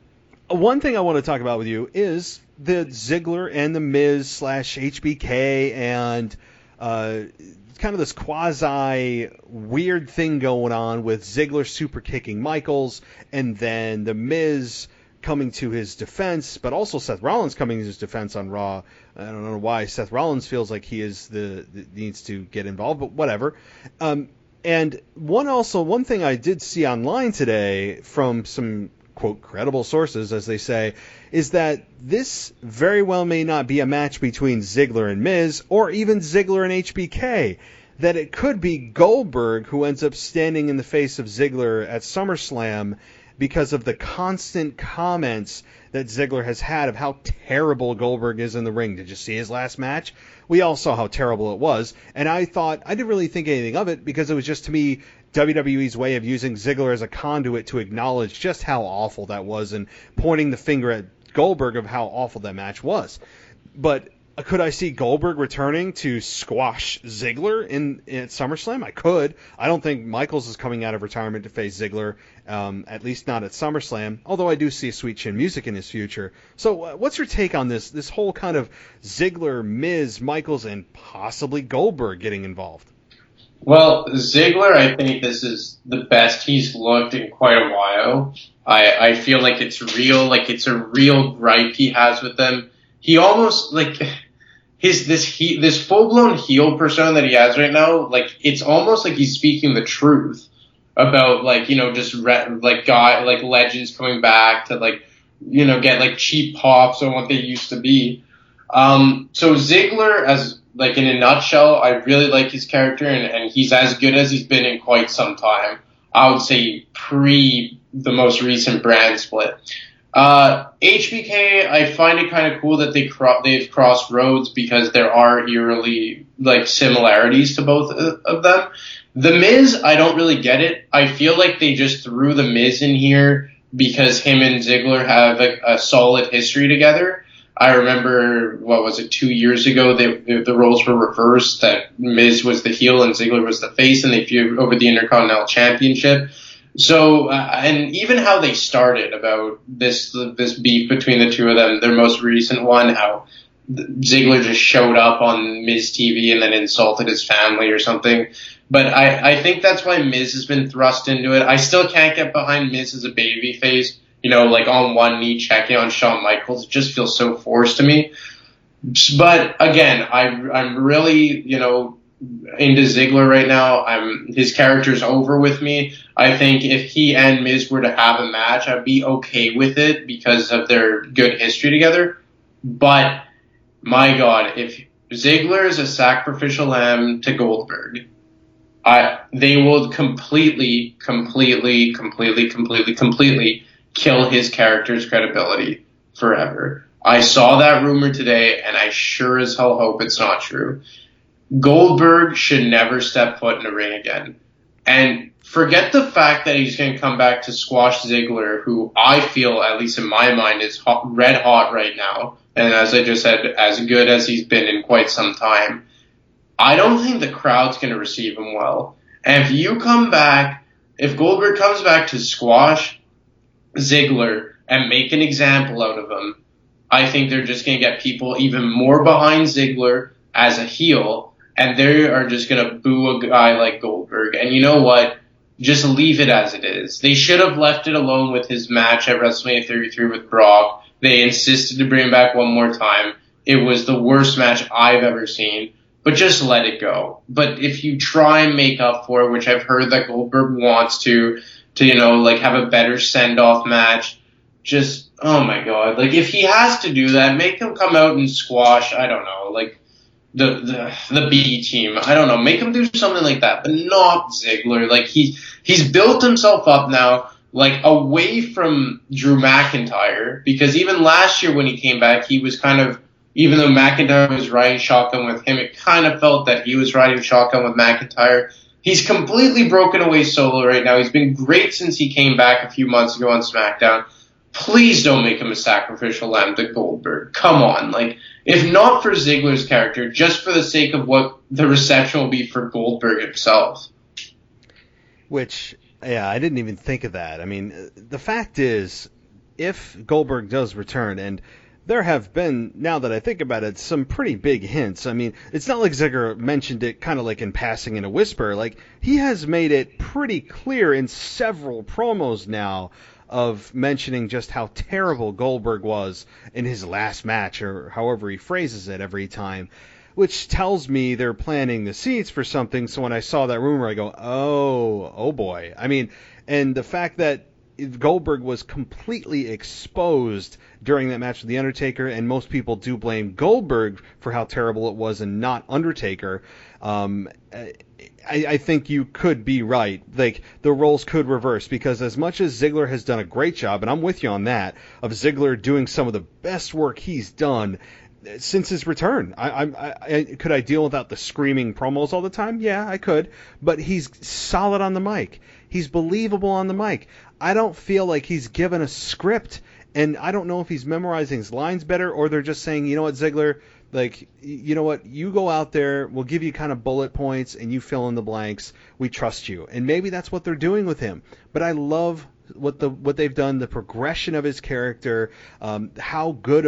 one thing I want to talk about with you is the Ziggler and the Miz slash H B K and uh, kind of this quasi weird thing going on with Ziggler super kicking Michaels, and then the Miz coming to his defense, but also Seth Rollins coming to his defense on Raw. I don't know why Seth Rollins feels like he is the, the needs to get involved, but whatever. Um, and one also one thing I did see online today from some quote credible sources, as they say, is that this very well may not be a match between Ziggler and Miz, or even Ziggler and H B K. That it could be Goldberg who ends up standing in the face of Ziggler at SummerSlam because of the constant comments that Ziggler has had of how terrible Goldberg is in the ring. Did you see his last match? We all saw how terrible it was, and I thought, I didn't really think anything of it, because it was just, to me, W W E's way of using Ziggler as a conduit to acknowledge just how awful that was and pointing the finger at Goldberg of how awful that match was. But could I see Goldberg returning to squash Ziggler in, in at SummerSlam? I could. I don't think Michaels is coming out of retirement to face Ziggler, um, at least not at SummerSlam, although I do see Sweet Chin Music in his future. So uh, what's your take on this, this whole kind of Ziggler, Miz, Michaels, and possibly Goldberg getting involved? Well, Ziggler, I think this is the best he's looked in quite a while. I, I feel like it's real, like it's a real gripe he has with them. He almost, like, his, this he, this full-blown heel persona that he has right now, like, it's almost like he's speaking the truth about, like, you know, just, re- like, guy, like, legends coming back to, like, you know, get, like, cheap pops on what they used to be. Um, so Ziggler, as, like, in a nutshell, I really like his character, and, and he's as good as he's been in quite some time. I would say pre the most recent brand split. Uh, H B K, I find it kind of cool that they cro- they've crossed roads because there are eerily, like, similarities to both of them. The Miz, I don't really get it. I feel like they just threw The Miz in here because him and Ziggler have a, a solid history together. I remember, what was it, two years ago, they, the, the roles were reversed, that Miz was the heel and Ziggler was the face, and they feuded over the Intercontinental Championship. So, uh, and even how they started about this this beef between the two of them, their most recent one, how Ziggler just showed up on Miz T V and then insulted his family or something. But I, I think that's why Miz has been thrust into it. I still can't get behind Miz as a babyface. You know, like on one knee checking on Shawn Michaels. It just feels so forced to me. But again, I, I'm really, you know, into Ziggler right now. I'm his character's over with me. I think if he and Miz were to have a match, I'd be okay with it because of their good history together. But my God, if Ziggler is a sacrificial lamb to Goldberg, I they will completely, completely, completely, completely, completely kill his character's credibility forever. I saw that rumor today, and I sure as hell hope it's not true. Goldberg should never step foot in the ring again. And forget the fact that he's going to come back to squash Ziggler, who I feel, at least in my mind, is hot, red hot right now. And as I just said, as good as he's been in quite some time. I don't think the crowd's going to receive him well. And if you come back, if Goldberg comes back to squash Ziggler and make an example out of him, I think they're just going to get people even more behind Ziggler as a heel, and they are just going to boo a guy like Goldberg. And you know what? Just leave it as it is. They should have left it alone with his match at WrestleMania thirty-three with Brock. They insisted to bring him back one more time. It was the worst match I've ever seen. But just let it go. But if you try and make up for it, which I've heard that Goldberg wants to, to, you know, like have a better send-off match, just, oh my God. Like, if he has to do that, make him come out and squash, I don't know, like, the, the, the B team. I don't know, make him do something like that, but not Ziggler. Like, he, he's built himself up now, like, away from Drew McIntyre, because even last year when he came back, he was kind of, even though McIntyre was riding shotgun with him, it kind of felt that he was riding shotgun with McIntyre. He's completely broken away solo right now. He's been great since he came back a few months ago on SmackDown. Please don't make him a sacrificial lamb to Goldberg. Come on. Like, if not for Ziggler's character, just for the sake of what the reception will be for Goldberg himself. Which, yeah, I didn't even think of that. I mean, the fact is, if Goldberg does return, and there have been, now that I think about it, some pretty big hints. I mean, it's not like Ziggler mentioned it kind of like in passing in a whisper. Like, he has made it pretty clear in several promos now of mentioning just how terrible Goldberg was in his last match, or however he phrases it every time, which tells me they're planting the seeds for something. So when I saw that rumor, I go, oh, oh boy. I mean, and the fact that Goldberg was completely exposed during that match with The Undertaker, and most people do blame Goldberg for how terrible it was and not Undertaker. Um, I, I think you could be right. Like, the roles could reverse, because as much as Ziggler has done a great job, and I'm with you on that, of Ziggler doing some of the best work he's done since his return. I, I, I could I deal without the screaming promos all the time? Yeah, I could. But he's solid on the mic. He's believable on the mic. I don't feel like he's given a script, and I don't know if he's memorizing his lines better, or they're just saying, you know what, Ziggler, like, you know what, you go out there, we'll give you kind of bullet points, and you fill in the blanks. We trust you. And maybe that's what they're doing with him. But I love what the what they've done, the progression of his character, um, how good of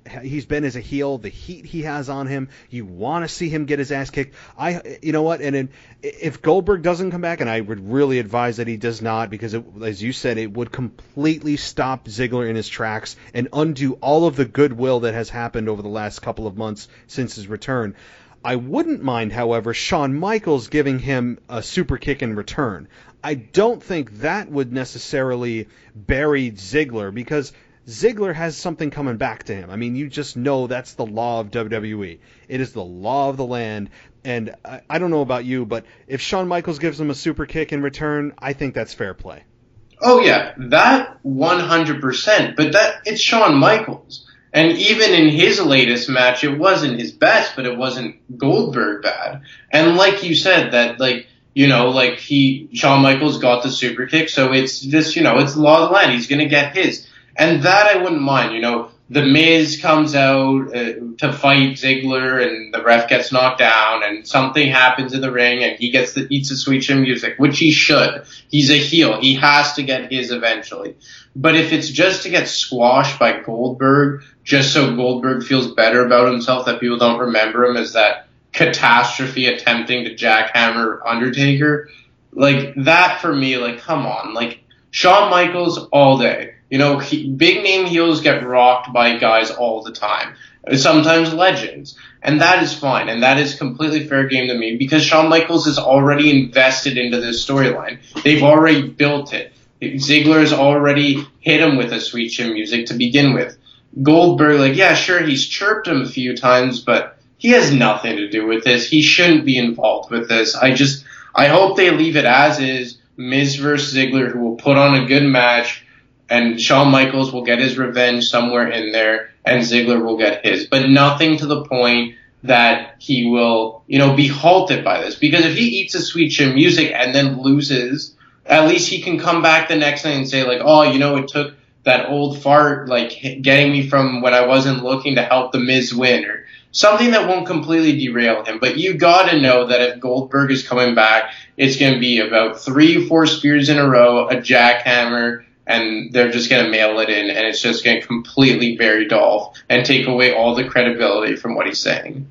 he's been as a heel, the heat he has on him. You want to see him get his ass kicked. I, you know what? And then if Goldberg doesn't come back, and I would really advise that he does not, because it, as you said, it would completely stop Ziggler in his tracks and undo all of the goodwill that has happened over the last couple of months since his return. I wouldn't mind, however, Shawn Michaels giving him a super kick in return. I don't think that would necessarily bury Ziggler, because Ziggler has something coming back to him. I mean, you just know that's the law of W W E. It is the law of the land, and I, I don't know about you, but if Shawn Michaels gives him a super kick in return, I think that's fair play. Oh, yeah, that one hundred percent, but that it's Shawn Michaels. And even in his latest match, it wasn't his best, but it wasn't Goldberg bad. And like you said, that, like, you know, like he, Shawn Michaels got the super kick, so it's just, you know, it's the law of the land. He's going to get his. And that I wouldn't mind, you know. The Miz comes out uh, to fight Ziggler, and the ref gets knocked down, and something happens in the ring, and he gets the eats the sweet chin music, which he should. He's a heel. He has to get his eventually. But if it's just to get squashed by Goldberg, just so Goldberg feels better about himself, that people don't remember him as that catastrophe attempting to jackhammer Undertaker, like that for me, like come on, like Shawn Michaels all day. You know, he, big name heels get rocked by guys all the time, sometimes legends, and that is fine, and that is completely fair game to me, because Shawn Michaels is already invested into this storyline. They've already built it. Ziggler has already hit him with a sweet chin music to begin with. Goldberg, like, yeah, sure, he's chirped him a few times, but he has nothing to do with this. He shouldn't be involved with this. I just, I hope they leave it as is, Miz versus Ziggler, who will put on a good match, and Shawn Michaels will get his revenge somewhere in there, and Ziggler will get his. But nothing to the point that he will, you know, be halted by this. Because if he eats a sweet chin music and then loses, at least he can come back the next night and say, like, oh, you know, it took that old fart, like, getting me from when I wasn't looking to help the Miz win, or something that won't completely derail him. But you gotta know that if Goldberg is coming back, it's going to be about three, four spears in a row, a jackhammer, and they're just going to mail it in, and it's just going to completely bury Dolph and take away all the credibility from what he's saying.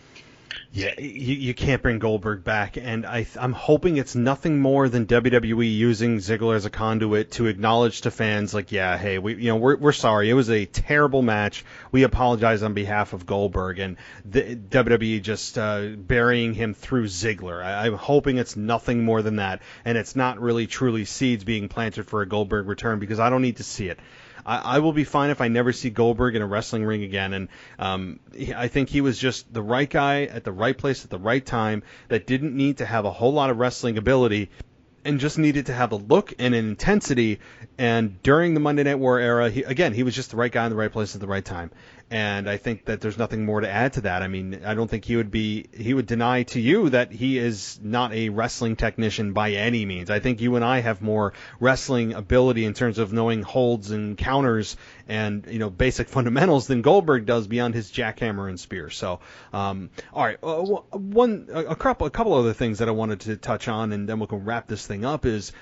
Yeah, you, you can't bring Goldberg back, and I, I'm hoping it's nothing more than W W E using Ziggler as a conduit to acknowledge to fans, like, yeah, hey, we, you know, we're we're sorry, it was a terrible match. We apologize on behalf of Goldberg, and the W W E just uh, burying him through Ziggler. I, I'm hoping it's nothing more than that, and it's not really truly seeds being planted for a Goldberg return, because I don't need to see it. I, I will be fine if I never see Goldberg in a wrestling ring again. And um, he, I think he was just the right guy at the right place at the right time that didn't need to have a whole lot of wrestling ability and just needed to have a look and an intensity. And during the Monday Night War era, he, again, he was just the right guy in the right place at the right time. And I think that there's nothing more to add to that. I mean, I don't think he would be, he would deny to you that he is not a wrestling technician by any means. I think you and I have more wrestling ability in terms of knowing holds and counters and, you know, basic fundamentals than Goldberg does beyond his jackhammer and spear. So, um, all right, uh, one, a couple, a couple other things that I wanted to touch on, and then we can wrap this thing up is,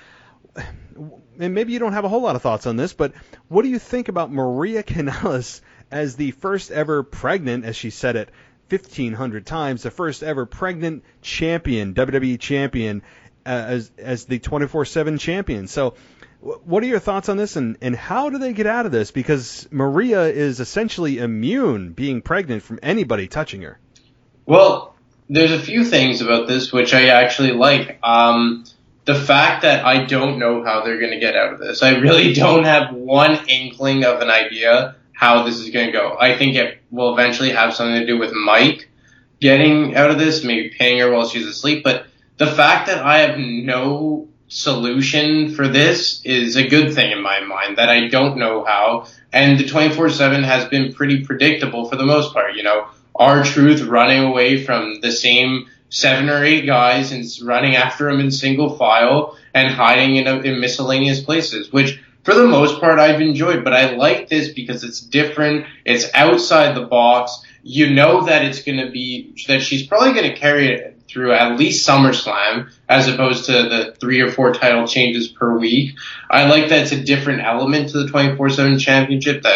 and maybe you don't have a whole lot of thoughts on this, but what do you think about Maria Kanellis as the first ever pregnant, as she said it fifteen hundred times, the first ever pregnant champion, W W E champion, uh, as as the twenty-four seven champion? So what are your thoughts on this, and, and how do they get out of this? Because Maria is essentially immune, being pregnant, from anybody touching her. Well, there's a few things about this which I actually like. Um, the fact that I don't know how they're going to get out of this. I really don't have one inkling of an idea how this is going to go. I think it will eventually have something to do with Mike getting out of this, maybe paying her while she's asleep. But the fact that I have no solution for this is a good thing in my mind, that I don't know how. And the twenty-four seven has been pretty predictable for the most part. You know, R-Truth running away from the same seven or eight guys and running after him in single file and hiding in, a, in miscellaneous places, which for the most part I've enjoyed. But I like this because it's different. It's outside the box. You know that it's going to be, that she's probably going to carry it through at least SummerSlam as opposed to the three or four title changes per week. I like that it's a different element to the twenty-four seven championship, that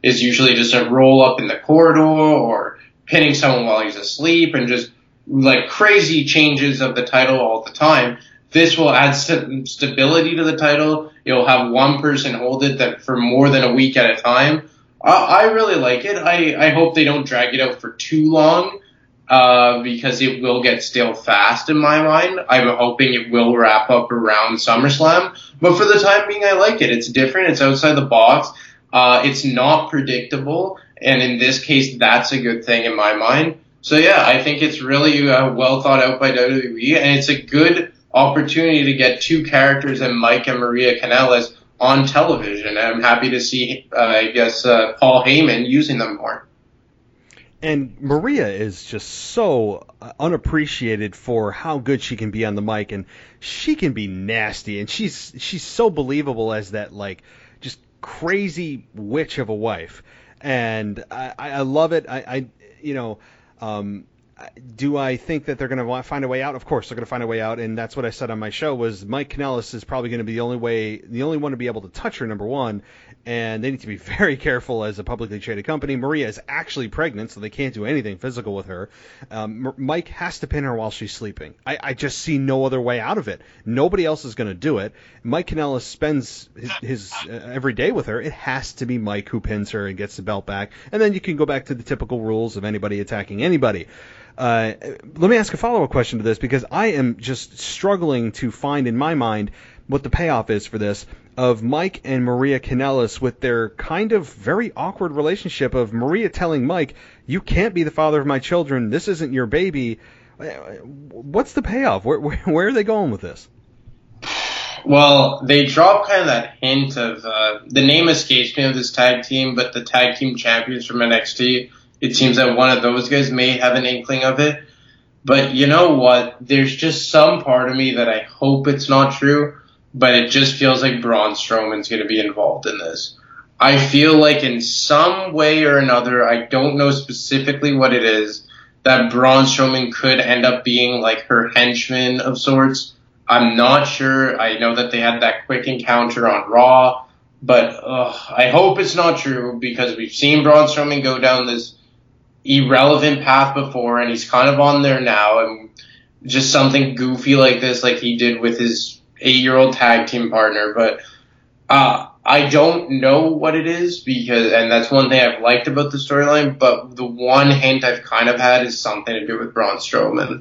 is usually just a roll up in the corridor or pinning someone while he's asleep and just like crazy changes of the title all the time. This will add st- stability to the title. You'll have one person hold it that for more than a week at a time. I, I really like it. I, I hope they don't drag it out for too long, uh, because it will get stale fast in my mind. I'm hoping it will wrap up around SummerSlam. But for the time being, I like it. It's different. It's outside the box. Uh, it's not predictable. And in this case, that's a good thing in my mind. So yeah, I think it's really uh, well thought out by W W E, and it's a good opportunity to get two characters in Mike and Maria Kanellis on television. And I'm happy to see, uh, I guess, uh, Paul Heyman using them more. And Maria is just so unappreciated for how good she can be on the mic, and she can be nasty, and she's she's so believable as that like just crazy witch of a wife, and I, I love it. I, I you know. Um, do I think that they're going to find a way out? Of course, they're going to find a way out, and that's what I said on my show. Was Mike Kanellis is probably going to be the only way, the only one to be able to touch her. Number one, and they need to be very careful as a publicly traded company. Maria is actually pregnant, so they can't do anything physical with her. Um, M- Mike has to pin her while she's sleeping. I, I just see no other way out of it. Nobody else is going to do it. Mike Kanellis spends his, his uh, every day with her. It has to be Mike who pins her and gets the belt back, and then you can go back to the typical rules of anybody attacking anybody. Uh, let me ask a follow-up question to this, because I am just struggling to find in my mind what the payoff is for this, of Mike and Maria Kanellis with their kind of very awkward relationship of Maria telling Mike, you can't be the father of my children, this isn't your baby. What's the payoff? Where, where, where are they going with this? Well, they drop kind of that hint of, uh, the name escapes me of this tag team, but the tag team champions from N X T, it seems that one of those guys may have an inkling of it. But you know what? There's just some part of me that I hope it's not true, but it just feels like Braun Strowman's going to be involved in this. I feel like in some way or another, I don't know specifically what it is, that Braun Strowman could end up being like her henchman of sorts. I'm not sure. I know that they had that quick encounter on Raw, but uh, I hope it's not true, because we've seen Braun Strowman go down this irrelevant path before, and he's kind of on there now, and just something goofy like this, like he did with his eight-year-old tag team partner. But uh, I don't know what it is, because, and that's one thing I've liked about the storyline, but the one hint I've kind of had is something to do with Braun Strowman.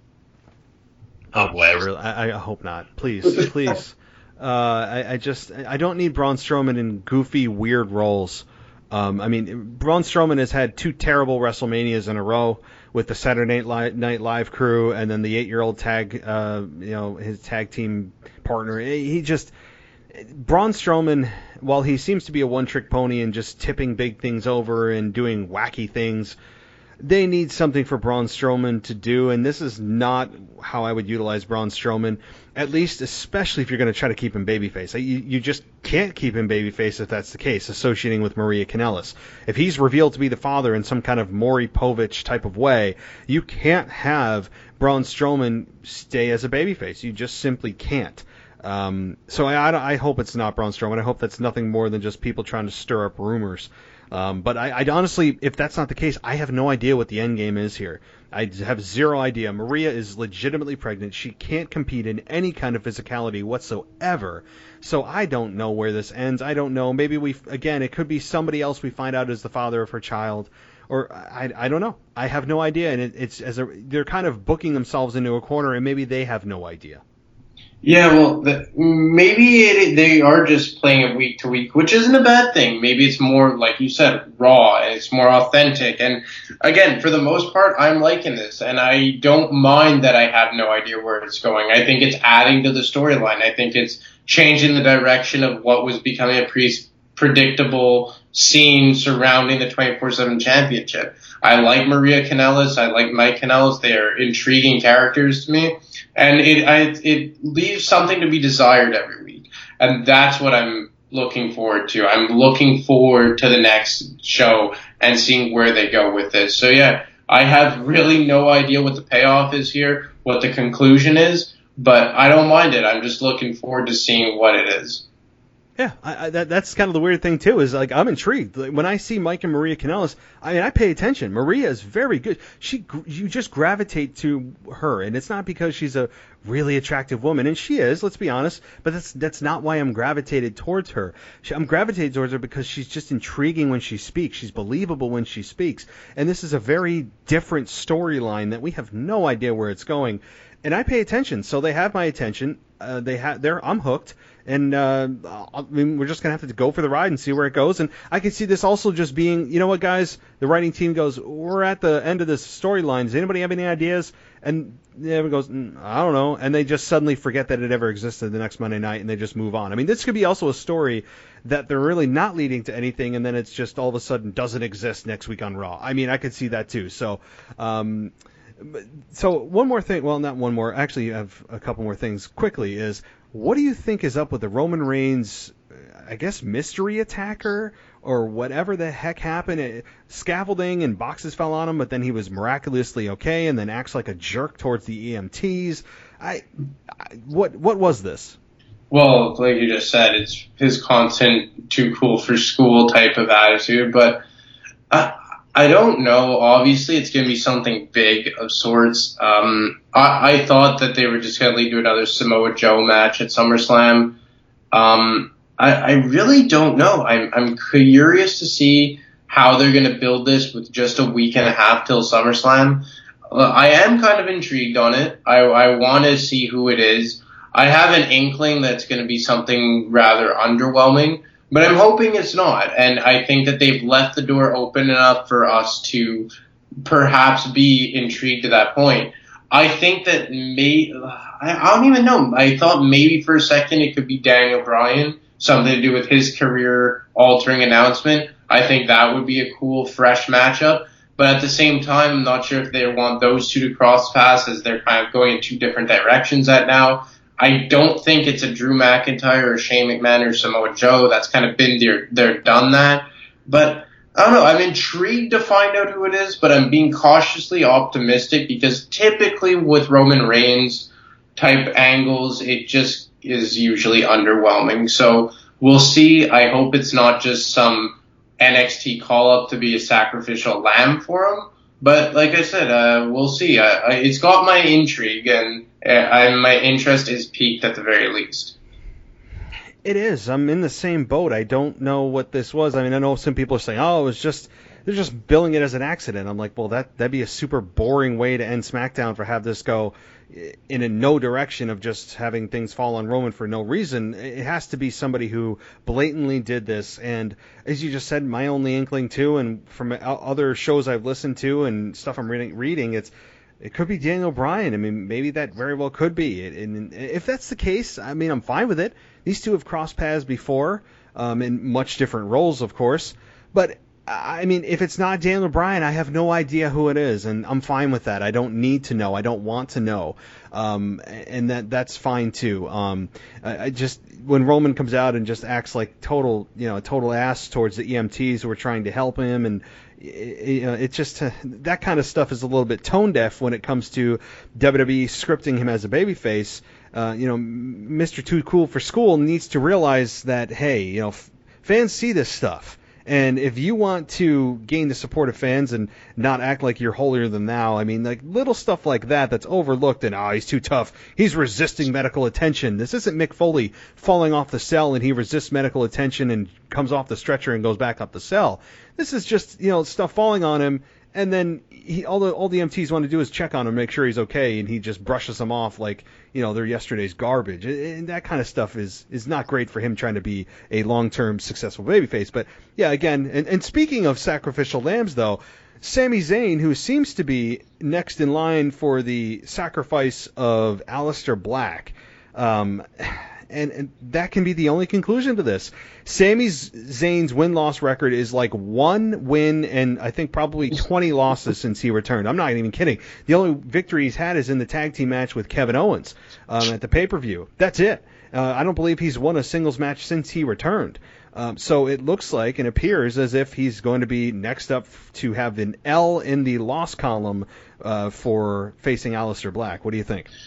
Oh boy, I, really, I, I hope not. Please, please. Uh, I, I just, I don't need Braun Strowman in goofy, weird roles. Um, I mean, Braun Strowman has had two terrible WrestleManias in a row with the Saturday Night Live crew, and then the eight-year-old tag, uh, you know, his tag team partner. He just, Braun Strowman, while he seems to be a one-trick pony and just tipping big things over and doing wacky things, they need something for Braun Strowman to do, and this is not how I would utilize Braun Strowman, at least especially if you're going to try to keep him babyface. You, you just can't keep him babyface if that's the case, associating with Maria Kanellis. If he's revealed to be the father in some kind of Maury Povich type of way, you can't have Braun Strowman stay as a babyface. You just simply can't. Um, so I, I, I hope it's not Braun Strowman. I hope that's nothing more than just people trying to stir up rumors. Um, but I, I honestly, if that's not the case, I have no idea what the end game is here. I have zero idea. Maria is legitimately pregnant. She can't compete in any kind of physicality whatsoever. So I don't know where this ends. I don't know. Maybe we, again, it could be somebody else we find out is the father of her child. Or I, I don't know. I have no idea. And it, it's as a, they're kind of booking themselves into a corner, and maybe they have no idea. Yeah, well, the, maybe it, they are just playing it week to week, which isn't a bad thing. Maybe it's more, like you said, raw, and it's more authentic. And again, for the most part, I'm liking this, and I don't mind that I have no idea where it's going. I think it's adding to the storyline. I think it's changing the direction of what was becoming a pre- predictable scene surrounding the twenty-four seven championship. I like Maria Kanellis. I like Mike Kanellis. They are intriguing characters to me. And it I, it leaves something to be desired every week. And that's what I'm looking forward to. I'm looking forward to the next show and seeing where they go with this. So, yeah, I have really no idea what the payoff is here, what the conclusion is, but I don't mind it. I'm just looking forward to seeing what it is. Yeah, I, I, that, that's kind of the weird thing, too, is like I'm intrigued. Like, when I see Mike and Maria Kanellis, I mean, I pay attention. Maria is very good. She, You just gravitate to her, and it's not because she's a really attractive woman, and she is, let's be honest, but that's that's not why I'm gravitated towards her. She, I'm gravitated towards her because she's just intriguing when she speaks. She's believable when she speaks, and this is a very different storyline that we have no idea where it's going. And I pay attention, so they have my attention. Uh, they have, they're, I'm hooked, and uh, I mean, we're just gonna have to go for the ride and see where it goes. And I can see this also just being, you know what, guys, the writing team goes, we're at the end of this storyline. Does anybody have any ideas? And everyone goes, mm, I don't know, and they just suddenly forget that it ever existed the next Monday night, and they just move on. I mean, this could be also a story that they're really not leading to anything, and then it's just all of a sudden doesn't exist next week on Raw. I mean, I could see that too. So. Um, So one more thing, well, not one more, actually I have a couple more things quickly, is what do you think is up with the Roman Reigns, I guess, mystery attacker or whatever the heck happened? Scaffolding and boxes fell on him, but then he was miraculously okay and then acts like a jerk towards the E M Ts. I, I what what was this? Well, like you just said, it's his constant too cool for school type of attitude, but I, I don't know. Obviously, it's going to be something big of sorts. Um, I, I thought that they were just going to lead to another Samoa Joe match at SummerSlam. Um, I, I really don't know. I'm, I'm curious to see how they're going to build this with just a week and a half till SummerSlam. Uh, I am kind of intrigued on it. I, I want to see who it is. I have an inkling that's going to be something rather underwhelming. But I'm hoping it's not, and I think that they've left the door open enough for us to perhaps be intrigued to that point. I think that may I don't even know. I thought maybe for a second it could be Daniel Bryan, something to do with his career-altering announcement. I think that would be a cool, fresh matchup. But at the same time, I'm not sure if they want those two to cross paths as they're kind of going in two different directions at now. I don't think it's a Drew McIntyre or Shane McMahon or Samoa Joe. That's kind of been their, their done that. But I don't know. I'm intrigued to find out who it is, but I'm being cautiously optimistic because typically with Roman Reigns type angles, it just is usually underwhelming. So we'll see. I hope it's not just some N X T call-up to be a sacrificial lamb for him. But like I said, uh, we'll see. Uh, it's got my intrigue, and uh, my interest is piqued at the very least. It is. I'm in the same boat. I don't know what this was. I mean, I know some people are saying, oh, it was just, they're just billing it as an accident. I'm like, well, that, that'd be a super boring way to end SmackDown, for have this go in a no direction of just having things fall on Roman for no reason. It has to be somebody who blatantly did this. And as you just said, my only inkling too, and from other shows I've listened to and stuff I'm reading, reading it's, it could be Daniel Bryan. I mean, maybe that very well could be. And if that's the case, I mean, I'm fine with it. These two have crossed paths before, um, in much different roles, of course. But, I mean, if it's not Daniel Bryan, I have no idea who it is, and I'm fine with that. I don't need to know. I don't want to know. Um, and that that's fine, too. Um, I, I just, when Roman comes out and just acts like total, you know, total ass towards the E M Ts who are trying to help him, and you know, it just uh, that kind of stuff is a little bit tone deaf when it comes to W W E scripting him as a babyface. Uh, you know, Mister Too Cool for School needs to realize that, hey, you know, f- fans see this stuff. And if you want to gain the support of fans and not act like you're holier than thou, I mean, like little stuff like that that's overlooked and, oh, he's too tough. He's resisting medical attention. This isn't Mick Foley falling off the cell and he resists medical attention and comes off the stretcher and goes back up the cell. This is just, you know, stuff falling on him. And then he, all the all the M Ts want to do is check on him, make sure he's okay, and he just brushes them off like, you know, they're yesterday's garbage. And that kind of stuff is, is not great for him trying to be a long-term successful babyface. But, yeah, again, and, and speaking of sacrificial lambs, though, Sami Zayn, who seems to be next in line for the sacrifice of Aleister Black, um, and, and that can be the only conclusion to this. Sami Zayn's win-loss record is like one win and I think probably twenty losses since he returned. I'm not even kidding. The only victory he's had is in the tag team match with Kevin Owens um, at the pay-per-view. That's it. Uh, I don't believe he's won a singles match since he returned. Um, so it looks like and appears as if he's going to be next up to have an L in the loss column uh, for facing Aleister Black. What do you think?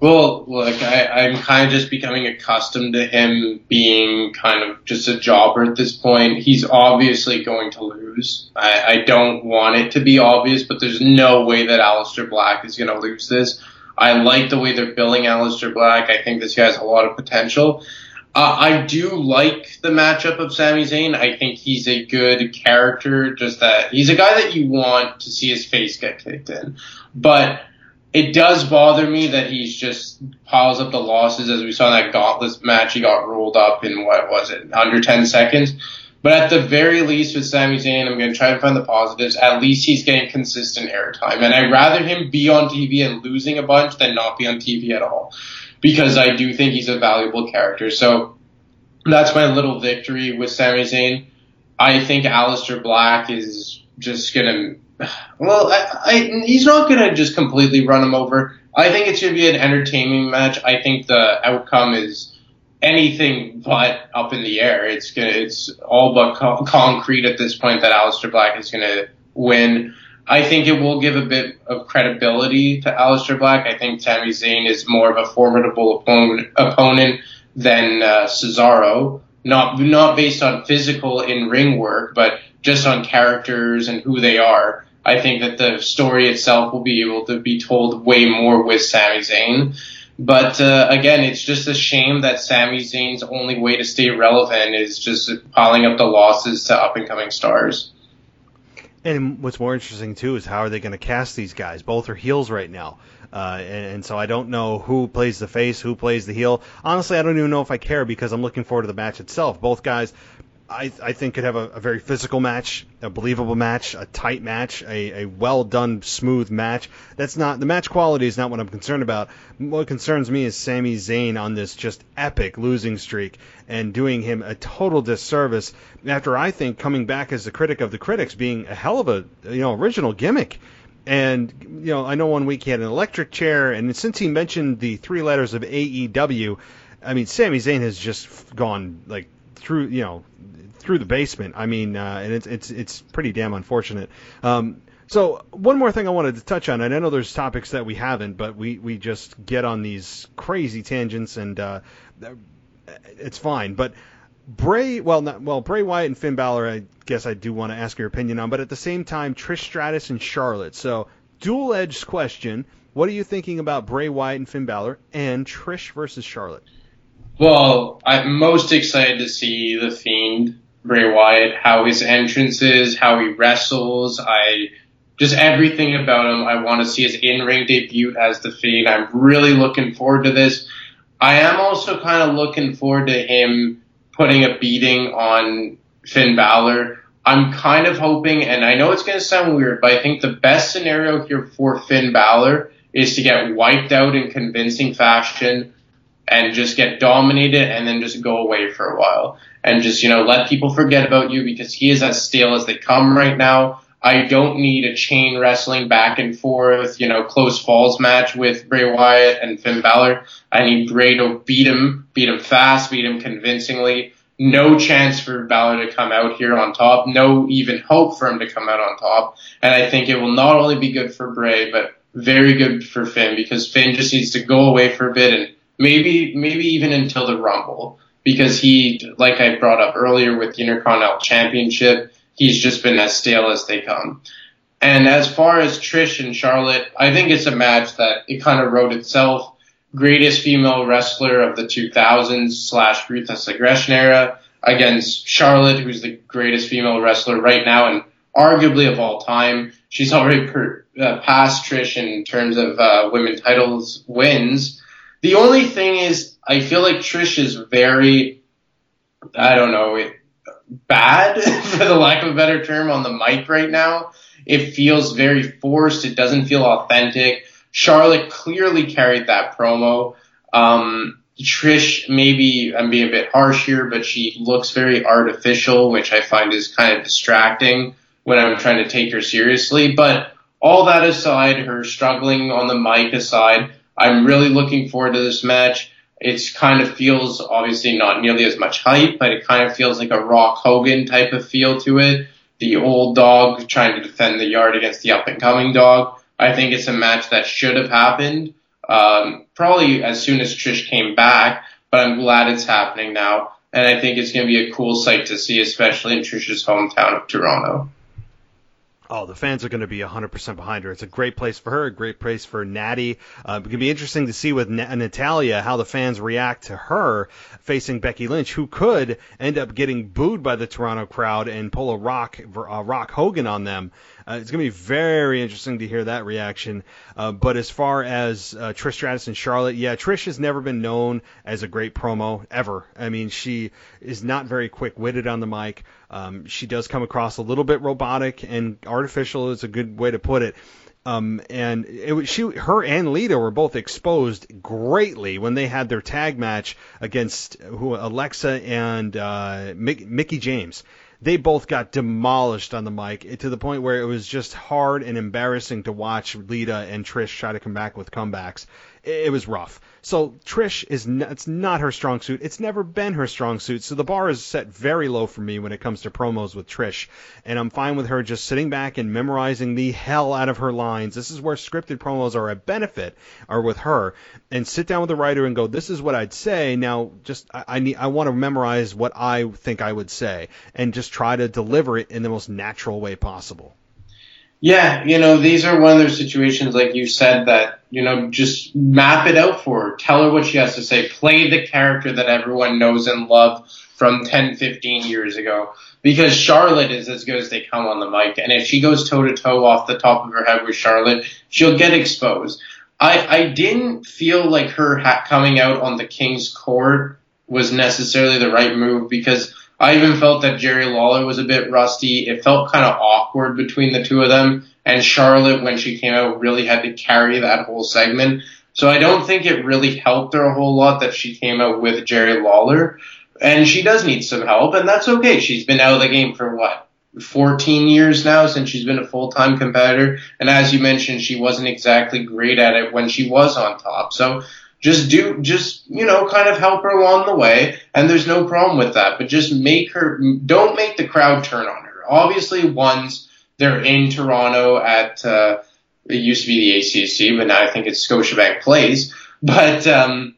Well, look, I, I'm kind of just becoming accustomed to him being kind of just a jobber at this point. He's obviously going to lose. I, I don't want it to be obvious, but there's no way that Aleister Black is going to lose this. I like the way they're billing Aleister Black. I think this guy has a lot of potential. Uh, I do like the matchup of Sami Zayn. I think he's a good character, just that he's a guy that you want to see his face get kicked in. But it does bother me that he's just piles up the losses. As we saw in that Gauntlet match, he got rolled up in, what was it, under ten seconds. But at the very least with Sami Zayn, I'm going to try to find the positives. At least he's getting consistent airtime. And I'd rather him be on T V and losing a bunch than not be on T V at all, because I do think he's a valuable character. So that's my little victory with Sami Zayn. I think Aleister Black is just going to, well, I, I, he's not going to just completely run him over. I think it's going to be an entertaining match. I think the outcome is anything but up in the air. It's gonna, it's all but co- concrete at this point that Aleister Black is going to win. I think it will give a bit of credibility to Aleister Black. I think Sami Zayn is more of a formidable opponent, opponent than uh, Cesaro. Not not based on physical in-ring work, but just on characters and who they are. I think that the story itself will be able to be told way more with Sami Zayn. But uh, again, it's just a shame that Sami Zayn's only way to stay relevant is just piling up the losses to up-and-coming stars. And what's more interesting, too, is how are they going to cast these guys? Both are heels right now. Uh, and, and so I don't know who plays the face, who plays the heel. Honestly, I don't even know if I care because I'm looking forward to the match itself. Both guys, I, I think, could have a, a very physical match, a believable match, a tight match, a, a well-done, smooth match. That's not the match quality is not what I'm concerned about. What concerns me is Sami Zayn on this just epic losing streak and doing him a total disservice after, I think, coming back as the critic of the critics, being a hell of a you know original gimmick. And, you know, I know one week he had an electric chair, and since he mentioned the three letters of A E W, I mean, Sami Zayn has just gone, like, through, you know, through the basement. I mean, uh, and it's it's it's pretty damn unfortunate. Um, so one more thing I wanted to touch on, and I know there's topics that we haven't, but we, we just get on these crazy tangents, and uh, it's fine. But Bray, well, not, well, Bray Wyatt and Finn Balor, I guess I do want to ask your opinion on, but at the same time, Trish Stratus and Charlotte. So, dual-edged question, what are you thinking about Bray Wyatt and Finn Balor and Trish versus Charlotte? Well, I'm most excited to see The Fiend, Bray Wyatt, how his entrance is, how he wrestles. I just everything about him. I want to see his in-ring debut as The Fiend. I'm really looking forward to this. I am also kind of looking forward to him putting a beating on Finn Balor. I'm kind of hoping, and I know it's going to sound weird, but I think the best scenario here for Finn Balor is to get wiped out in convincing fashion and just get dominated and then just go away for a while. And just, you know, let people forget about you because he is as stale as they come right now. I don't need a chain wrestling back and forth, you know, close falls match with Bray Wyatt and Finn Balor. I need Bray to beat him, beat him fast, beat him convincingly. No chance for Balor to come out here on top. No even hope for him to come out on top. And I think it will not only be good for Bray, but very good for Finn because Finn just needs to go away for a bit and maybe, maybe even until the Rumble because he, like I brought up earlier with the Intercontinental Championship, he's just been as stale as they come. And as far as Trish and Charlotte, I think it's a match that it kind of wrote itself. Greatest female wrestler of the two thousands slash Ruthless Aggression era against Charlotte, who's the greatest female wrestler right now and arguably of all time. She's already per, uh, passed Trish in terms of uh, women titles wins. The only thing is, I feel like Trish is very, I don't know, it, bad, for the lack of a better term, on the mic right now. It feels very forced. It doesn't feel authentic. Charlotte clearly carried that promo. Um, Trish, maybe I'm being a bit harsh here, but she looks very artificial, which I find is kind of distracting when I'm trying to take her seriously. But all that aside, her struggling on the mic aside, I'm really looking forward to this match. It's kind of feels, obviously not nearly as much hype, but it kind of feels like a Rock Hogan type of feel to it. The old dog trying to defend the yard against the up-and-coming dog. I think it's a match that should have happened. um, probably as soon as Trish came back, but I'm glad it's happening now. And I think it's going to be a cool sight to see, especially in Trish's hometown of Toronto. Oh, the fans are going to be one hundred percent behind her. It's a great place for her, a great place for Natty. Uh, it can be interesting to see with Na- Natalya how the fans react to her facing Becky Lynch, who could end up getting booed by the Toronto crowd and pull a Rock, uh, Rock Hogan on them. Uh, it's going to be very interesting to hear that reaction. Uh, but as far as uh, Trish Stratus and Charlotte, yeah, Trish has never been known as a great promo, ever. I mean, she is not very quick-witted on the mic. Um, she does come across a little bit robotic and artificial is a good way to put it. Um, and it was, she, her and Lita were both exposed greatly when they had their tag match against who, Alexa and uh, Mick, Mickie James. They both got demolished on the mic to the point where it was just hard and embarrassing to watch Lita and Trish try to come back with comebacks. It was rough. So Trish is not, it's not her strong suit. It's never been her strong suit. So the bar is set very low for me when it comes to promos with Trish. And I'm fine with her just sitting back and memorizing the hell out of her lines. This is where scripted promos are a benefit, are with her. And sit down with the writer and go, this is what I'd say. Now, just I, I need I want to memorize what I think I would say and just try to deliver it in the most natural way possible. Yeah, you know, these are one of those situations, like you said, that, you know, just map it out for her. Tell her what she has to say. Play the character that everyone knows and loves from ten, fifteen years ago. Because Charlotte is as good as they come on the mic. And if she goes toe-to-toe off the top of her head with Charlotte, she'll get exposed. I, I didn't feel like her ha- coming out on the King's Court was necessarily the right move, because I even felt that Jerry Lawler was a bit rusty. It felt kind of awkward between the two of them. And Charlotte, when she came out, really had to carry that whole segment. So I don't think it really helped her a whole lot that she came out with Jerry Lawler. And she does need some help, and that's okay. She's been out of the game for, what, fourteen years now since she's been a full-time competitor. And as you mentioned, she wasn't exactly great at it when she was on top. So Just do, just, you know, kind of help her along the way, and there's no problem with that. But just make her, don't make the crowd turn on her. Obviously, once they're in Toronto at, uh, it used to be the A C C, but now I think it's Scotiabank Place. But um,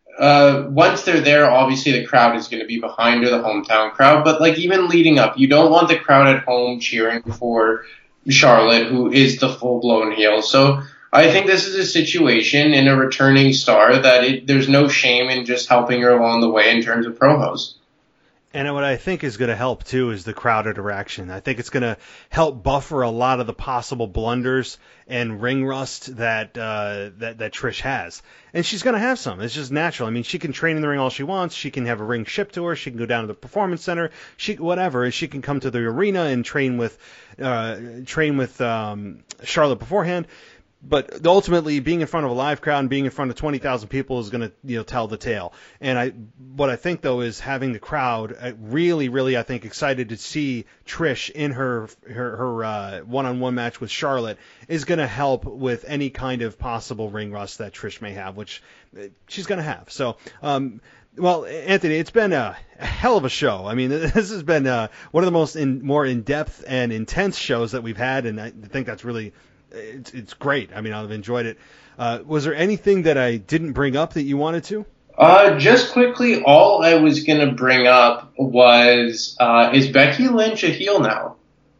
uh, once they're there, obviously the crowd is going to be behind her, the hometown crowd. But, like, even leading up, you don't want the crowd at home cheering for Charlotte, who is the full-blown heel. So I think this is a situation in a returning star that it, there's no shame in just helping her along the way in terms of promos. And what I think is going to help, too, is the crowd interaction. I think it's going to help buffer a lot of the possible blunders and ring rust that uh, that, that Trish has. And she's going to have some. It's just natural. I mean, she can train in the ring all she wants. She can have a ring shipped to her. She can go down to the performance center. She whatever. She can come to the arena and train with, uh, train with um, Charlotte beforehand. But ultimately, being in front of a live crowd and being in front of twenty thousand people is going to, you know, tell the tale. And I, what I think though is having the crowd really, really, I think excited to see Trish in her her, her uh, one-on-one match with Charlotte is going to help with any kind of possible ring rust that Trish may have, which she's going to have. So. Um, Well, Anthony, it's been a, a hell of a show. I mean, this has been uh, one of the most in, more in-depth and intense shows that we've had, and I think that's really it's, it's great. I mean, I've enjoyed it. Uh, was there anything that I didn't bring up that you wanted to? Uh, just quickly, all I was going to bring up was, uh, is Becky Lynch a heel now?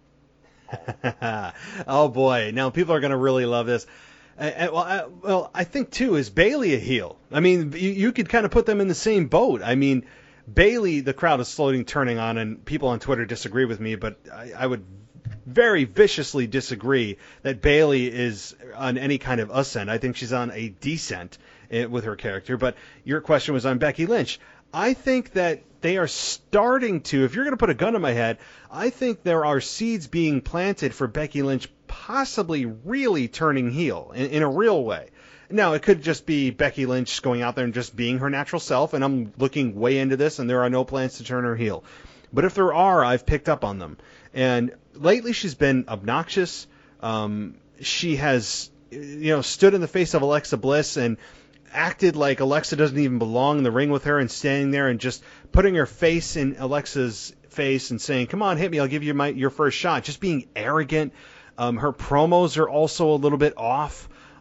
Oh, boy. Now, people are going to really love this. Uh, well, I, well, I think, too, is Bayley a heel? I mean, you, you could kind of put them in the same boat. I mean, Bayley, the crowd is slowly turning on, and people on Twitter disagree with me, but I, I would very viciously disagree that Bayley is on any kind of ascent. I think she's on a descent with her character. But your question was on Becky Lynch. I think that they are starting to, if you're going to put a gun to my head, I think there are seeds being planted for Becky Lynch possibly really turning heel in, in a real way. Now, it could just be Becky Lynch going out there and just being her natural self, and I'm looking way into this, and there are no plans to turn her heel. But if there are, I've picked up on them. And lately she's been obnoxious. Um, she has, you know, stood in the face of Alexa Bliss and acted like Alexa doesn't even belong in the ring with her, and standing there and just putting her face in Alexa's face and saying, come on, hit me, I'll give you my your first shot. Just being arrogant. Um, her promos are also a little bit off.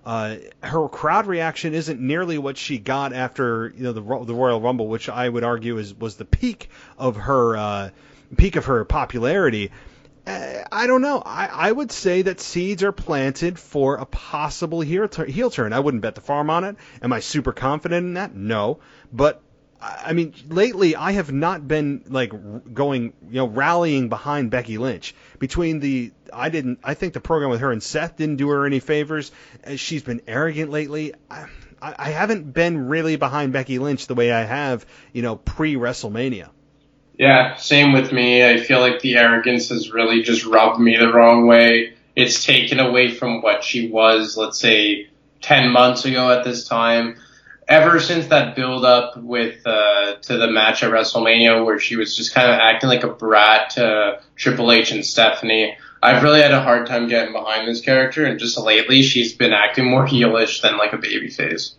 Uh, her crowd reaction isn't nearly what she got after you know the the Royal Rumble, which I would argue is was the peak of her uh, peak of her popularity. Uh, I don't know. I, I would say that seeds are planted for a possible heel, tur- heel turn. I wouldn't bet the farm on it. Am I super confident in that? No. But, I mean, lately I have not been, like, going, you know, rallying behind Becky Lynch. Between the, I didn't, I think the program with her and Seth didn't do her any favors. She's been arrogant lately. I, I haven't been really behind Becky Lynch the way I have, you know, pre-WrestleMania. Yeah, same with me. I feel like the arrogance has really just rubbed me the wrong way. It's taken away from what she was, let's say, ten months ago at this time. Ever since that build-up with uh, to the match at WrestleMania where she was just kind of acting like a brat to Triple H and Stephanie, I've really had a hard time getting behind this character, and just lately she's been acting more heelish than like a babyface.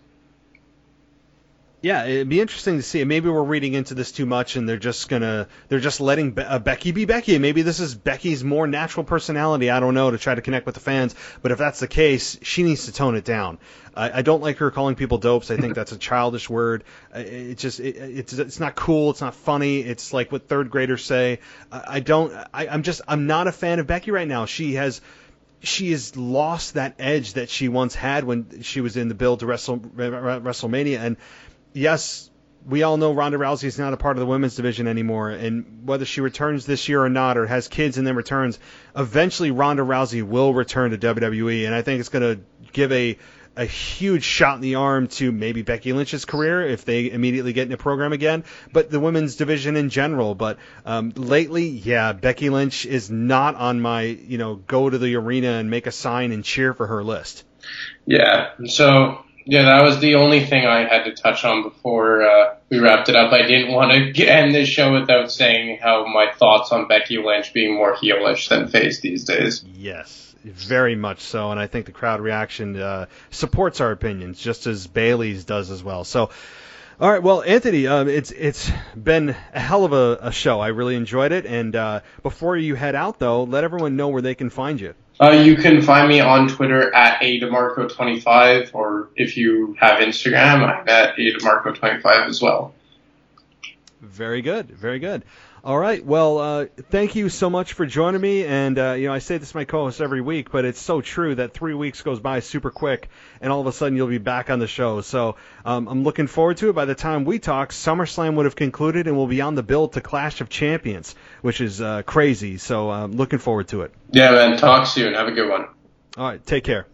Yeah, it'd be interesting to see. Maybe we're reading into this too much, and they're just gonna they're just letting Be- uh, Becky be Becky. Maybe this is Becky's more natural personality. I don't know, to try to connect with the fans. But if that's the case, she needs to tone it down. I, I don't like her calling people dopes. I think that's a childish word. It just it, it's it's not cool. It's not funny. It's like what third graders say. I, I don't. I, I'm just I'm not a fan of Becky right now. She has. She has lost that edge that she once had when she was in the build to Wrestle, WrestleMania. And yes, we all know Ronda Rousey is not a part of the women's division anymore, and whether she returns this year or not, or has kids and then returns, eventually Ronda Rousey will return to W W E, and I think it's going to give a a huge shot in the arm to maybe Becky Lynch's career if they immediately get in a program again, but the women's division in general. But um, lately, yeah, Becky Lynch is not on my, you know, go to the arena and make a sign and cheer for her list. Yeah, so... Yeah, that was the only thing I had to touch on before uh, we wrapped it up. I didn't want to end this show without saying how my thoughts on Becky Lynch being more heelish than face these days. Yes, very much so, and I think the crowd reaction uh, supports our opinions, just as Bayley's does as well. So, all right, well, Anthony, um, it's it's been a hell of a, a show. I really enjoyed it, and uh, before you head out, though, let everyone know where they can find you. Uh, you can find me on Twitter at A DeMarco twenty-five, or if you have Instagram, I'm at A DeMarco twenty-five as well. Very good, very good. All right, well, uh, thank you so much for joining me, and, uh, you know, I say this to my co-host every week, but it's so true that three weeks goes by super quick, and all of a sudden you'll be back on the show, so um, I'm looking forward to it. By the time we talk, SummerSlam would have concluded, and we'll be on the build to Clash of Champions, which is uh, crazy, so I'm looking forward to it. Yeah, man, talk soon. Have a good one. All right, take care.